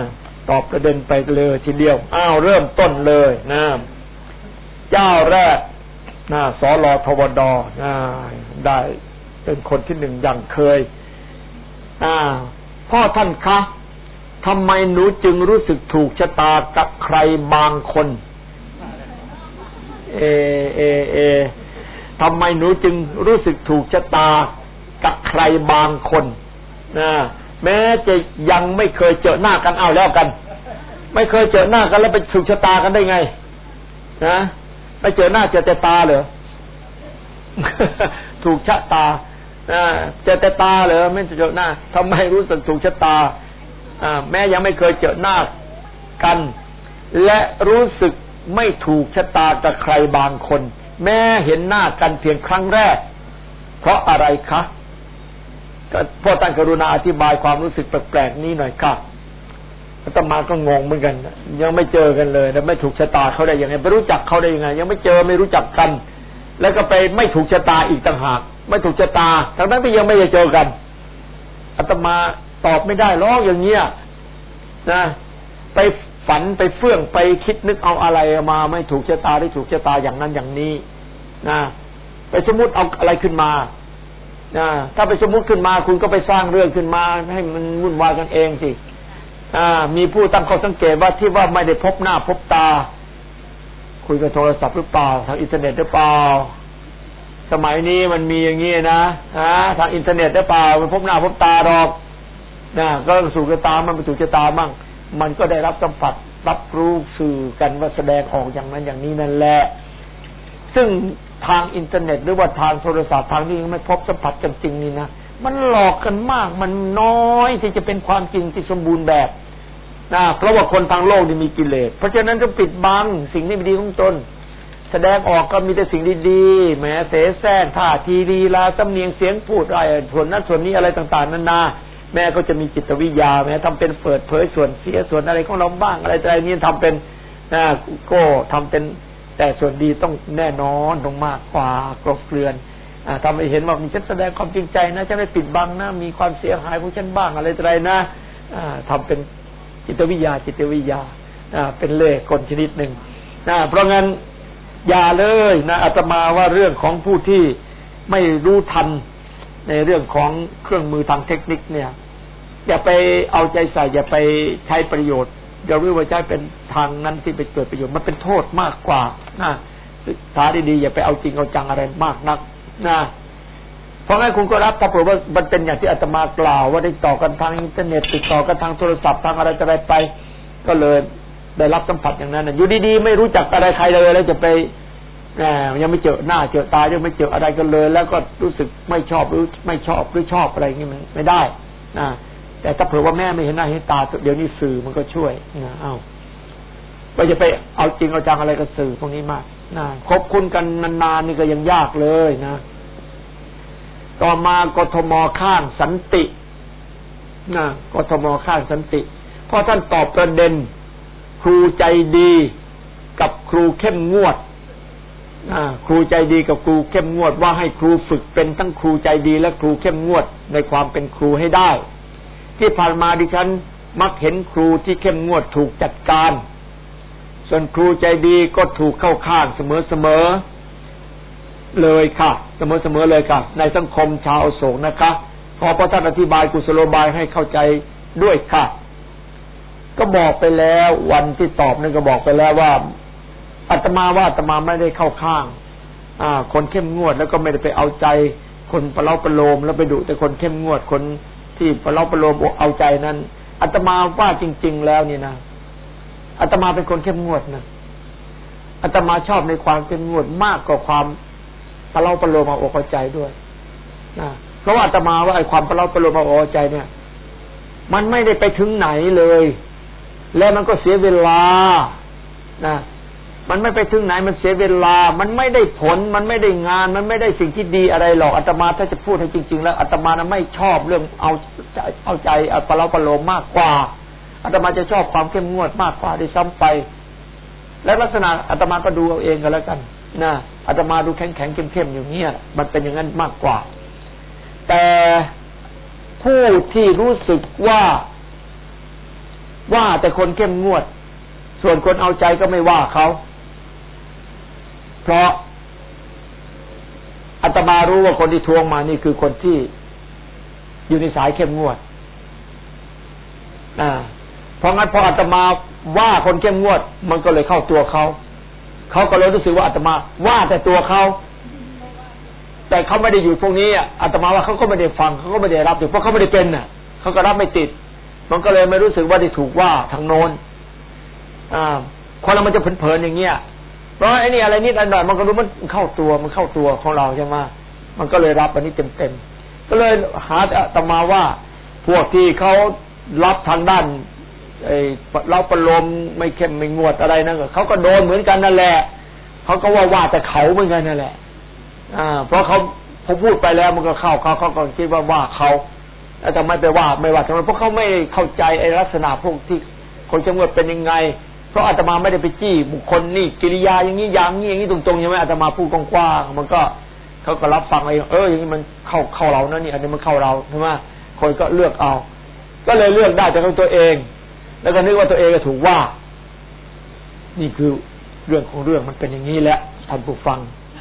ตอบประเด็นไปเลยทีเดียวอ้าวเริ่มต้นเลยนะเจ้าแรกนะสลทวดนะได้เป็นคนที่หนึ่งอย่างเคยอ่าพ่อท่านคะทำไมหนูจึงรู้สึกถูกชะตากับใครบางคนเอเอเอทำไมหนูจึงรู้สึกถูกชะตากับใครบางคนนะแม้จะยังไม่เคยเจอหน้ากันเอาแล้วกันไม่เคยเจอหน้ากันแล้วไปถูกชะตากันได้ไงนะไม่เจอหน้าเจอแต่ตาเหรอ ถูกชะตาเจอแต่ตาเหรอไม่เจอหน้าทำไมรู้สึกถูกชะตาแม้ยังไม่เคยเจอหน้ากันและรู้สึกไม่ถูกชะตากับใครบางคนแม้เห็นหน้ากันเพียงครั้งแรกเพราะอะไรคะก็พ่อท่านกรุณาอธิบายความรู้สึกแปลกๆนี้หน่อยค่ะอาตมาก็งงเหมือนกันยังไม่เจอกันเลยแล้วไม่ถูกชะตาเขาได้ยังไงไม่รู้จักเขาได้ยังไงยังไม่เจอไม่รู้จักกันแล้วก็ไปไม่ถูกชะตาอีกต่างหากไม่ถูกชะตาทั้งนั้นที่ยังไม่ได้เจอกันอาตมาตอบไม่ได้หรอกอย่างเงี้ยนะไปฝันไปเฟื่องไปคิดนึกเอาอะไรมาไม่ถูกชะตาได้ถูกชะตาอย่างนั้นอย่างนี้นะไปสมมุติเอาอะไรขึ้นมานะถ้าไปสมมุติขึ้นมาคุณก็ไปสร้างเรื่องขึ้นมาให้มันวุ่นวายกันเองสิอ่ามีผู้ตั้งข้อสังเกตว่าที่ว่าไม่ได้พบหน้าพบตาคุยกับโทรศัพท์หรือเปล่าทางอินเทอร์เน็ตหรือเปล่าสมัยนี้มันมีอย่างนี้นะฮะทางอินเทอร์เน็ตหรือเปล่ามันพบหน้าพบตาหรอกนะก็สู่ชะตามันไปถูกชะตาบ้างมันก็ได้รับสัมผัสรับรู้สื่อกันว่าแสดงออกอย่างนั้นอย่างนี้นั่นแหละซึ่งทางอินเทอร์เน็ตหรือว่าทางโทรศัพท์ทางนี้ไม่พบสัมผัสกันจริงนี่นะมันหลอกกันมากมันน้อยที่จะเป็นความจริงที่สมบูรณ์แบบนะเพราะว่าคนทางโลกนี่มีกิเลสเพราะฉะนั้นจะปิดบังสิ่งที่ไม่ดีของตนแสดงออกก็มีแต่สิ่งดีๆแหมเสแสร้งท่าทีลีลาสำเนียงเสียงพูดอะไรส่วนนั้นส่วนนี้อะไรต่างๆนานาแม่ก็จะมีจิตวิทยาแม้ทำเป็นเปิดเผยส่วนเสียส่วนอะไรของเราบ้างอะไรอะไรนี้ทำเป็นนะก็ทำเป็นแต่ส่วนดีต้องแน่นอนต้องมากกว่ากลบเกลื่อนทำให้เห็นว่ามีฉันแสดงความจริงใจนะฉันไม่ปิดบังนะมีความเสียหายของฉันบ้างอะไรอะไรนะทำเป็นจิตวิทยาจิตวิทยาเป็นเล่ห์กลชนิดหนึ่งนะเพราะงั้นอย่าเลยนะอาตมาว่าเรื่องของผู้ที่ไม่รู้ทันในเรื่องของเครื่องมือทางเทคนิคเนี่ยอย่าไปเอาใจใส่อย่าไปใช้ประโยชน์อย่ารู้ว่าใช้เป็นทางนั้นที่ไปเกิดประโยชน์มันเป็นโทษมากกว่านะศึกษาดีๆอย่าไปเอาจริงเอาจังอะไรมากนักนะเพราะงั้นคุณก็รับถ้าเผื่อว่ามันเป็นอย่างที่อาตมากล่าวว่าได้ต่อกันทางอินเทอร์เน็ตติดต่อกันทางโทรศัพท์ทางอะไรอะไรไปก็เลยได้รับสัมผัสอย่างนั้นอยู่ดีๆไม่รู้จักอะไรใครเลยแล้วจะไปยังไม่เจอหน้าเจอตายังไม่เจออะไรกันเลยแล้วก็รู้สึกไม่ชอบหรือไม่ชอบหรือชอบอะไรอย่างนี้มันไม่ได้นะแต่ถ้าเผื่อว่าแม่ไม่เห็นหน้าเห็นตาเดี๋ยวนี้สื่อมันก็ช่วยนะเอ้าไม่จะไปเอาจริงเอาจังอะไรกับสื่อพวกนี้มากนะคบคุณกันนานๆนี่ก็ยังยากเลยนะต่อมากทมข้างสันตินะกทมข้างสันติเพราะท่านตอบประเด็นครูใจดีกับครูเข้มงวดครูใจดีกับครูเข้มงวดว่าให้ครูฝึกเป็นทั้งครูใจดีและครูเข้มงวดในความเป็นครูให้ได้ที่ผ่านมาดิฉันมักเห็นครูที่เข้มงวดถูกจัดการส่วนครูใจดีก็ถูกเข้าข้างเสมอๆเลยค่ะเสมอๆเลยค่ะในสังคมชาวอโศกนะคะพอพระท่านอธิบายกุศโลบายให้เข้าใจด้วยค่ะก็บอกไปแล้ววันที่ตอบนั่นก็บอกไปแล้วว่าอาตมาว่าอาตมาไม่ได้เข้าข้างอ่าคนเข้มงวดแล้วก็ไม่ได้ไปเอาใจคนประเล้าประโลมแล้วไปดุแต่คนเข้มงวดคนที่ประเล้าประโลมเอาใจนั้นอาตมาว่าจริงๆแล้วนี่นะอาตมาเป็นคนเข้มงวดนะอาตมาชอบในความเข้มงวดมากกว่าความประเล้าประโลมเอาอกเอาใจด้วยนะเพราะว่าอาตมาว่าไอ้ความประเล้าประโลมเอาอกเอาใจเนี่ยมันไม่ได้ไปถึงไหนเลยแล้วมันก็เสียเวลานะมันไม่ไปถึงไหนมันเสียเวลามันไม่ได้ผลมันไม่ได้งานมันไม่ได้สิ่งที่ดีอะไรหรอกอาตมาถ้าจะพูดให้จริงๆแล้วอาตมานะไม่ชอบเรื่องเอาเอาใจเอาปะเราปะโลมมากกว่าอาตมาจะชอบความเข้มงวดมากกว่าด้วยซ้ำไปและลักษณะอาตมาก็ดูเอาเองก็แล้วกันนะอาตมาดูแข็งๆเข้มๆอย่างเงี้ยมันเป็นอย่างนั้นมากกว่าแต่ผู้ที่รู้สึกว่าว่าแต่คนเข้มงวดส่วนคนเอาใจก็ไม่ว่าเขาเพราะอาตมารู้ว่าคนที่ทวงมานี่คือคนที่อยู่ในสายเข้มงวดอ่าเพราะงั้นพออาตมาว่าคนเข้มงวดมันก็เลยเข้าตัวเขาเขาก็เลยรู้สึกว่าอาตมาว่าแต่ตัวเขาแต่เขาไม่ได้อยู่พวกนี้อาตมาว่าเขาก็ไม่ได้ฟังเขาก็ไม่ได้รับอยู่เพราะเขาไม่ได้เป็นน่ะเขาก็รับไม่ติดมันก็เลยไม่รู้สึกว่าได้ถูกว่าทางโน้นอ่าคนเรามันจะเผลอๆอย่างเงี้ยเพราะไอ้นี่อะไรนิดหน่อยมันก็รู้มันเข้าตัวมันเข้าตัวของเราใช่ไหมมันก็เลยรับอันนี้เต็มๆก็เลยหาอาตมาว่าพวกที่เขารับทางด้านไอ้เราประโลมไม่เข้มไม่งวดอะไรนั่นเขาก็โดนเหมือนกันนั่นแหละเขาก็ว่าว่าแต่เขาเหมือนกันนั่นแหละอ่าเพราะเขาพอพูดไปแล้วมันก็เข้าเขาเขาก็คิดว่าว่าเขาแต่ไม่ไปว่าไม่ว่าทำไมเพราะเขาไม่เข้าใจไอ้ลักษณะพวกที่คนจะงวดเป็นยังไงเพราะอาตมาไม่ได้ไปจี้บุคคลนี่กิริยาอย่างนี้อย่างนี้อย่างนี้ตรงๆใช่ไหมอาตมาพูดกว้างๆมันก็เขาก็รับฟังไอ้เอออย่างนี้มันเข้าเข้าเรานะนี่อันนี้มันเข้าเราใช่ไหมคนก็เลือกเอาก็เลยเลือกได้จากตัวเองแล้วก็นึกว่าตัวเองถูกว่านี่คือเรื่องของเรื่องมันเป็นอย่างนี้แหละท่านผู้ฟัง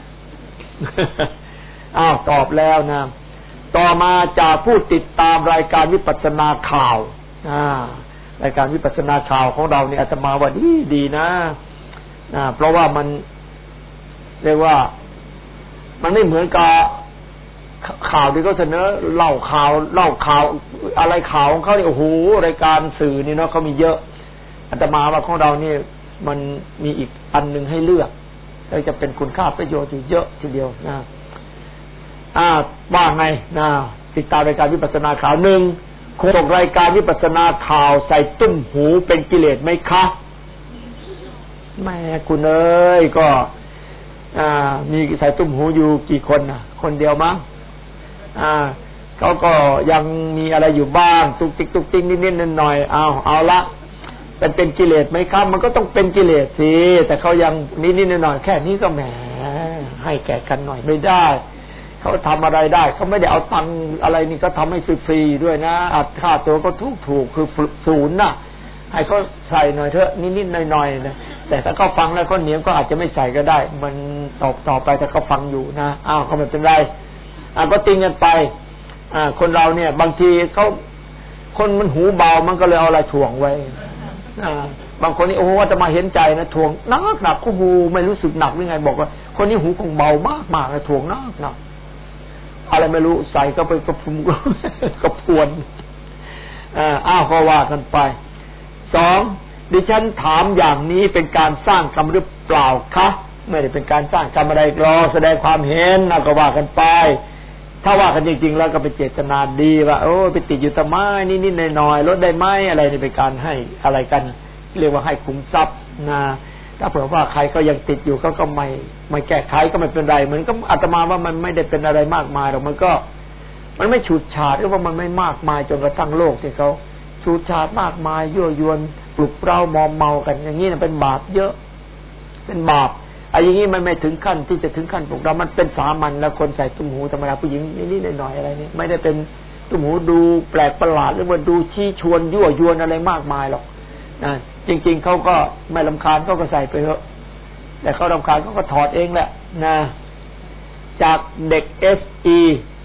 อ้าวตอบแล้วนะต่อมาจะผู้ติดตามรายการวิปัสสนาข่าวอ่ารายการวิปัสสนาข่าวของเราเนี่ยอาตมาว่าดีดีนะอ่าเพราะว่ามันเรียกว่ามันไม่เหมือนกับข่าวที่เขาเสนอเล่าข่าวเล่าข่าวอะไรข่าวของเขาเนี่ยโอ้โหรายการสื่อนี่เนาะเขามีเยอะอาตมาว่าของเรานี่มันมีอีกอันนึงให้เลือกแล้วจะเป็นคุณค่าประโยชน์อยู่เยอะทีเดียวนะอ่าว่าไงนะติดตามรายการวิปัสสนาข่าวหนึ่งคงส่งรายการวิปัสสนาข่าวใส่ตุ้มหูเป็นกิเลสไหมคะแม่คุณเอ้ยก็อ่ามีใส่ตุ้มหูอยู่กี่คนน่ะคนเดียวมั้งอ่าเขาก็ยังมีอะไรอยู่บ้างตุกติกตุกติกนิดๆหน่อยๆเอาเอาละเป็นเป็นกิเลสไหมครับมันก็ต้องเป็นกิเลสสิแต่เขายังนิดๆหน่อยๆแค่นี้ก็แหมให้แก่กันหน่อยไม่ได้เขาทำอะไรได้เขาไม่ได้เอาตังอะไรนี่ก็ทำให้ฟรีๆด้วยนะอัดค่าตัวก็ถูกๆคือศูนย์น่ะให้เขาใส่หน่อยเถอะนิดๆหน่อยๆนะแต่ถ้าเขาฟังแล้วก็เหนียวก็อาจจะไม่ใส่ก็ได้มันต่อต่อไปถ้าเขาฟังอยู่นะอ้าวก็ไม่เป็นไรอ่าก็ติงกันไปอ่าคนเราเนี่ยบางทีเขาคนมันหูเบามันก็เลยเอาอะไรถ่วงไว้อ่าบางคนนี่โอ้ว่าจะมาเห็นใจนะถ่วงหนักหนักก็หูไม่รู้สึกหนักหรือไงบอกว่าคนนี้หูคงเบามากมากนะถ่วงหนักหนักอะไรไม่รู้ใส่ก็ไปกระพุ้มกระพวนอ่าอ้าวก็ว่ากันไปสองดิฉันถามอย่างนี้เป็นการสร้างกรรมหรือเปล่าคะไม่ได้เป็นการสร้างกรรมอะไรรอแสดงความเห็นนะก็ว่ากันไปถ้าว่ากันจริงๆแล้วก็เป็นเจตนาดีว่าโอ้ไปติดอยู่ตะไม้นิดๆหน่อยๆลดได้ไหมอะไรนี่เป็นการให้อะไรกันเรียกว่าให้คุ้มทรัพย์นะถ้าเผื่อว่าใครก็ยังติดอยู่ก็ก็ไม่ไม่แก้ไขก็ไม่เป็นไรเหมือนก็อาตมาว่ามันไม่ได้เป็นอะไรมากมายหรอกมันก็มันไม่ฉูดฉาดหรือว่ามันไม่มากมายจนกระทั่งโลกที่เขาฉูดฉาดมากมายยั่วยวนปลุกเร้ามอมเมากันอย่างนี้นะเป็นบาปเยอะเป็นบาปไอ้อย่างนี้มันไม่ถึงขั้นที่จะถึงขั้นปลุกเรามันเป็นสามัญแล้วคนใส่ตุ้มหูธรรมดาผู้หญิงนิดๆหน่อยๆอะไรนี่ไม่ได้เป็นตุ้มหูดูแปลกประหลาดหรือว่าดูชี้ชวนยั่วยวนอะไรมากมายหรอกนะจริงๆเขาก็ไม่รำคาญเขาก็ใส่ไปเถอะแต่เขารำคาญเขาก็ถอดเองแหละนะจากเด็ก เอส อี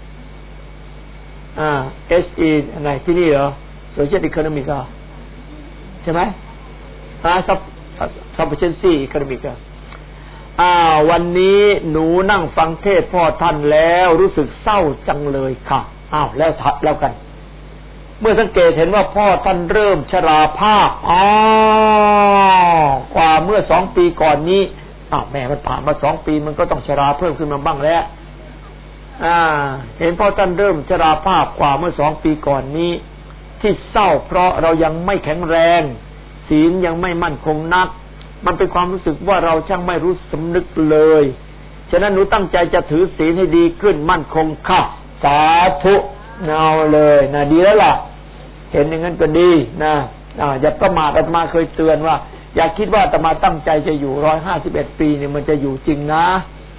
อ่า เอส อี อะไรที่นี่เหรอ Social Economic ใช่ไหมอ่า Sufficiency Economic อ่าวันนี้หนูนั่งฟังเทศพ่อท่านแล้วรู้สึกเศร้าจังเลยค่ะอ้าวแล้วทัดแล้วกันเมื่อสังเกตเห็นว่าพ่อท่านเริ่มชราภาพอ๋อกว่าเมื่อสองปีก่อนนี้อ้าวแม่มันผ่านมาสองปีมันก็ต้องชราเพิ่มขึ้นมาบ้างแล้วอ่าเห็นพ่อท่านเริ่มชราภาพกว่าเมื่อสองปีก่อนนี้ที่เศร้าเพราะเรายังไม่แข็งแรงศีลยังไม่มั่นคงนักมันเป็นความรู้สึกว่าเราช่างไม่รู้สำนึกเลยฉะนั้นหนูตั้งใจจะถือศีลให้ดีขึ้นมั่นคงค่ะสาธุเอาเลยนะดีแล้วล่ะเห็นอย่างนั้นก็ดีนะอ่าอย่าประมาทอาตมาเคยเตือนว่าอย่าคิดว่าอาตมาตั้งใจจะอยู่ร้อยห้าสิบเอ็ดปีเนี่ยมันจะอยู่จริงนะ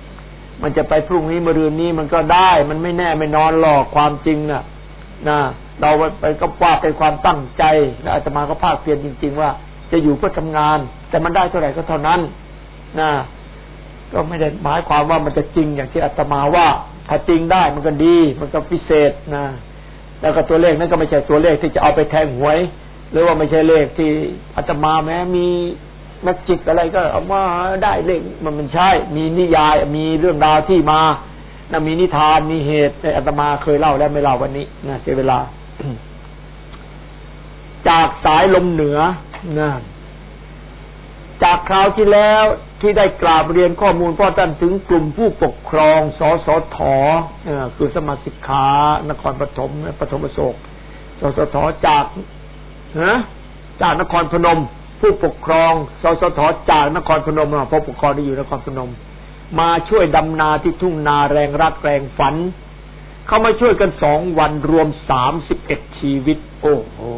มันจะไปพรุ่งนี้มะรืนนี้มันก็ได้มันไม่แน่ไม่นอนหรอกความจริงน่ะนะเราไปก็ว่าเป็นความตั้งใจและอาตมาก็ภาคเพียรจริงๆว่าจะอยู่เพื่อทำงานแต่มันได้เท่าไหร่ก็เท่านั้นนะก็ไม่ได้หมายความว่ามันจะจริงอย่างที่อาตมาว่าถ้าจริงได้มันก็ดีมันก็พิเศษนะแล้วก็ตัวเลขนั้นก็ไม่ใช่ตัวเลขที่จะเอาไปแทงหวยหรือว่าไม่ใช่เลขที่อาตมาแม้มีแมจิกอะไรก็เอามาได้เลขมันมันใช่มีนิยายมีเรื่องราวที่มานะมีนิทานมีเหตุอาตมาเคยเล่าแล้วไม่เล่าวันนี้นะเสียเวลา จากสายลมเหนือนะจากคราวที่แล้วที่ได้กราบเรียนข้อมูลพ่อท่านถึงกลุ่มผู้ปกครองสสทคือสมาชิกขานครปฐมปฐมโศกสสทจากนะจากนครพนมผู้ปกครองสสทจากนครพนมผู้ปกครองที่อยู่นครพนมมาช่วยดำนาที่ทุ่งนาแรงรักแรงฝันเขามาช่วยกันสองวันรวมสามสิบเอ็ดชีวิตโอ้โห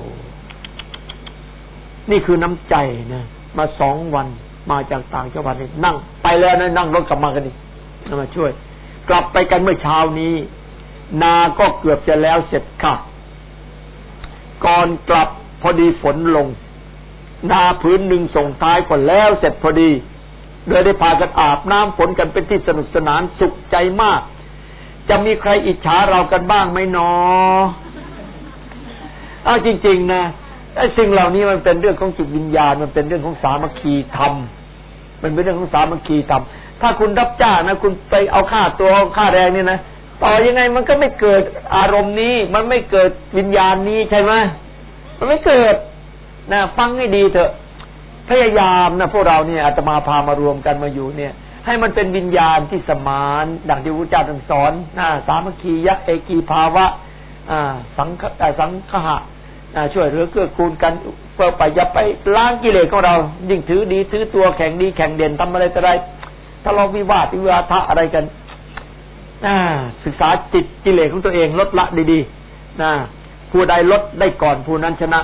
นี่คือน้ำใจนะมาสองวันมาจากต่างจังหวัดนี่นั่งไปแล้วนะนั่งรถกลับมากันนี่มาช่วยกลับไปกันเมื่อเช้านี้นาก็เกือบจะแล้วเสร็จค่ะก่อนกลับพอดีฝนลงนาพื้นหนึ่งส่งท้ายก่อนแล้วเสร็จพอดีโดยได้พากันอาบน้ำฝนกันเป็นที่สนุกสนานสุขใจมากจะมีใครอิจฉาเรากันบ้างไหมน้ออ้าวจริงๆนะไอ้สิ่งเหล่านี้มันเป็นเรื่องของจิตวิญญาณมันเป็นเรื่องของสามัคคีธรรมมันเป็นเรื่องของสามัคคีธรรมถ้าคุณรับจ้างนะคุณไปเอาค่าตัวค่าแรงนี่นะต่อยังไงมันก็ไม่เกิดอารมณ์นี้มันไม่เกิดวิญญาณนี้ใช่ไหมมันไม่เกิดนะฟังให้ดีเถอะพยายามนะพวกเราเนี่ยอาตมาพามารวมกันมาอยู่เนี่ยให้มันเป็นวิญญาณที่สมานดังที่พระเจ้าตรัสสอนนะสามัคคียักษ์เอกีภาวะอ่าสังฆสังฆะช่วยเหลือเกื้อกูลกันเพื่อไปอย่าไปล้างกิเลสของเรายิ่งถือดีถือตัวแข่งดีแข่งเด่นทำอะไรแต่ไรทะเลาะวิวาทวิวาทะอะไรกันศึกษาจิตกิเลสของตัวเองลดละดีๆนะผู้ใดลดได้ก่อนผู้นั้นชนะ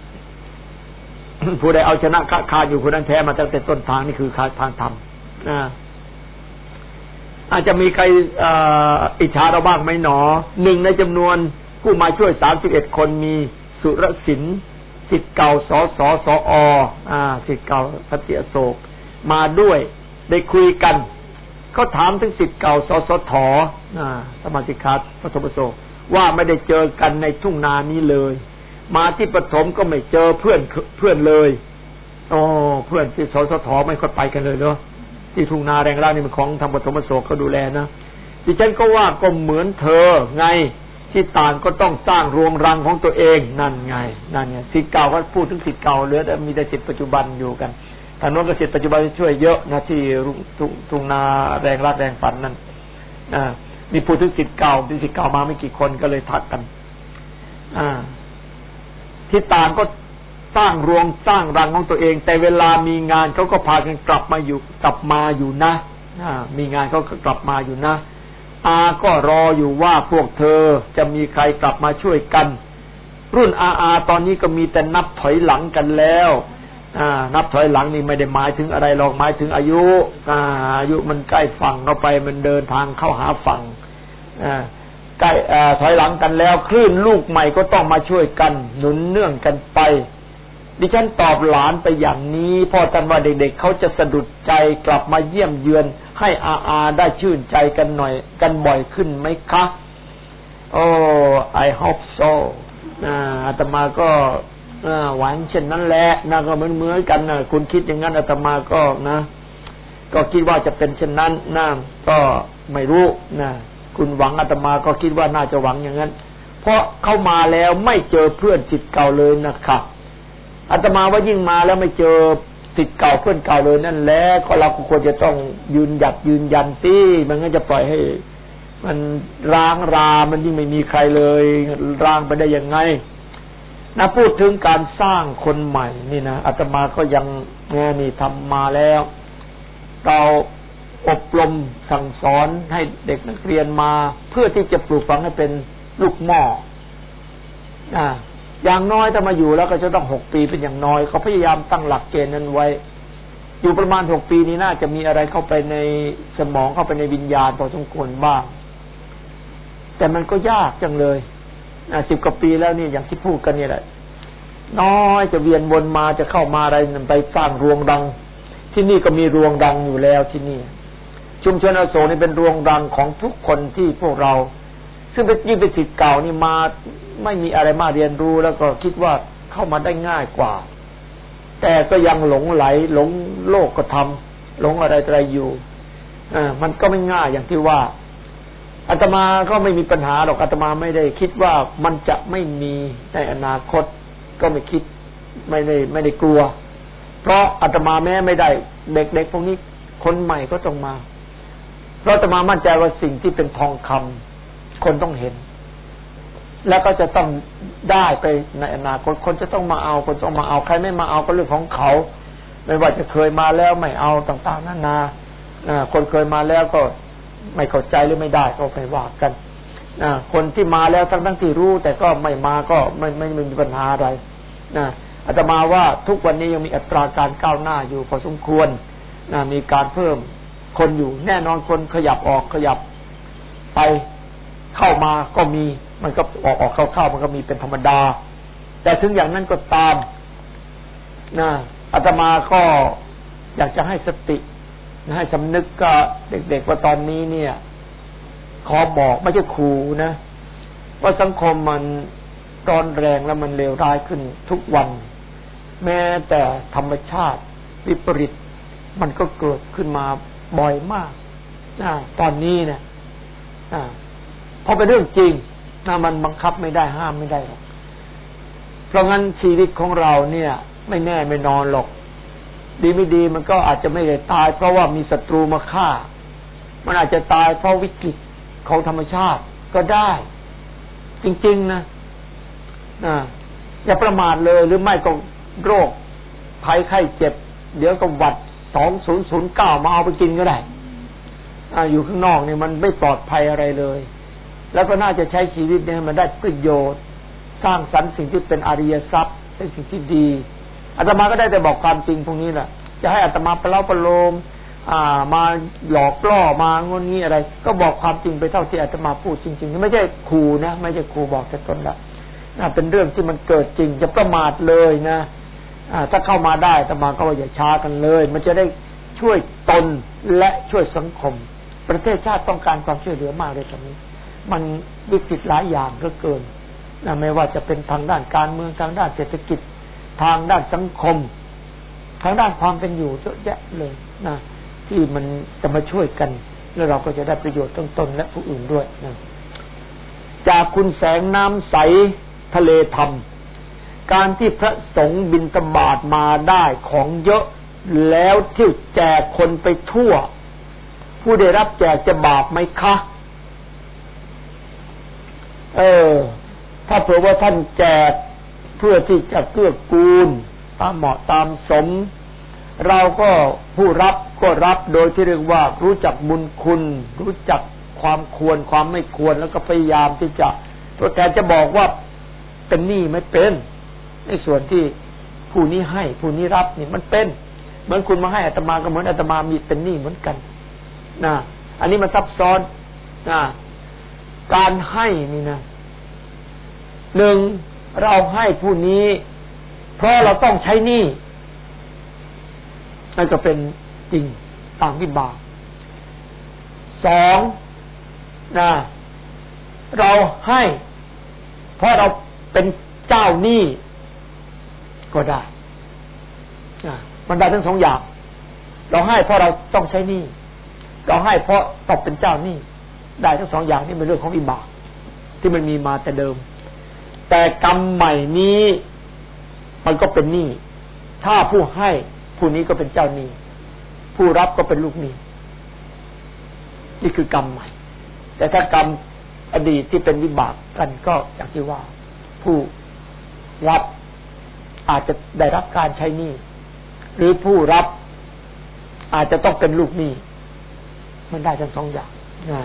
ผู้ใดเอาชนะคาอยู่ผู้นั้นแพ้มาตั้งแต่ต้นทางนี่คือทางธรรมนะอาจจะมีใครอิจฉาเราบ้างไหมหนอหนึ่งในจำนวนผู้มาช่วยสามสิบเอ็ดคนมีสุรศิลป์ศิษย์เก่าสสสออ่าศิษย์เก่าพัทยโศกมาด้วยได้คุยกันเขาถามถึงศิษย์เก่าสสทอ่าสมาชิกขาปฐมโศกว่าไม่ได้เจอกันในทุ่งนานี้เลยมาที่ปฐมก็ไม่เจอเพื่อนเพื่อนเลยโอ้เพื่อนที่สสทไม่ค่อยไปกันเลยเนาะที่ทุ่งนาแรงร่านี่มันของทางปฐมโศกเขาดูแลนะดิฉันก็ว่าก็เหมือนเธอไงที่ต่างก็ต้องสร้างรวงรังของตัวเองนั่นไงนั่นไงศิษย์เก่าก็พูดถึงศิษย์เก่าเหลือแต่มีแต่ศิษย์ปัจจุบันอยู่กันทางโน้นก็ศิษย์ปัจจุบันช่วยเยอะนะที่ทุ่งนาแรงรักแรงฝันนั่นอ่ามีพูดถึงศิษย์เก่าที่ศิษย์เก่ามาไม่กี่คนก็เลยทักกันอ่าที่ต่างก็สร้างรวงสร้างรังของตัวเองแต่เวลามีงานเขาก็พากันกลับมาอยู่กลับมาอยู่นะอ่ามีงานเขาก็กลับมาอยู่นะอาก็รออยู่ว่าพวกเธอจะมีใครกลับมาช่วยกันรุ่นอาอาตอนนี้ก็มีแต่นับถอยหลังกันแล้วอ่านับถอยหลังนี่ไม่ได้หมายถึงอะไรหรอกหมายถึงอายุอ่าอายุมันใกล้ฝั่งเข้าไปมันเดินทางเข้าหาฝั่งอ่าใกล้อ่าถอยหลังกันแล้วคลื่นลูกใหม่ก็ต้องมาช่วยกันหนุนเนื่องกันไปดิฉันตอบหลานไปอย่างนี้พ่อท่านว่าเด็กๆเขาจะสะดุดใจกลับมาเยี่ยมเยือนให้อาอาได้ชื่นใจกันหน่อยกันบ่อยขึ้นไหมคะโอ้ I hope so อาตมาก็หวังเช่นนั้นแหละนะก็เหมือนเหมือนกันนะคุณคิดอย่างนั้นอาตมาก็นะก็คิดว่าจะเป็นเช่นนั้นนะก็ไม่รู้นะคุณหวังอาตมาก็คิดว่าน่าจะหวังอย่างนั้นเพราะเข้ามาแล้วไม่เจอเพื่อนจิตเก่าเลยนะครับอาตมาว่ายิ่งมาแล้วไม่เจอศิษย์เก่าเพื่อนเก่าเลยนั่นแหละก็เราควรจะต้องยืนหยัดยืนยันสิมันก็จะปล่อยให้มันร้างรามันยิ่งไม่มีใครเลยร้างไปได้ยังไงนะพูดถึงการสร้างคนใหม่นี่นะอาตมาก็ยังนี่ทำมาแล้วเราอบรมสั่งสอนให้เด็กนักเรียนมาเพื่อที่จะปลูกฝังให้เป็นลูกหม้ออ่าอย่างน้อยถ้ามาอยู่แล้วก็จะต้องหกปีเป็นอย่างน้อยเขาพยายามตั้งหลักเกณฑ์นั้นไว้อยู่ประมาณหกปีนี้น่าจะมีอะไรเข้าไปในสมองเข้าไปในวิญญาณพอสมควรบ้างแต่มันก็ยากจังเลยสิบกว่าปีแล้วนี่อย่างที่พูดกันนี่แหละน้อยจะเวียนวนมาจะเข้ามาอะไรไปสร้างรวงรังที่นี่ก็มีรวงรังอยู่แล้วที่นี่ชุมชนอโศกนี่เป็นรวงรังของทุกคนที่พวกเราซึ่งเป็นยิ่งเป็นศิษย์เก่านี่มาไม่มีอะไรมาเรียนรู้แล้วก็คิดว่าเข้ามาได้ง่ายกว่าแต่ก็ยังหลงไหลหลงโลกก็ทำหลงอะไรอะไรอยู่อ่ามันก็ไม่ง่ายอย่างที่ว่าอาตมาก็ไม่มีปัญหาหรอกอาตมาไม่ได้คิดว่ามันจะไม่มีในอนาคตก็ไม่คิดไม่ได้ไม่ได้กลัวเพราะอาตมาแม้ไม่ได้เด็กๆพวกนี้คนใหม่ก็ต้องมาเพราะอาตมามั่นใจว่าสิ่งที่เป็นทองคำคนต้องเห็นแล้วก็จะต้องได้ไปในอนาคตคนจะต้องมาเอาคนต้องมาเอาใครไม่มาเอาก็เรื่องของเขาไม่ว่าจะเคยมาแล้วไม่เอาต่างๆนานาคนเคยมาแล้วก็ไม่เข้าใจหรือไม่ได้ก็ไม่ว่ากันคนที่มาแล้วทั้งทั้งที่รู้แต่ก็ไม่มาก็ไม่ไม่ไม่มีปัญหาอะไรนะอาตมาว่าทุกวันนี้ยังมีอัตราการก้าวหน้าอยู่พอสมควรนะมีการเพิ่มคนอยู่แน่นอนคนขยับออกขยับไปเข้ามาก็มีมันก็ออกออกเข้าเข้ามันก็มีเป็นธรรมดาแต่ถึงอย่างนั้นก็ตามนะอาตมาก็อยากจะให้สติให้สำนึกกับเด็กๆว่าตอนนี้เนี่ยขอบอกไม่ใช่ขู่นะว่าสังคมมันร้อนแรงแล้วมันเลวร้ายขึ้นทุกวันแม้แต่ธรรมชาติวิปริตมันก็เกิดขึ้นมาบ่อยมากนะตอนนี้เนี่ยเพราะเป็นเรื่องจริงนะมันบังคับไม่ได้ห้ามไม่ได้หรอกเพราะงั้นชีวิตของเราเนี่ยไม่แน่ไม่นอนหรอกดีไม่ดีมันก็อาจจะไม่ได้ตายเพราะว่ามีศัตรูมาฆ่ามันอาจจะตายเพราะวิกฤตของธรรมชาติก็ได้จริงๆนะนะอย่าประมาทเลยหรือไม่ก็โรคภัยไข้เจ็บเดี๋ยวก็หวัดสองศูนย์ศูนย์เก้ามาเอาไปกินก็ได้อ่าอยู่ข้างนอกนี่มันไม่ปลอดภัยอะไรเลยแล้วก็น่าจะใช้ชีวิตเนี่ยมันได้ประโยชน์สร้างสรรค์สิ่งที่เป็นอริยทรัพย์เป็นสิ่งที่ดีอาตมาก็ได้แต่บอกความจริงพวกนี้แหละจะให้อาตมาประเล่าประโลมอ่ามาหลอกล่อมางนงี้อะไรก็บอกความจริงไปเท่าที่อาตมาพูดจริงๆไม่ใช่ขู่นะไม่ใช่ขู่บอกแต่ต้นละน่าเป็นเรื่องที่มันเกิดจริงจะประมาทเลยนะอ่าถ้าเข้ามาได้อาตมาก็ว่าอย่าช้ากันเลยมันจะได้ช่วยตนและช่วยสังคมประเทศชาติต้องการความช่วยเหลือมากเลยตอนนี้มันวิกฤตหลายอย่างก็เกินนะไม่ว่าจะเป็นทางด้านการเมืองทางด้านเศรษฐกิจทางด้านสังคมทางด้านความเป็นอยู่เยอะแยะเลยนะที่มันจะมาช่วยกันแล้วเราก็จะได้ประโยชน์ทั้งตนและผู้อื่นด้วยนะจากคุณแสงน้ำใสทะเลธรรมการที่พระสงฆ์บิณฑบาตมาได้ของเยอะแล้วที่แจกคนไปทั่วผู้ได้รับแจกจะบาปไหมคะเออถ้าเผื่อว่าท่านแจกเพื่อที่จะเกื้อกูลตามเหมาะตามสมเราก็ผู้รับก็รับโดยที่เรียกว่ารู้จักบุญคุณรู้จักความควรความไม่ควรแล้วก็พยายามที่จะตัวแทนจะบอกว่าเป็นหนี้ไม่เป็นในส่วนที่ผู้นี้ให้ผู้นี้รับนี่มันเป็นเหมือนคุณมาให้อาตมาก็เหมือนอาตมามีเป็นหนี้เหมือนกันนะอันนี้มันซับซ้อนนะการให้นี่นะหนึ่งเราให้ผู้นี้เพราะเราต้องใช้หนี้นั่นก็เป็นจริงตามวิบากสองนะเราให้เพราะเราเป็นเจ้าหนี้ก็ได้นะมันได้ทั้งสองอย่างเราให้เพราะเราต้องใช้หนี้เราให้เพราะต้องเป็นเจ้าหนี้ได้ทั้งสองอย่างนี่เป็นเรื่องของวิบากที่มันมีมาแต่เดิมแต่กรรมใหม่นี้มันก็เป็นหนี้ถ้าผู้ให้ผู้นี้ก็เป็นเจ้าหนี้ผู้รับก็เป็นลูกหนี้นี่คือกรรมใหม่แต่ถ้ากรรมอดีตที่เป็นวิบากกันก็อย่างที่ว่าผู้รับอาจจะได้รับการใช้หนี้หรือผู้รับอาจจะต้องเป็นลูกหนี้มันได้ทั้งสองอย่างนะ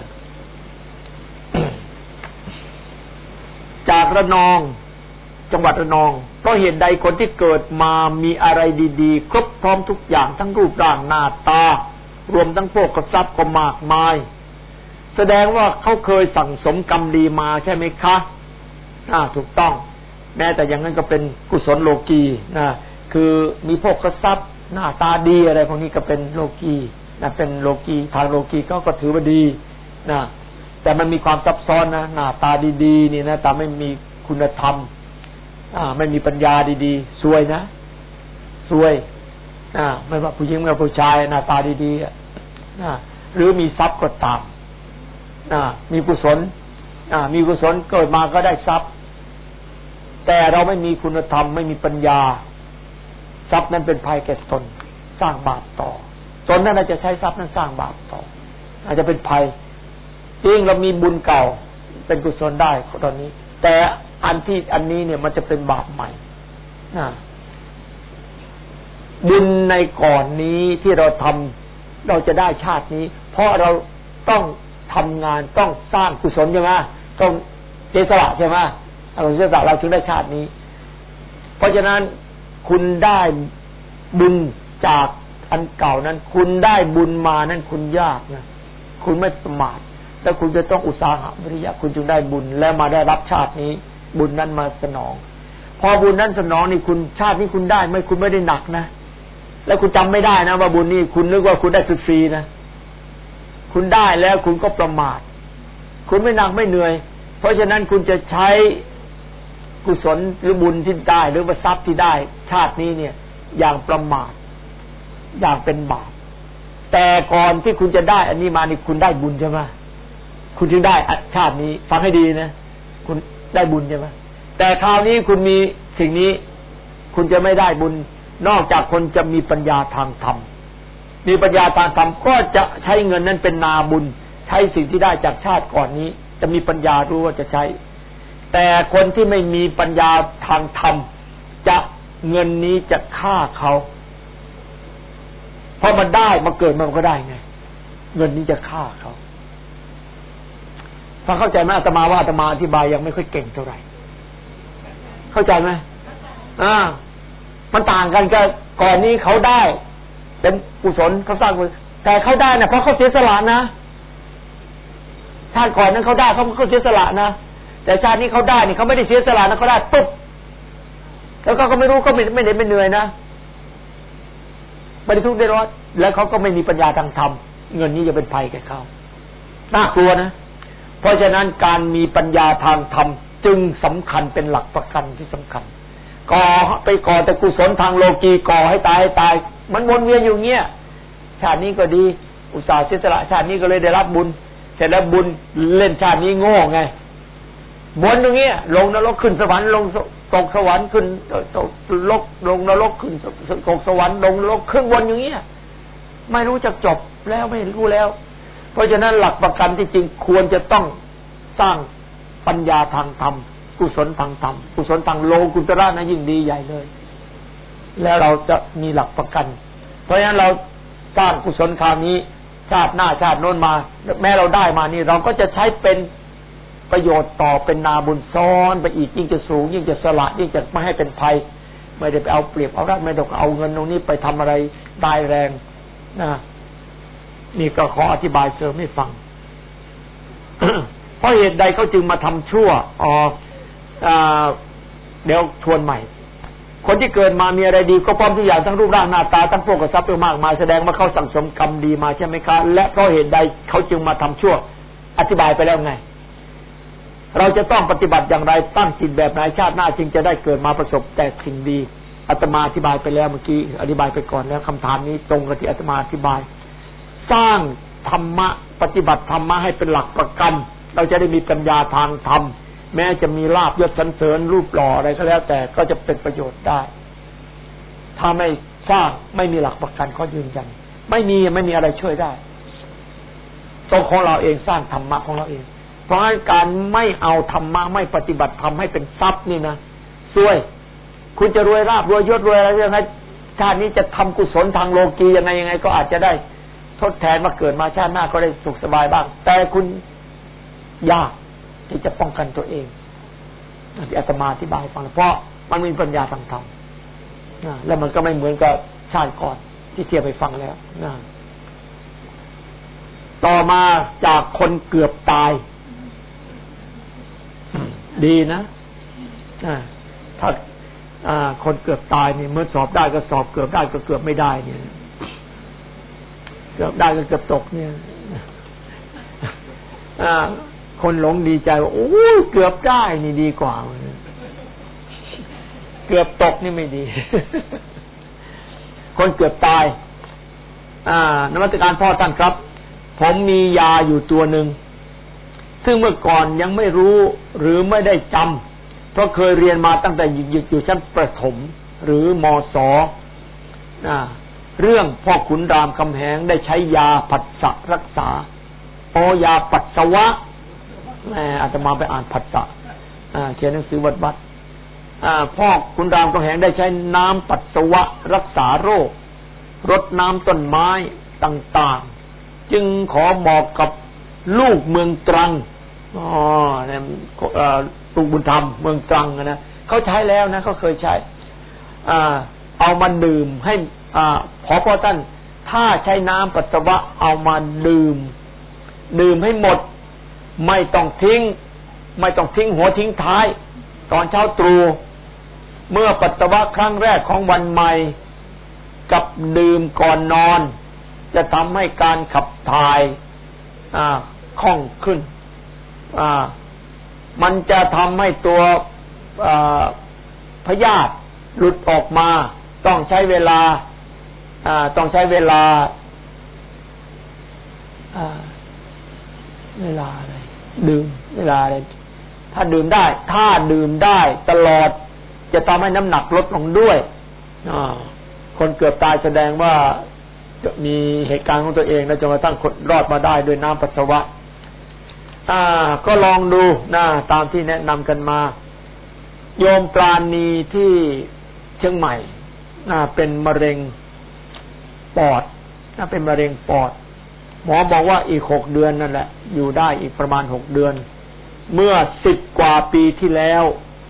จากระนองจังหวัดระนองเพราะเหตุใดคนที่เกิดมามีอะไรดีๆครบพร้อมทุกอย่างทั้งรูปร่างหน้าตารวมทั้งโภคทรัพย์ก็มากมายแสดงว่าเขาเคยสั่งสมกรรมดีมาใช่ไหมคะอ่าถูกต้องแม้แต่อย่างนั้นก็เป็นกุศลโลกีนะคือมีโภคทรัพย์หน้าตาดีอะไรพวกนี้ก็เป็นโลกีนะเป็นโลกีทางโลกีก็ก็ถือว่าดีนะแต่มันมีความซับซ้อนนะหน้าตาดีๆนี่นะแต่ไม่มีคุณธรรมอ่าไม่มีปัญญาดีๆซวยนะซวยอ่าไม่ว่าผู้หญิงหรือผู้ชายหน้าตาดีๆอ่ะอ่าหรือมีทรัพย์ก็ตามอ่ามีกุศลอ่ามีกุศลเกิดมาก็ได้ทรัพย์แต่เราไม่มีคุณธรรมไม่มีปัญญาทรัพย์นั้นเป็นภัยแก่ตนสร้างบาปต่อตนนั้นอาจจะใช้ทรัพย์นั้นสร้างบาปต่ออาจจะเป็นภัยจริงเรามีบุญเก่าเป็นกุศลได้ตอนนี้แต่อันที่อันนี้เนี่ยมันจะเป็นบาปใหม่นะบุญในก่อนนี้ที่เราทำเราจะได้ชาตินี้เพราะเราต้องทำงานต้องสร้างกุศลใช่ไหมต้องเจสละใช่ไหมเราเจสละเราถึงได้ชาตินี้เพราะฉะนั้นคุณได้บุญจากอันเก่านั้นคุณได้บุญมานั้นคุณยากนะคุณไม่ประมาทแล้วคุณจะต้องอุตสาหะวิริยะคุณจึงได้บุญแล้วมาได้รับชาตินี้บุญนั้นมาสนองพอบุญนั้นสนองนี่คุณชาตินี้คุณได้ไม่คุณไม่ได้หนักนะแล้วคุณจำไม่ได้นะว่าบุญนี้คุณนึกว่าคุณได้ฟรีๆนะคุณได้แล้วคุณก็ประมาทคุณไม่หนักไม่เหนื่อยเพราะฉะนั้นคุณจะใช้กุศลหรือบุญที่ได้หรือว่าทรัพย์ที่ได้ชาตินี้เนี่ยอย่างประมาทอย่างเป็นบาปแต่ก่อนที่คุณจะได้อันนี้มานี่คุณได้บุญใช่ไหมคุณจึงได้ชาตินี้ฟังให้ดีนะคุณได้บุญใช่ไหมแต่คราวนี้คุณมีสิ่งนี้คุณจะไม่ได้บุญนอกจากคนจะมีปัญญาทางธรรมมีปัญญาทางธรรมก็จะใช้เงินนั้นเป็นนาบุญใช้สิ่งที่ได้จากชาติก่อนนี้จะมีปัญญารู้ว่าจะใช้แต่คนที่ไม่มีปัญญาทางธรรมจะเงินนี้จะฆ่าเขาเพราะมันได้มาเกิดมันก็ได้ไงเงินนี้จะฆ่าเขาฟังเข้าใจไหมอาตมาว่าอาตมาอธิบายยังไม่ค่อยเก่งเท่าไหร่เข้าใจไหมอ่ามันต่างกันกับก่อนนี้เขาได้เป็นกุศลเขาสร้างกุศลแต่เขาได้นะเพราะเขาเสียสละนะชาติก่อนนั้นเขาได้เขาเขาเสียสละนะแต่ชาตินี้เขาได้นี่เขาไม่ได้เสียสละนะเขาได้ปุ๊บแล้วก็เขาไม่รู้เขาไม่ไม่ได้ไม่เหนื่อยนะไม่ได้ทุกข์ได้ร้อนแล้วเขาก็ไม่มีปัญญาทางธรรมเงินนี้จะเป็นภัยแก่เขาน่ากลัวนะเพราะฉะนั้นการมีปัญญาทางธรรมจึงสำคัญเป็นหลักประกันที่สำคัญก่อไปก่อแต่กุศลทางโลกีก่อให้ตายให้ตายมันวนเวียนอยู่เงี้ยชาตินี้ก็ดีอุตส่าห์เสียสละชาตินี้ก็เลยได้รับบุญเสร็จแล้วบุญเล่นชาตินี้โง่ไงวนตรงเงี้ยลงนรกขึ้นสวรรค์ลงตกสวรรค์ขึ้นตกลกลงนรกขึ้นตกสวรรค์ลงนรกขึ้นวนอย่างเงี้ยไม่รู้จักจบแล้วไม่รู้แล้วเพราะฉะนั้นหลักประกันที่จริงควรจะต้องสร้างปัญญาทางธรรมกุศลทางธรรมกุศลทางโลกุตระนะยิ่งดีใหญ่เลยแล้วเราจะมีหลักประกันเพราะฉะนั้นเราสร้างกุศลคราวนี้ชาติหน้าชาติโน้นมาแม้เราได้มานี่เราก็จะใช้เป็นประโยชน์ต่อเป็นนาบุญซ้อนไปอีกยิ่งจะสูงยิ่งจะสละยิ่งจะไม่ให้เป็นภัยไม่ได้ไปเอาเปรียบเอารัดไม่ต้องเอาเงินตรงนี้ไปทำอะไรได้แรงนะนี่ก็ขออธิบายเสริมให้ฟัง เพราะเหตุใดเขาจึงมาทำชั่วอ๋อเดี๋ยวทวนใหม่คนที่เกิดมามีอะไรดีก็พร้อมทุกอย่างทั้งรูปร่างหน้าตาทั้งพวกกับทรัพย์มากมายแสดงว่าเขาสั่งสมกรรมดีมาใช่ไหมคะและเพราะเหตุใดเขาจึงมาทำชั่วอธิบายไปแล้วไงเราจะต้องปฏิบัติอย่างไรตั้งจิตแบบไหนชาติหน้าจึงจะได้เกิดมาประสบแต่สิ่งดีอาตมาอธิบายไปแล้วเมื่อกี้อธิบายไปก่อนแล้วคำถามนี้ตรงกับที่อาตมาอธิบายสร้างธรรมะปฏิบัติธรรมะให้เป็นหลักประกันเราจะได้มีปัญญาทางธรรมแม้จะมีลาภยศสรรเสริญรูปหล่ออะไรก็แล้วแต่ก็จะเป็นประโยชน์ได้ถ้าไม่สร้างไม่มีหลักประกันก็ยืนยันไม่มีไม่มีอะไรช่วยได้ตัวของเราเองสร้างธรรมะของเราเองเพราะการไม่เอาธรรมะไม่ปฏิบัติธรรมให้เป็นทรัพย์นี่นะซวยคุณจะรวยราบรวยยศรวยอะไรยังไงชาตินี้จะทำกุศลทางโลกียังไงยังไงก็อาจจะได้ทดแทนมาเกิดมาชาติหน้าก็ได้สุขสบายบ้างแต่คุณยากที่จะป้องกันตัวเองที่อาตมาอธิบายฟังเพราะมันมีปัญญาทางธรรมแล้วมันก็ไม่เหมือนกับชาติก่อนที่เทียบไปฟังแล้วต่อมาจากคนเกือบตายดีนะถ้าคนเกือบตายนี่เมื่อสอบได้ก็สอบเกือบได้ก็เกือบไม่ได้เนี่ยเกือบได้ก็เกือบตกเนี่ยคนหลงดีใจว่าโอ้เกือบได้นี่ดีกว่าเกือบตกนี่ไม่ดีคนเกือบตายนมัสการพ่อท่านครับผมมียาอยู่ตัวหนึ่งซึ่งเมื่อก่อนยังไม่รู้หรือไม่ได้จำเพราะเคยเรียนมาตั้งแต่อยู่ชั้นประถมหรือมศเรื่องพ่อขุนรามคำแหงได้ใช้ยาผัสสะรักษาโอยาปัสสาวะแม่อาตมาไปอ่านผัสสะเขียนหนังสือวัดวัดพ่อขุนรามคำแหงได้ใช้น้ำปัสสาวะรักษาโรครดน้ำต้นไม้ต่างๆจึงขอบอกกับลูกเมืองตรังอ๋อเนี่ยลูกบุญธรรมเมืองตรังนะเขาใช้แล้วนะเขาเคยใช้เอามาดื่มให้ขอพ่อท่านถ้าใช้น้ำปัสสาวะเอามาดื่มดื่มให้หมดไม่ต้องทิ้งไม่ต้องทิ้งหัวทิ้งท้ายตอนเช้าตรู่เมื่อปัสสาวะครั้งแรกของวันใหม่กับดื่มก่อนนอนจะทำให้การขับถ่ายคล่องขึ้นมันจะทำให้ตัวพยาธิหลุดออกมาต้องใช้เวลาต้องใช้เวลาเวลาอะไรดื่มเวลาอะไรถ้าดื่มได้ถ้าดื่มได้ตลอดจะทำให้น้ำหนักลดลงด้วยคนเกือบตายแสดงว่ามีเหตุการณ์ของตัวเองแล้วจนกระทั่งคนรอดมาได้ด้วยน้ำปัสสาวะอ่าก็ลองดูนะตามที่แนะนำกันมาโยมปราณีที่เชียงใหม่น่าเป็นมะเร็งปอดน่าเป็นมะเร็งปอดหมอบอกว่าอีกหกเดือนนั่นแหละอยู่ได้อีกประมาณหกเดือนเมื่อสิบกว่าปีที่แล้ว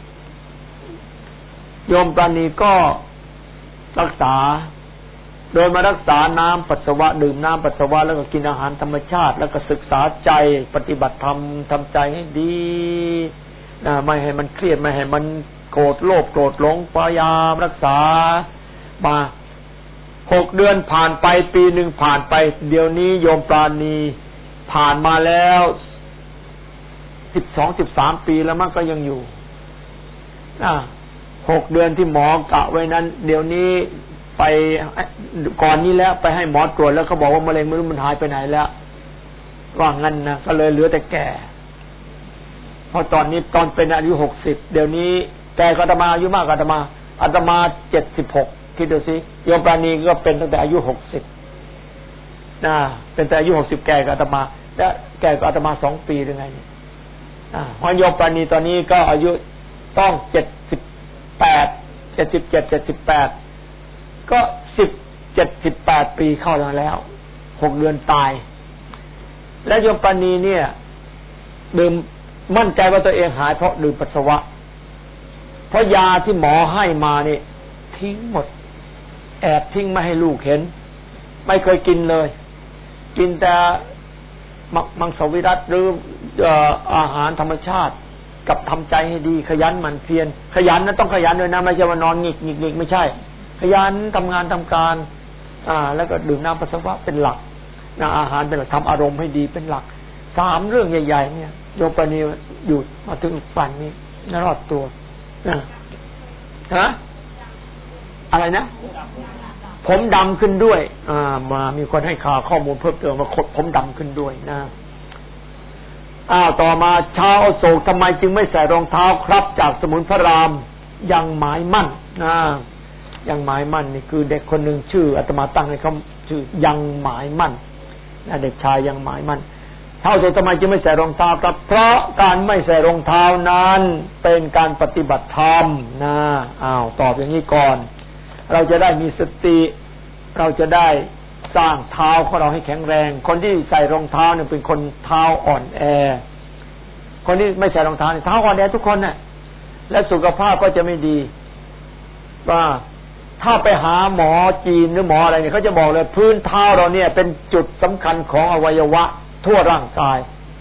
โยมปราณีก็รักษาโดยมารักษาน้ำปัสสาวะดื่มน้ำปัสสาวะแล้วก็กินอาหารธรรมชาติแล้วก็ศึกษาใจปฏิบัติธรรมทำใจให้ดีนะไม่ให้มันเครียดไม่ให้มันโกรธโลภโกรธหลงพยายามรักษามาหกเดือนผ่านไปปีหนึ่งผ่านไปเดี๋ยวนี้โยมปราณีผ่านมาแล้วสิบสองสิบสามปีแล้วมันก็ยังอยู่อ่าหกเดือนที่หมอกะไว้นั้นเดี๋ยวนี้ไปก่อนนี้แล้วไปให้หมอตรวจแล้วเขาบอกว่ามะเร็งไม่รู้มันหายไปไหนแล้วว่างั้นนะก็เลยเหลือแต่แก่เพราะตอนนี้ตอนเป็นอายุหกสิบเดี๋ยวนี้แก่ก็อาตมาอายุมากกว่าอาตมาอาตมาเจ็ดสิบหกคิดดูสิโยมปราณีก็เป็นตั้งแต่อายุหกสิบนะเป็นแต่อายุหกสิบแก่กับอาตมาและแก่กับอาตมาสองปีหรือไงเนี่ยอ่าเพราะโยมปราณีตอนนี้ก็อายุต้องเจ็ดสิบแปดเจ็ดสิบเจ็ดเจ็ดสิบแปดก็สิบเจ็ดสิบแปดปีเข้ามาแล้วหกเดือนตายและโยมปราณีเนี่ยดื่มมั่นใจว่าตัวเองหายเพราะดื่มปัสสาวะเพราะยาที่หมอให้มานี่ทิ้งหมดแอบทิ้งไม่ให้ลูกเห็นไม่เคยกินเลยกินแต่มังสวิรัติหรืออาหารธรรมชาติกับทำใจให้ดีขยันหมั่นเพียรขยันนั้นต้องขยันด้วยนะไม่ใช่ว่านอนหงิกหงิกหงิกไม่ใช่ขยันทำงานทำการอ่าแล้วก็ดื่มน้ำปัสสาวะเป็นหลักนะอาหารเป็นหลักทำอารมณ์ให้ดีเป็นหลักสามเรื่องใหญ่ๆเนี่ยโยมปานีอยู่มาถึงฝันนี้นรอดตัวนะฮะอะไรนะผมดำขึ้นด้วยอ่ามามีคนให้ข่าวข้อมูลเพิ่มเติมว่าผมดำขึ้นด้วยนะอ้าวต่อมาชาวโศกทำไมจึงไม่ใส่รองเท้าครับจากสมุนพระรามยังหมายมั่นนะยังหมายมั่นนี่คือเด็กคนหนึ่งชื่ออาตมาตั้งให้เขาชื่อยังหมายมั่นนะเด็กชายยังหมายมั่นชาวโศกทำไมจึงไม่ใส่รองเท้าครับเพราะการไม่ใส่รองเท้านั้นเป็นการปฏิบัติธรรมนะอ้าวตอบอย่างนี้ก่อนเราจะได้มีสติเราจะได้สร้างเท้าของเราให้แข็งแรงคนที่ใส่รองเท้าเนี่ยเป็นคนเท้าอ่อนแอคนที่ไม่ใส่รองเท้าเนี่ยเท้าอ่อนแอทุกคนน่ะและสุขภาพก็จะไม่ดีว่าถ้าไปหาหมอจีนหรือหมออะไรเนี่ยเขาจะบอกเลยพื้นเท้าเราเนี่ยเป็นจุดสำคัญของอวัยวะทั่วร่างกาย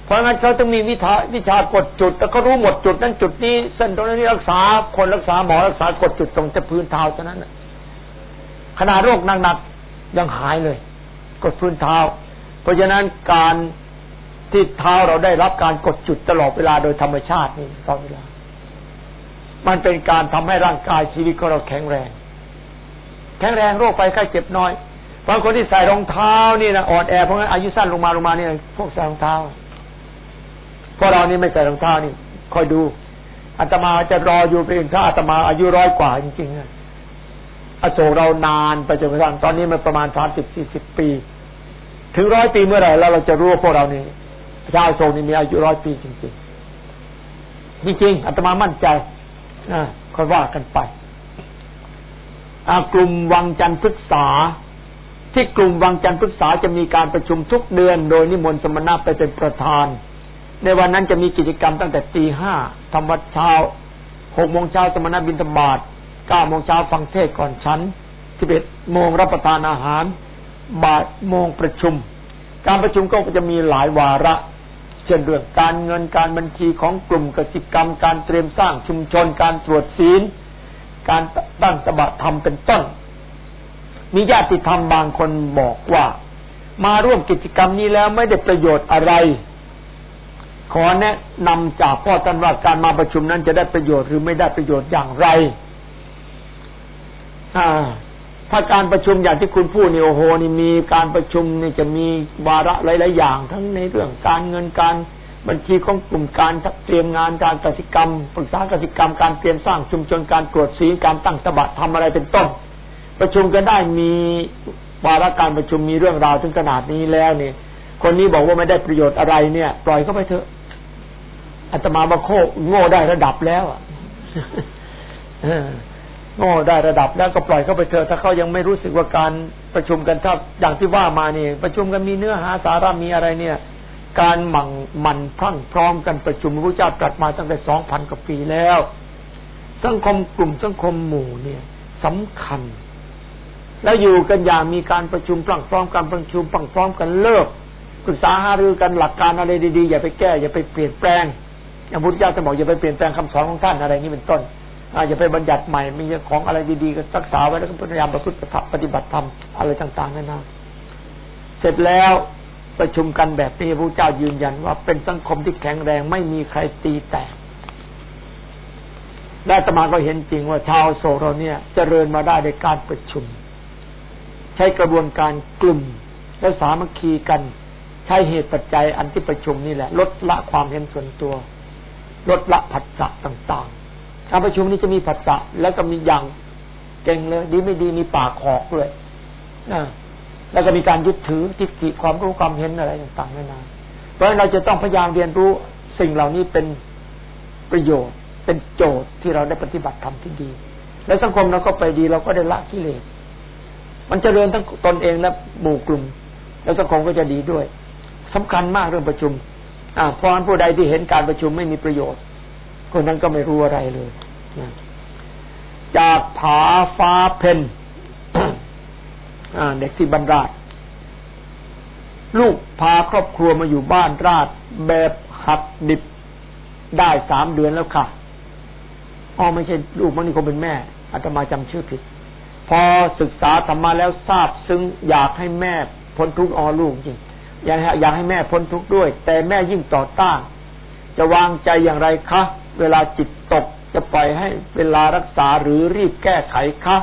เพราะงั้นเขาต้องมีวิชาวิชากดจุดแล้วก็รู้หมดจุดนั้นจุดนี้เส้นตรงนี้รักษาคนรักษาหมอรักษากดจุดตรงจะพื้นเท้าเท่านั้นขนาดโรคหนักๆยังหายเลยกดพื้นเท้าเพราะฉะนั้นการที่เท้าเราได้รับการกดจุดตลอดเวลาโดยธรรมชาตินี่ตลอดเวลามันเป็นการทำให้ร่างกายชีวิตของเราแข็งแรงแข็งแรงโรคภัยไข้เจ็บน้อยบางคนที่ใส่รองเท้านี่นะอ่อนแอเพราะงั้นอายุสั้นลงมาลงมานี่พวกใส่รองเท้าพวกเรานี่ไม่ใส่รองเท้านี่คอยดูอาตมาจะรออยู่เป็นถ้าอาตมาอายุร้อยกว่าจริงๆนะอโศกเรานานไปจนกระทั่งตอนนี้มันประมาณสามสิบสี่สิบปีถึงร้อยปีเมื่อไหร่แล้วเราจะรู้ว่าพวกเรานี่ชาวอโศกนี่มีอายุร้อยปีจริงๆจริงๆอาตมามั่นใจนะค่อยว่ากันไปกลุ่มวังจันทร์พฤกษาที่กลุ่มวังจันทร์พฤกษาจะมีการประชุมทุกเดือนโดยนิมนต์สมณะไปเป็นประธานในวันนั้นจะมีกิจกรรมตั้งแต่ตีห้าทำวัดเช้าหกโมงเช้าสมณะบิณฑบาตเก้าโมงเช้าฟังเทศน์ก่อนฉันสิบเอ็ดโมงรับประทานอาหารบ่ายโมงประชุมการประชุมก็จะมีหลายวาระเช่นเรื่องการเงินการบัญชีของกลุ่มกสิกรรมการเตรียมสร้างชุมชนการตรวจศีลการตั้งตบะธรรมเป็นต้นมีญาติธรรมบางคนบอกว่ามาร่วมกิจกรรมนี้แล้วไม่ได้ประโยชน์อะไรขอแนะนำจากพ่อท่านว่าการมาประชุมนั้นจะได้ประโยชน์หรือไม่ได้ประโยชน์อย่างไรอ่าถ้าการประชุมอย่างที่คุณพูดนี่โอ้โหนี่มีการประชุมนี่จะมีวาระหลายๆอย่างทั้งในเรื่องการเงินการบัญชีของกลุ่มการเตรียมงานการกสิกรรมปรึกษากสิกรรมการเตรียมสร้างชุมชนการตรวจศีลการตั้งตบะทำอะไรเป็นต้นประชุมกันได้มีวาระการประชุมมีเรื่องราวถึงขนาดนี้แล้วนี่คนนี้บอกว่าไม่ได้ประโยชน์อะไรเนี่ยปล่อยเข้าไปเถอะอาตมาบาโคโง่ได้ระดับแล้วอ่ะโง่ได้ระดับแล้วก็ปล่อยเข้าไปเถอะถ้าเขายังไม่รู้สึกว่าการประชุมกันถ้าอย่างที่ว่ามานี่ประชุมกันมีเนื้อหาสาระมีอะไรเนี่ยการหมั่นหมั่นพรั่งพร้อมกันประชุมพระพุทธเจ้าตรัสมาตั้งแต่ สองพัน กว่าปีแล้วสังคมกลุ่มสังคมหมู่เนี่ยสำคัญแล้วอยู่กันอย่างมีการประชุมพรั่งพร้อมกันประชุมพรั่งพร้อมกันเลิกปรึกษาหารือกันหลักการอะไรดีๆอย่าไปแก้อย่าไปเปลี่ยนแปลงอย่างพระพุทธเจ้าจะบอกอย่าไปเปลี่ยนแปลงคำสอนของท่านอะไรนี้เป็นต้นอย่าไปบัญญัติใหม่มีของอะไรดีๆก็รักษาไว้แล้วก็พยายามประพฤติปฏิบัติธรรมอะไรต่างๆนั่นนะเสร็จแล้วประชุมกันแบบนี้พระพุทธเจ้ายืนยันว่าเป็นสังคมที่แข็งแรงไม่มีใครตีแตกและอาตมาก็เห็นจริงว่าชาวโศกเราเนี่ยเจริญมาได้ในการประชุมใช้กระบวนการกลุ่มและสามัคคีกันใช้เหตุปัจจัยอันที่ประชุมนี่แหละลดละความเห็นส่วนตัวลดละผัสสะต่างๆการประชุมนี้จะมีผัสสะแล้วก็มีอย่างเก่งเลยดีไม่ดีมีปากหอกด้วยนะแล้วก็มีการยึดถือทิฏฐิความรู้ความเห็นอะไรต่างๆนานาเพราะฉะนั้นเราจะต้องพยายามเรียนรู้สิ่งเหล่านี้เป็นประโยชน์เป็นโจทย์ที่เราได้ปฏิบัติธรรมที่ดีและสังคมเราก็ไปดีเราก็ได้ละกิเลสมันเจริญทั้งตนเองและหมู่กลุ่มแล้วสังคมก็จะดีด้วยสำคัญมากเรื่องประชุมอ่าเพราะฉะนั้นผู้ใดที่เห็นการประชุมไม่มีประโยชน์คนนั้นก็ไม่รู้อะไรเลยนะจากผาฟ้าเพน เด็กที่บรรดาศลูกพาครอบครัวมาอยู่บ้านราชแบบหัดดิบได้สามเดือนแล้วค่ะอ๋อไม่ใช่ลูกมันนี่คงเป็นแม่อาตมาจำชื่อผิดพอศึกษาธรรมะแล้วทราบซึ้งอยากให้แม่พ้นทุกข์อ๋อลูกจริงอยากอยากให้แม่พ้นทุกข์ด้วยแต่แม่ยิ่งต่อต้านจะวางใจอย่างไรคะเวลาจิตตกจะปล่อยให้เวลารักษาหรือรีบแก้ไขคะ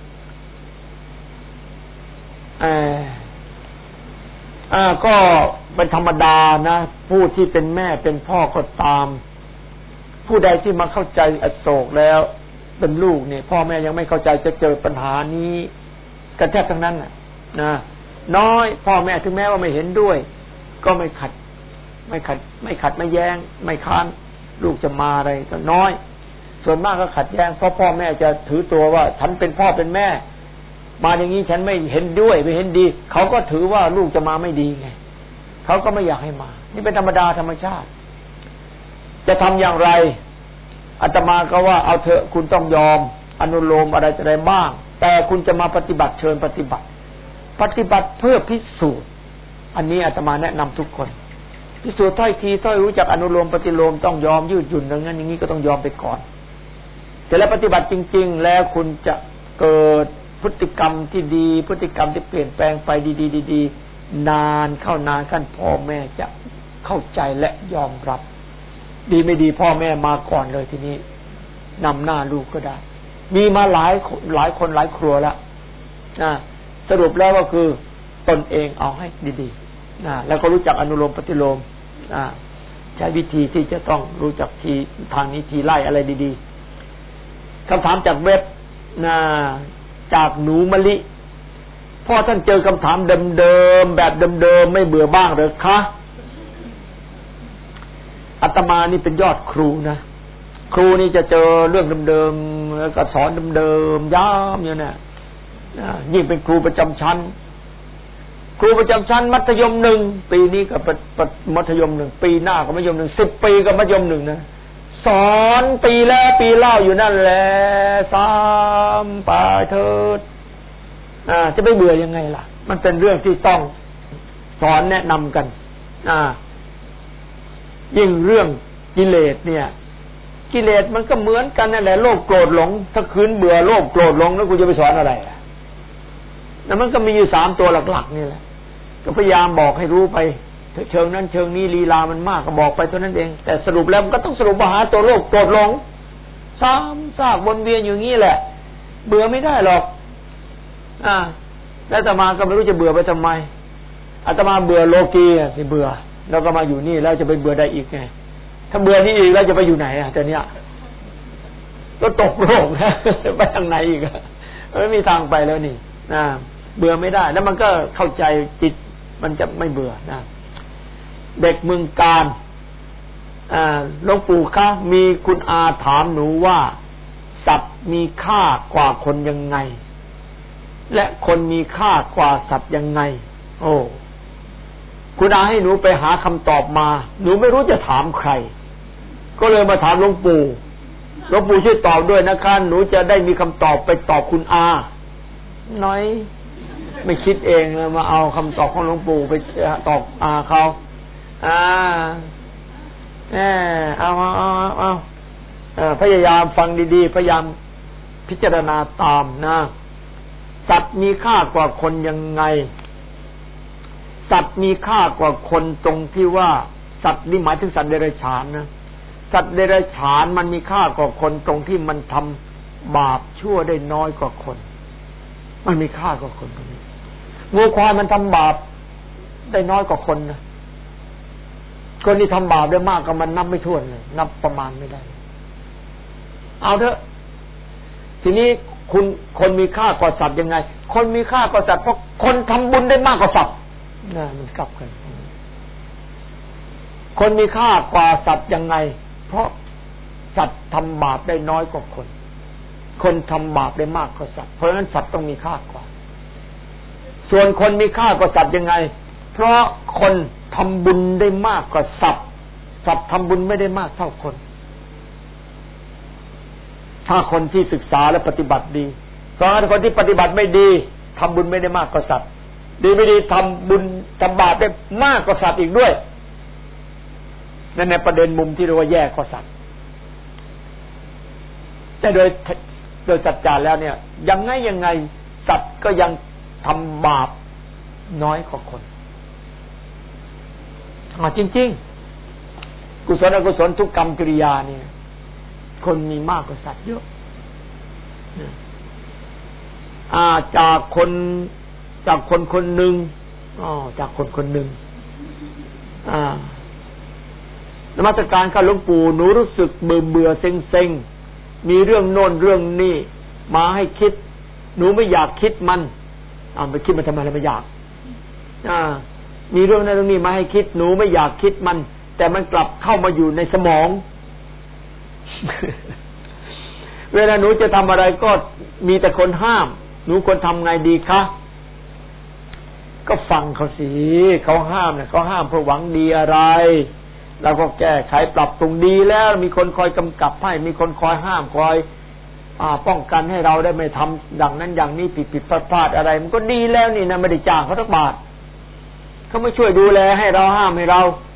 เอ่ออ่าก็เป็นธรรมดานะผู้ที่เป็นแม่เป็นพ่อก็ตามผู้ใดที่มาเข้าใจอโศกแล้วเป็นลูกเนี่ยพ่อแม่ยังไม่เข้าใจจะเจอปัญหานี้กันแทบทั้งนั้นน่ะนะน้อยพ่อแม่ถึงแม้ว่าไม่เห็นด้วยก็ไม่ขัดไม่ขัดไม่ขัดไม่แย้งไม่ค้านลูกจะมาอะไรก็น้อยส่วนมากก็ขัดแย้งเพราะพ่อแม่จะถือตัวว่าฉันเป็นพ่อเป็นแม่มาอย่างนี้ฉันไม่เห็นด้วยไม่เห็นดีเขาก็ถือว่าลูกจะมาไม่ดีไงเขาก็ไม่อยากให้มานี่เป็นธรรมดาธรรมชาติจะทำอย่างไรอาตมาก็ว่าเอาเถอะคุณต้องยอมอนุโลมอะไรจะได้บ้างแต่คุณจะมาปฏิบัติเชิญปฏิบัติปฏิบัติเพื่อพิสูจน์อันนี้อาตมาแนะนำทุกคนพิสูจน์ถ้อยทีถ้อยรู้จักอนุโลมปฏิโลมต้องยอมยืดหยุ่นอย่างนั้นอย่างนี้ก็ต้องยอมไปก่อนแต่แล้วปฏิบัติจริงๆแล้วคุณจะเกิดพฤติกรรมที่ดีพฤติกรรมที่เปลี่ยนแปลงไปดีๆๆนานเข้านานขั้นพ่อแม่จะเข้าใจและยอมรับดีไม่ดีพ่อแม่มาก่อนเลยทีนี้นำหน้าลูกก็ได้มีมาหลายหลายคนหลายครัวแล้วนะสรุปแล้วก็คือตนเองเอาให้ดีๆนะแล้วก็รู้จักอนุโลมปฏิโลมนะใช้วิธีที่จะต้องรู้จักทีทางนี้ทีไล่อะไรดีๆคำถามจากเว็บนะจากหนูมะลิพ่อท่านเจอคำถามเดิมๆแบบเดิมๆไม่เบื่อบ้างหรือคะอาตมานี่เป็นยอดครูนะครูนี่จะเจอเรื่องเดิมๆแล้วก็สอนเดิมๆย้ำอยู่เนี่ยยิ่งเป็นครูประจำชั้นครูประจำชั้นมัธยมหนึ่งปีนี้ก็มัธยมหนึ่งปีหน้าก็มัธยมหนึ่งสิบปีก็มัธยมหนึ่งนะสอนปีแล้วปีเล่าอยู่นั่นแหละซ้ำไปเถิดอ่าจะไม่เบื่อยังไงล่ะมันเป็นเรื่องที่ต้องสอนแนะนำกันอ่ายิ่งเรื่องกิเลสเนี่ยกิเลสมันก็เหมือนกันนั่นแหละโลภโกรธหลงถ้าคืนเบื่อโลภโกรธหลงแล้วกูจะไปสอนอะไรอ่ะนั่นมันก็มีอยู่สามตัวหลักๆนี่แหละก็พยายามบอกให้รู้ไปเชิงนั้นเชิงนี้ลีลามันมากก็บอกไปเท่านั้นเองแต่สรุปแล้วมันก็ต้องสรุปมาหาตัวโลภโกรธหลงซ้ำซากวนเวียนอยู่งี้แหละเบื่อไม่ได้หรอกอ่าแล้วอาตมาก็ไม่รู้จะเบื่อไปทำไมอาตมาเบื่อโลกีอ่ะสิเบื่อแล้วก็มาอยู่นี่แล้วจะไปเบื่อได้อีกไงถ้าเบื่อนี่อีกแล้วจะไปอยู่ไหนอ่ะแต่เนี้ยก็ตกโลกนะไปทางไหนอีกอ่ะไม่มีทางไปแล้วนี่นะเบื่อไม่ได้แล้วมันก็เข้าใจจิตมันจะไม่เบื่อนะเด็กเมืองการอ่าหลวงปู่คะมีคุณอาถามหนูว่าสัตว์มีค่ากว่าคนยังไงและคนมีค่ากว่าสัตว์ยังไงโอ้คุณอาให้หนูไปหาคำตอบมาหนูไม่รู้จะถามใครก็เลยมาถามหลวงปู่หลวงปู่ช่วยตอบด้วยนะคะหนูจะได้มีคำตอบไปตอบคุณอาน้อยไม่คิดเองเลยมาเอาคำตอบของหลวงปู่ไปตอบอาเขาอ่าแหมเอาเอาเอาเอาเออพยายามฟังดีๆพยายามพิจารณาตามนะสัตว์มีค่ากว่าคนยังไงสัตว์มีค่ากว่าคนตรงที่ว่าสัตว์นี่หมายถึงสัตว์เดรัจฉานนะสัตว์เดรัจฉานมันมีค่ากว่าคนตรงที่มันทำบาปชั่วได้น้อยกว่าคนมันมีค่ากว่าคนตรงนี้งูควายมันทำบาปได้น้อยกว่าคนนะคนที่ทำบาปได้มากก็มันนับไม่ถ้วนเลยนับประมาณไม่ได้เอาเถอะทีนี้คุณคนมีค่ากว่าสัตว์ยังไงคนมีค่ากว่าสัตว์เพราะคนทำบุญได้มากกว่าสัตว์น่ะมันกลับกันคนมีค่ากว่าสัตว์ยังไงเพราะสัตว์ทำบาปได้น้อยกว่าคนคนทำบาปได้มากกว่าสัตว์เพราะฉะนั้นสัตว์ต้องมีค่ากว่าส่วนคนมีค่ากว่าสัตว์ยังไงเพราะคนทำบุญได้มากกว่าสัตว์สัตว์ทำบุญไม่ได้มากเท่าคนถ้าคนที่ศึกษาและปฏิบัติดีเพราะฉะนั้นคนที่ปฏิบัติไม่ดีทำบุญไม่ได้มากกว่าสัตว์ดีไม่ดีทำบุญทำบาปได้มากกว่าสัตว์อีกด้วยนั่นในประเด็นมุมที่เรียกว่าแย่กว่าสัตว์แต่โดยโดยสัจจะแล้วเนี่ยยังไงยังไงสัตว์ก็ยังทำบาปน้อยกว่าคนอ่าจริงๆกุศลอกุศลทุกกรรมกิริยาเนี่ยคนมีมากกว่าสัตว์เยอะอ่าจากคนจากคนคนหนึ่งอ๋อจากคนคนหนึ่งอ่านมัสการข้าหลวงปู่หนูรู้สึกเบื่อเบื่อเซ็งเซ็งมีเรื่องโน่นเรื่องนี้มาให้คิดหนูไม่อยากคิดมันอ้าวไปคิดมันทำไมเราไม่อยากอ่ามีเรื่องนั้นเรื่องนี้มาให้คิดหนูไม่อยากคิดมันแต่มันกลับเข้ามาอยู่ในสมอง เวลาหนูจะทำอะไรก็มีแต่คนห้ามหนูควรทำไงดีคะก็ฟังเขาสิเขาห้ามเนี่ยเขาห้ามเพื่อหวังดีอะไรเราก็แก้ไขปรับปรุงดีแล้วมีคนคอยกำกับให้มีคนคอยห้ามคอยอ่าป้องกันให้เราได้ไม่ทำอย่างนั้นอย่างนี้ผิดผิดพลาดพลาดอะไรมันก็ดีแล้วนี่นะไม่ได้จ้างเขาสักบาทเขาไม่ช่วยดูแลให้เราห้ามให้เรา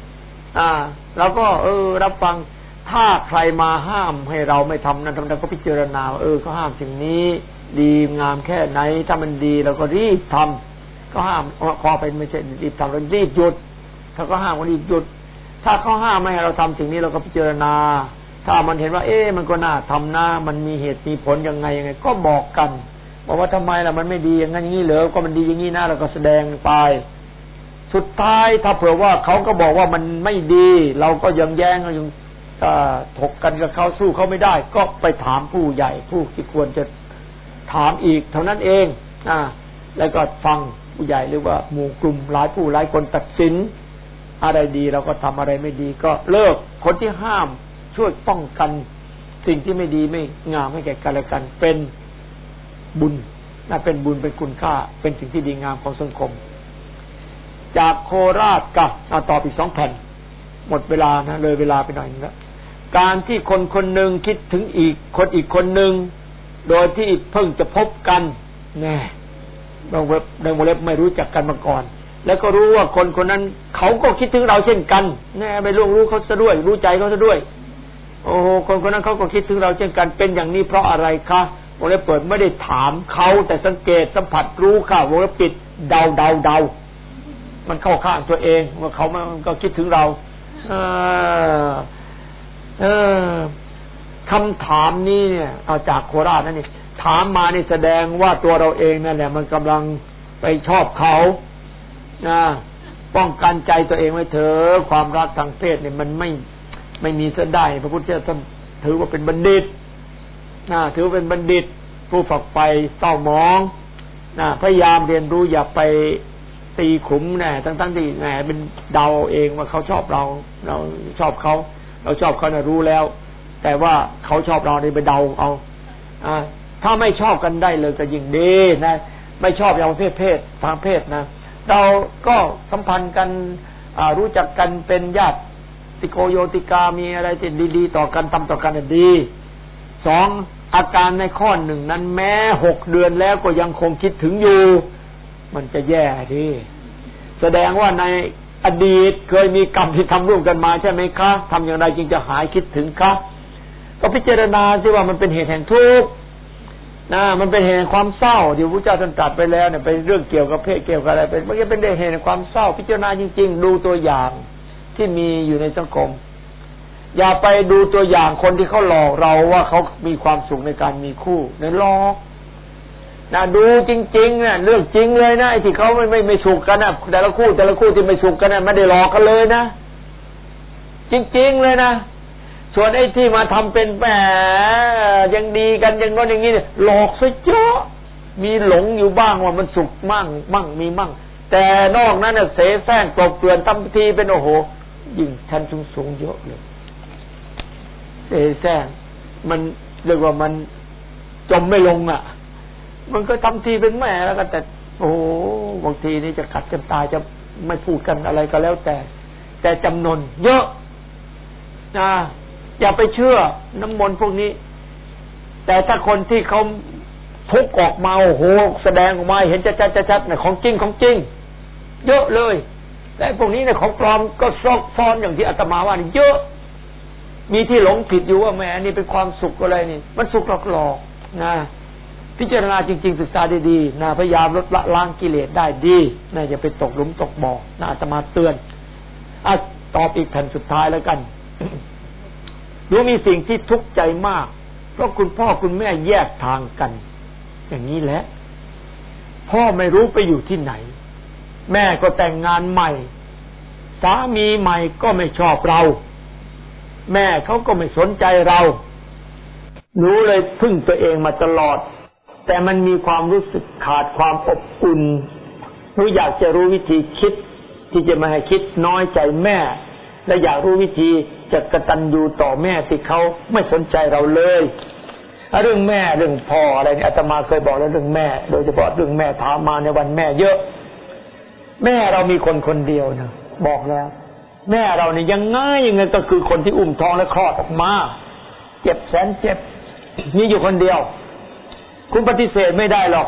อ่าเราก็เออรับฟังถ้าใครมาห้ามให้เราไม่ทำนั้นทำนั้นก็พิจารณาเออเขาห้ามสิ่งนี้ดีงามแค่ไหนถ้ามันดีเราก็รีบทำก็ห้ามขอไปไม่ใช่รีบทำเรารีบหยุดถ้าก็ห้ามก็รีบหยุดถ้าเขาห้ามไม่ให้เราทำสิ่งนี้เราก็พิจารณาถ้ามันเห็นว่าเอ๊ะมันก็น่าทำนะมันมีเหตุมีผลยังไงยังไงก็บอกกันบอกว่าทำไมล่ะมันไม่ดีอย่างนั้นอย่างนี้เหรอก็มันดีอย่างนี้นะเราก็แสดงไปสุดท้ายถ้าเผื่อว่าเขาก็บอกว่ามันไม่ดีเราก็ยังแย้งยังถกกันกับเขาสู้เขาไม่ได้ก็ไปถามผู้ใหญ่ผู้ที่ควรจะถามอีกเท่านั้นเองอ่าแล้วก็ฟังผู้ใหญ่หรือว่าหมู่กลุ่มหลายผู้หลายคนตัดสินอะไรดีเราก็ทำอะไรไม่ดีก็เลิกคนที่ห้ามช่วยป้องกันสิ่งที่ไม่ดีไม่งามให้แก่กันและกันเป็นบุญน่าเป็นบุญเป็นคุณค่าเป็นสิ่งที่ดีงามของสังคมจากโคราชกับต่ออีกสองแผ่นหมดเวลานะเลยเวลาไปหน่อยนึงแล้วการที่คนคนหนึ่งคิดถึงอีกคนอีกคนหนึ่งโดยที่เพิ่งจะพบกันแน่บางเว็บในวงเล็บไม่รู้จักกันมาก่อนแล้วก็รู้ว่าคนคนนั้นเขาก็คิดถึงเราเช่นกันแน่ไม่รู้รู้เขาซะด้วยรู้ใจเขาซะด้วยโอ้คนคนนั้นเขาก็คิดถึงเราเช่นกันเป็นอย่างนี้เพราะอะไรคะวงเล็บเปิดไม่ได้ถามเขาแต่สังเกตสัมผัสรู้ค่ะวงเล็บปิดเดาเดาเดามันเข้าข้างตัวเองว่าเขามันก็คิดถึงเราเออเออคำถามนี้เนี่ยเอาจากโคราชนั่นนี่ถามมานี่แสดงว่าตัวเราเองนั่นแหละมันกำลังไปชอบเขานะป้องกันใจตัวเองไว้เถอะความรักทางเพศเนี่ยมันไม่ไม่มีเส้นได้พระพุทธเจ้าท่านถือว่าเป็นบัณฑิตนะถือเป็นบัณฑิตผู้ฝักใฝ่เศร้าหมองนะพยายามเรียนรู้อย่าไปตีขุมแน่ทั้งๆที่แหมเป็นเดาเองว่าเขาชอบเราเราชอบเขาเราชอบเขานะรู้แล้วแต่ว่าเขาชอบเราเนี่ยไปเดาเอาอ่าถ้าไม่ชอบกันได้เลยก็ยิ่งดีนะไม่ชอบอย่างประเภทเพศทางเพศนะเราก็สัมพันธ์กันรู้จักกันเป็นญาติโกโยติกามีอะไรที่ดีๆต่อกันทำต่อกันดีสองอาการในข้อหนึ่งนั้นแม้หกเดือนแล้วก็ยังคงคิดถึงอยู่มันจะแย่ดิแสดงว่าในอดีตเคยมีกรรมที่ทำร่วมกันมาใช่ไหมคะทำอย่างไรจึงจะหายคิดถึงคะก็พิจารณาสิว่ามันเป็นเหตุแห่งทุกข์นะมันเป็นเหตุแห่งความเศร้าที่พระพุทธเจ้าท่านตรัสไปแล้วเนี่ยเป็นเรื่องเกี่ยวกับเพศเกี่ยวกับอะไรเป็นมันก็เป็นเหตุแห่งความเศร้าพิจารณาจริงๆดูตัวอย่างที่มีอยู่ในสังคมอย่าไปดูตัวอย่างคนที่เขาหลอกเราว่าเขามีความสุขในการมีคู่เนี่ยหลอกนะดูจริงๆเนี่ยเรื่องจริงเลยนะไอ้ที่เขาไม่ไม่ไม่สุขกันนะแต่ละคู่แต่ละคู่ที่ไม่สุขกันนะไม่ได้หลอกกันเลยนะจริงๆเลยนะส่วนไอ้ที่มาทำเป็นแหมยังดีกันยังน้อยอย่างนี้เนี่ยหลอกซะเยอะมีหลงอยู่บ้างว่ามันสุขมั่งมั่งมีมั่งแต่นอกนั้นน่ะเสแสร้งกลบเกลื่อนทำทีเป็นโอ้โหยิ่งชั้นสูงๆเยอะเลยเสแสร้งมันเรียกว่ามันจมไม่ลงอ่ะมันก็ทำทีเป็นแม่แล้วกันแต่โอ้บางทีนี่จะขัดกันตายจะไม่พูดกันอะไรก็แล้วแต่แต่จำนวนเยอะนะอย่าไปเชื่อน้ำมนต์พวกนี้แต่ถ้าคนที่เขาทุกข์ออกมาโอ้โหแสดงออกมาเห็นชัดๆๆเนี่ยของจริงของจริงเยอะเลยแต่พวกนี้เนี่ยของปลอมก็ซอกซ้อนอย่างที่อาตมาว่านี่เยอะมีที่หลงผิดอยู่ว่าแหมนี่เป็นความสุขอะไรนี่มันสุขหลอกๆนะพิจารณาจริงๆศึกษาดีๆนะพยายามลดละล้างกิเลสได้ดีนะอย่าไปตกหลุมตกบ่อนะอาตมาเตือนอ่ะตอบอีกแผ่นสุดท้ายแล้วกันรู้มีสิ่งที่ทุกข์ใจมากเพราะคุณพ่อคุณแม่แยกทางกันอย่างนี้แหละพ่อไม่รู้ไปอยู่ที่ไหนแม่ก็แต่งงานใหม่สามีใหม่ก็ไม่ชอบเราแม่เขาก็ไม่สนใจเราหนูเลยพึ่งตัวเองมาตลอดแต่มันมีความรู้สึกขาดความอบอุ่นหนูอยากจะรู้วิธีคิดที่จะไม่ให้คิดน้อยใจแม่และอยากรู้วิธีจะกตัญญูต่อแม่ที่เขาไม่สนใจเราเลยเรื่องแม่เรื่องพ่ออะไรเนี่ยอาตมาเคยบอกแล้วเรื่องแม่โดยเฉพาะเรื่องแม่ถามมาในวันแม่เยอะแม่เรามีคนคนเดียวนะบอกแล้วแม่เราเนี่ยยังง่ายยังไงก็คือคนที่อุ้มท้องและคลอดออกมาเจ็บแสนเจ็บนี่อยู่คนเดียวคุณปฏิเสธไม่ได้หรอก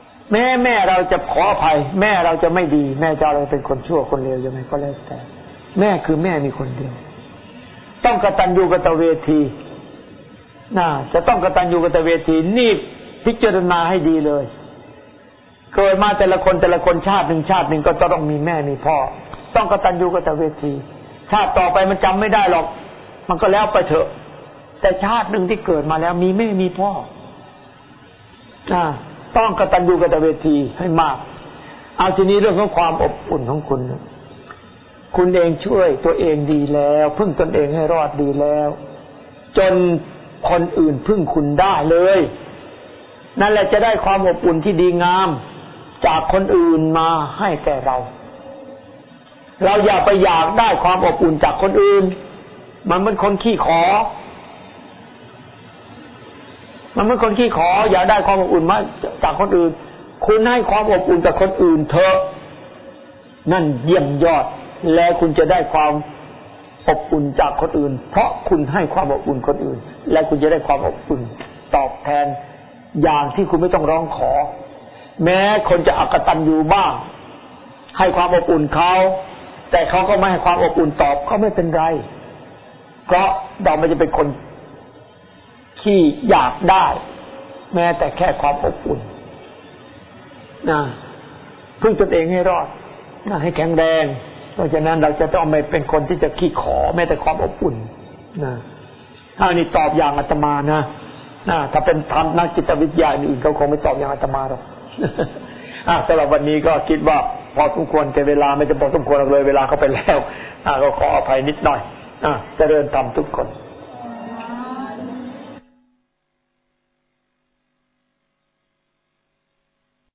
แม่แม่เราจะขออภัยแม่เราจะไม่ดีแม่เจ้าเราเป็นคนชั่วคนเลวยังไงก็แล้วแต่แม่คือแม่มีคนเดียวต้องกตัญญูกตเวทีน่าจะต้องกตัญญูกตเวทีนี่พิจารณาให้ดีเลยเกิดมาแต่ละคนแต่ละคนชาติหนึ่งชาติหนึ่งก็ต้องมีแม่มีพ่อต้องกตัญญูกตเวทีชาติต่อไปมันจำไม่ได้หรอกมันก็แล้วไปเถอะแต่ชาติหนึ่งที่เกิดมาแล้วมีแม่มีพ่ออ่าต้องกตัญญูกตเวทีให้มากเอาทีนี้เรื่องของความอบอุ่นของคุณคุณเองช่วยตัวเองดีแล้วพึ่งตนเองให้รอดดีแล้วจนคนอื่นพึ่งคุณได้เลยนั่นแหละจะได้ความอบอุ่นที่ดีงามจากคนอื่นมาให้แก่เราเราอย่าไปอยากได้ความอบอุ่นจากคนอื่นมันเป็นคนขี้ขอมันเป็นคนขี้ขออยากได้ความอบอุ่นมาจากคนอื่นคุณให้ความอบอุ่นจากคนอื่นเถอะนั่นเยี่ยมยอดและคุณจะได้ความอบอุ่นจากคนอื่นเพราะคุณให้ความอบอุ่นคนอื่นและคุณจะได้ความอบอุ่นตอบแทนอย่างที่คุณไม่ต้องร้องขอแม้คนจะอกตัญญูบ้างให้ความอบอุ่นเขาแต่เขาก็ไม่ให้ความอบอุ่นตอบก็ไม่เป็นไรเพราะเราไม่จะเป็นคนที่อยากได้แม้แต่แค่ความอบอุ่นนะพึ่งตนเองให้รอดนะให้แข็งแรงเพราะฉะนั้นเราจะต้องไม่เป็นคนที่จะขี้ขอแม้แต่ความอบอุ่นนะอันนี้ตอบอย่างอาตมานะนะถ้าเป็นทำนักจิตวิทยาอื่นเขาคงไม่ตอบอย่างอาตมาหรอกอ่ะสำหรับวันนี้ก็คิดว่าพอสมควรแก่เวลาไม่จะพอสมควรเลยเวลาเข้าไปแล้วอ่ะก็ขออภัยนิดหน่อยอ่ะเจริญธรรมทุกคน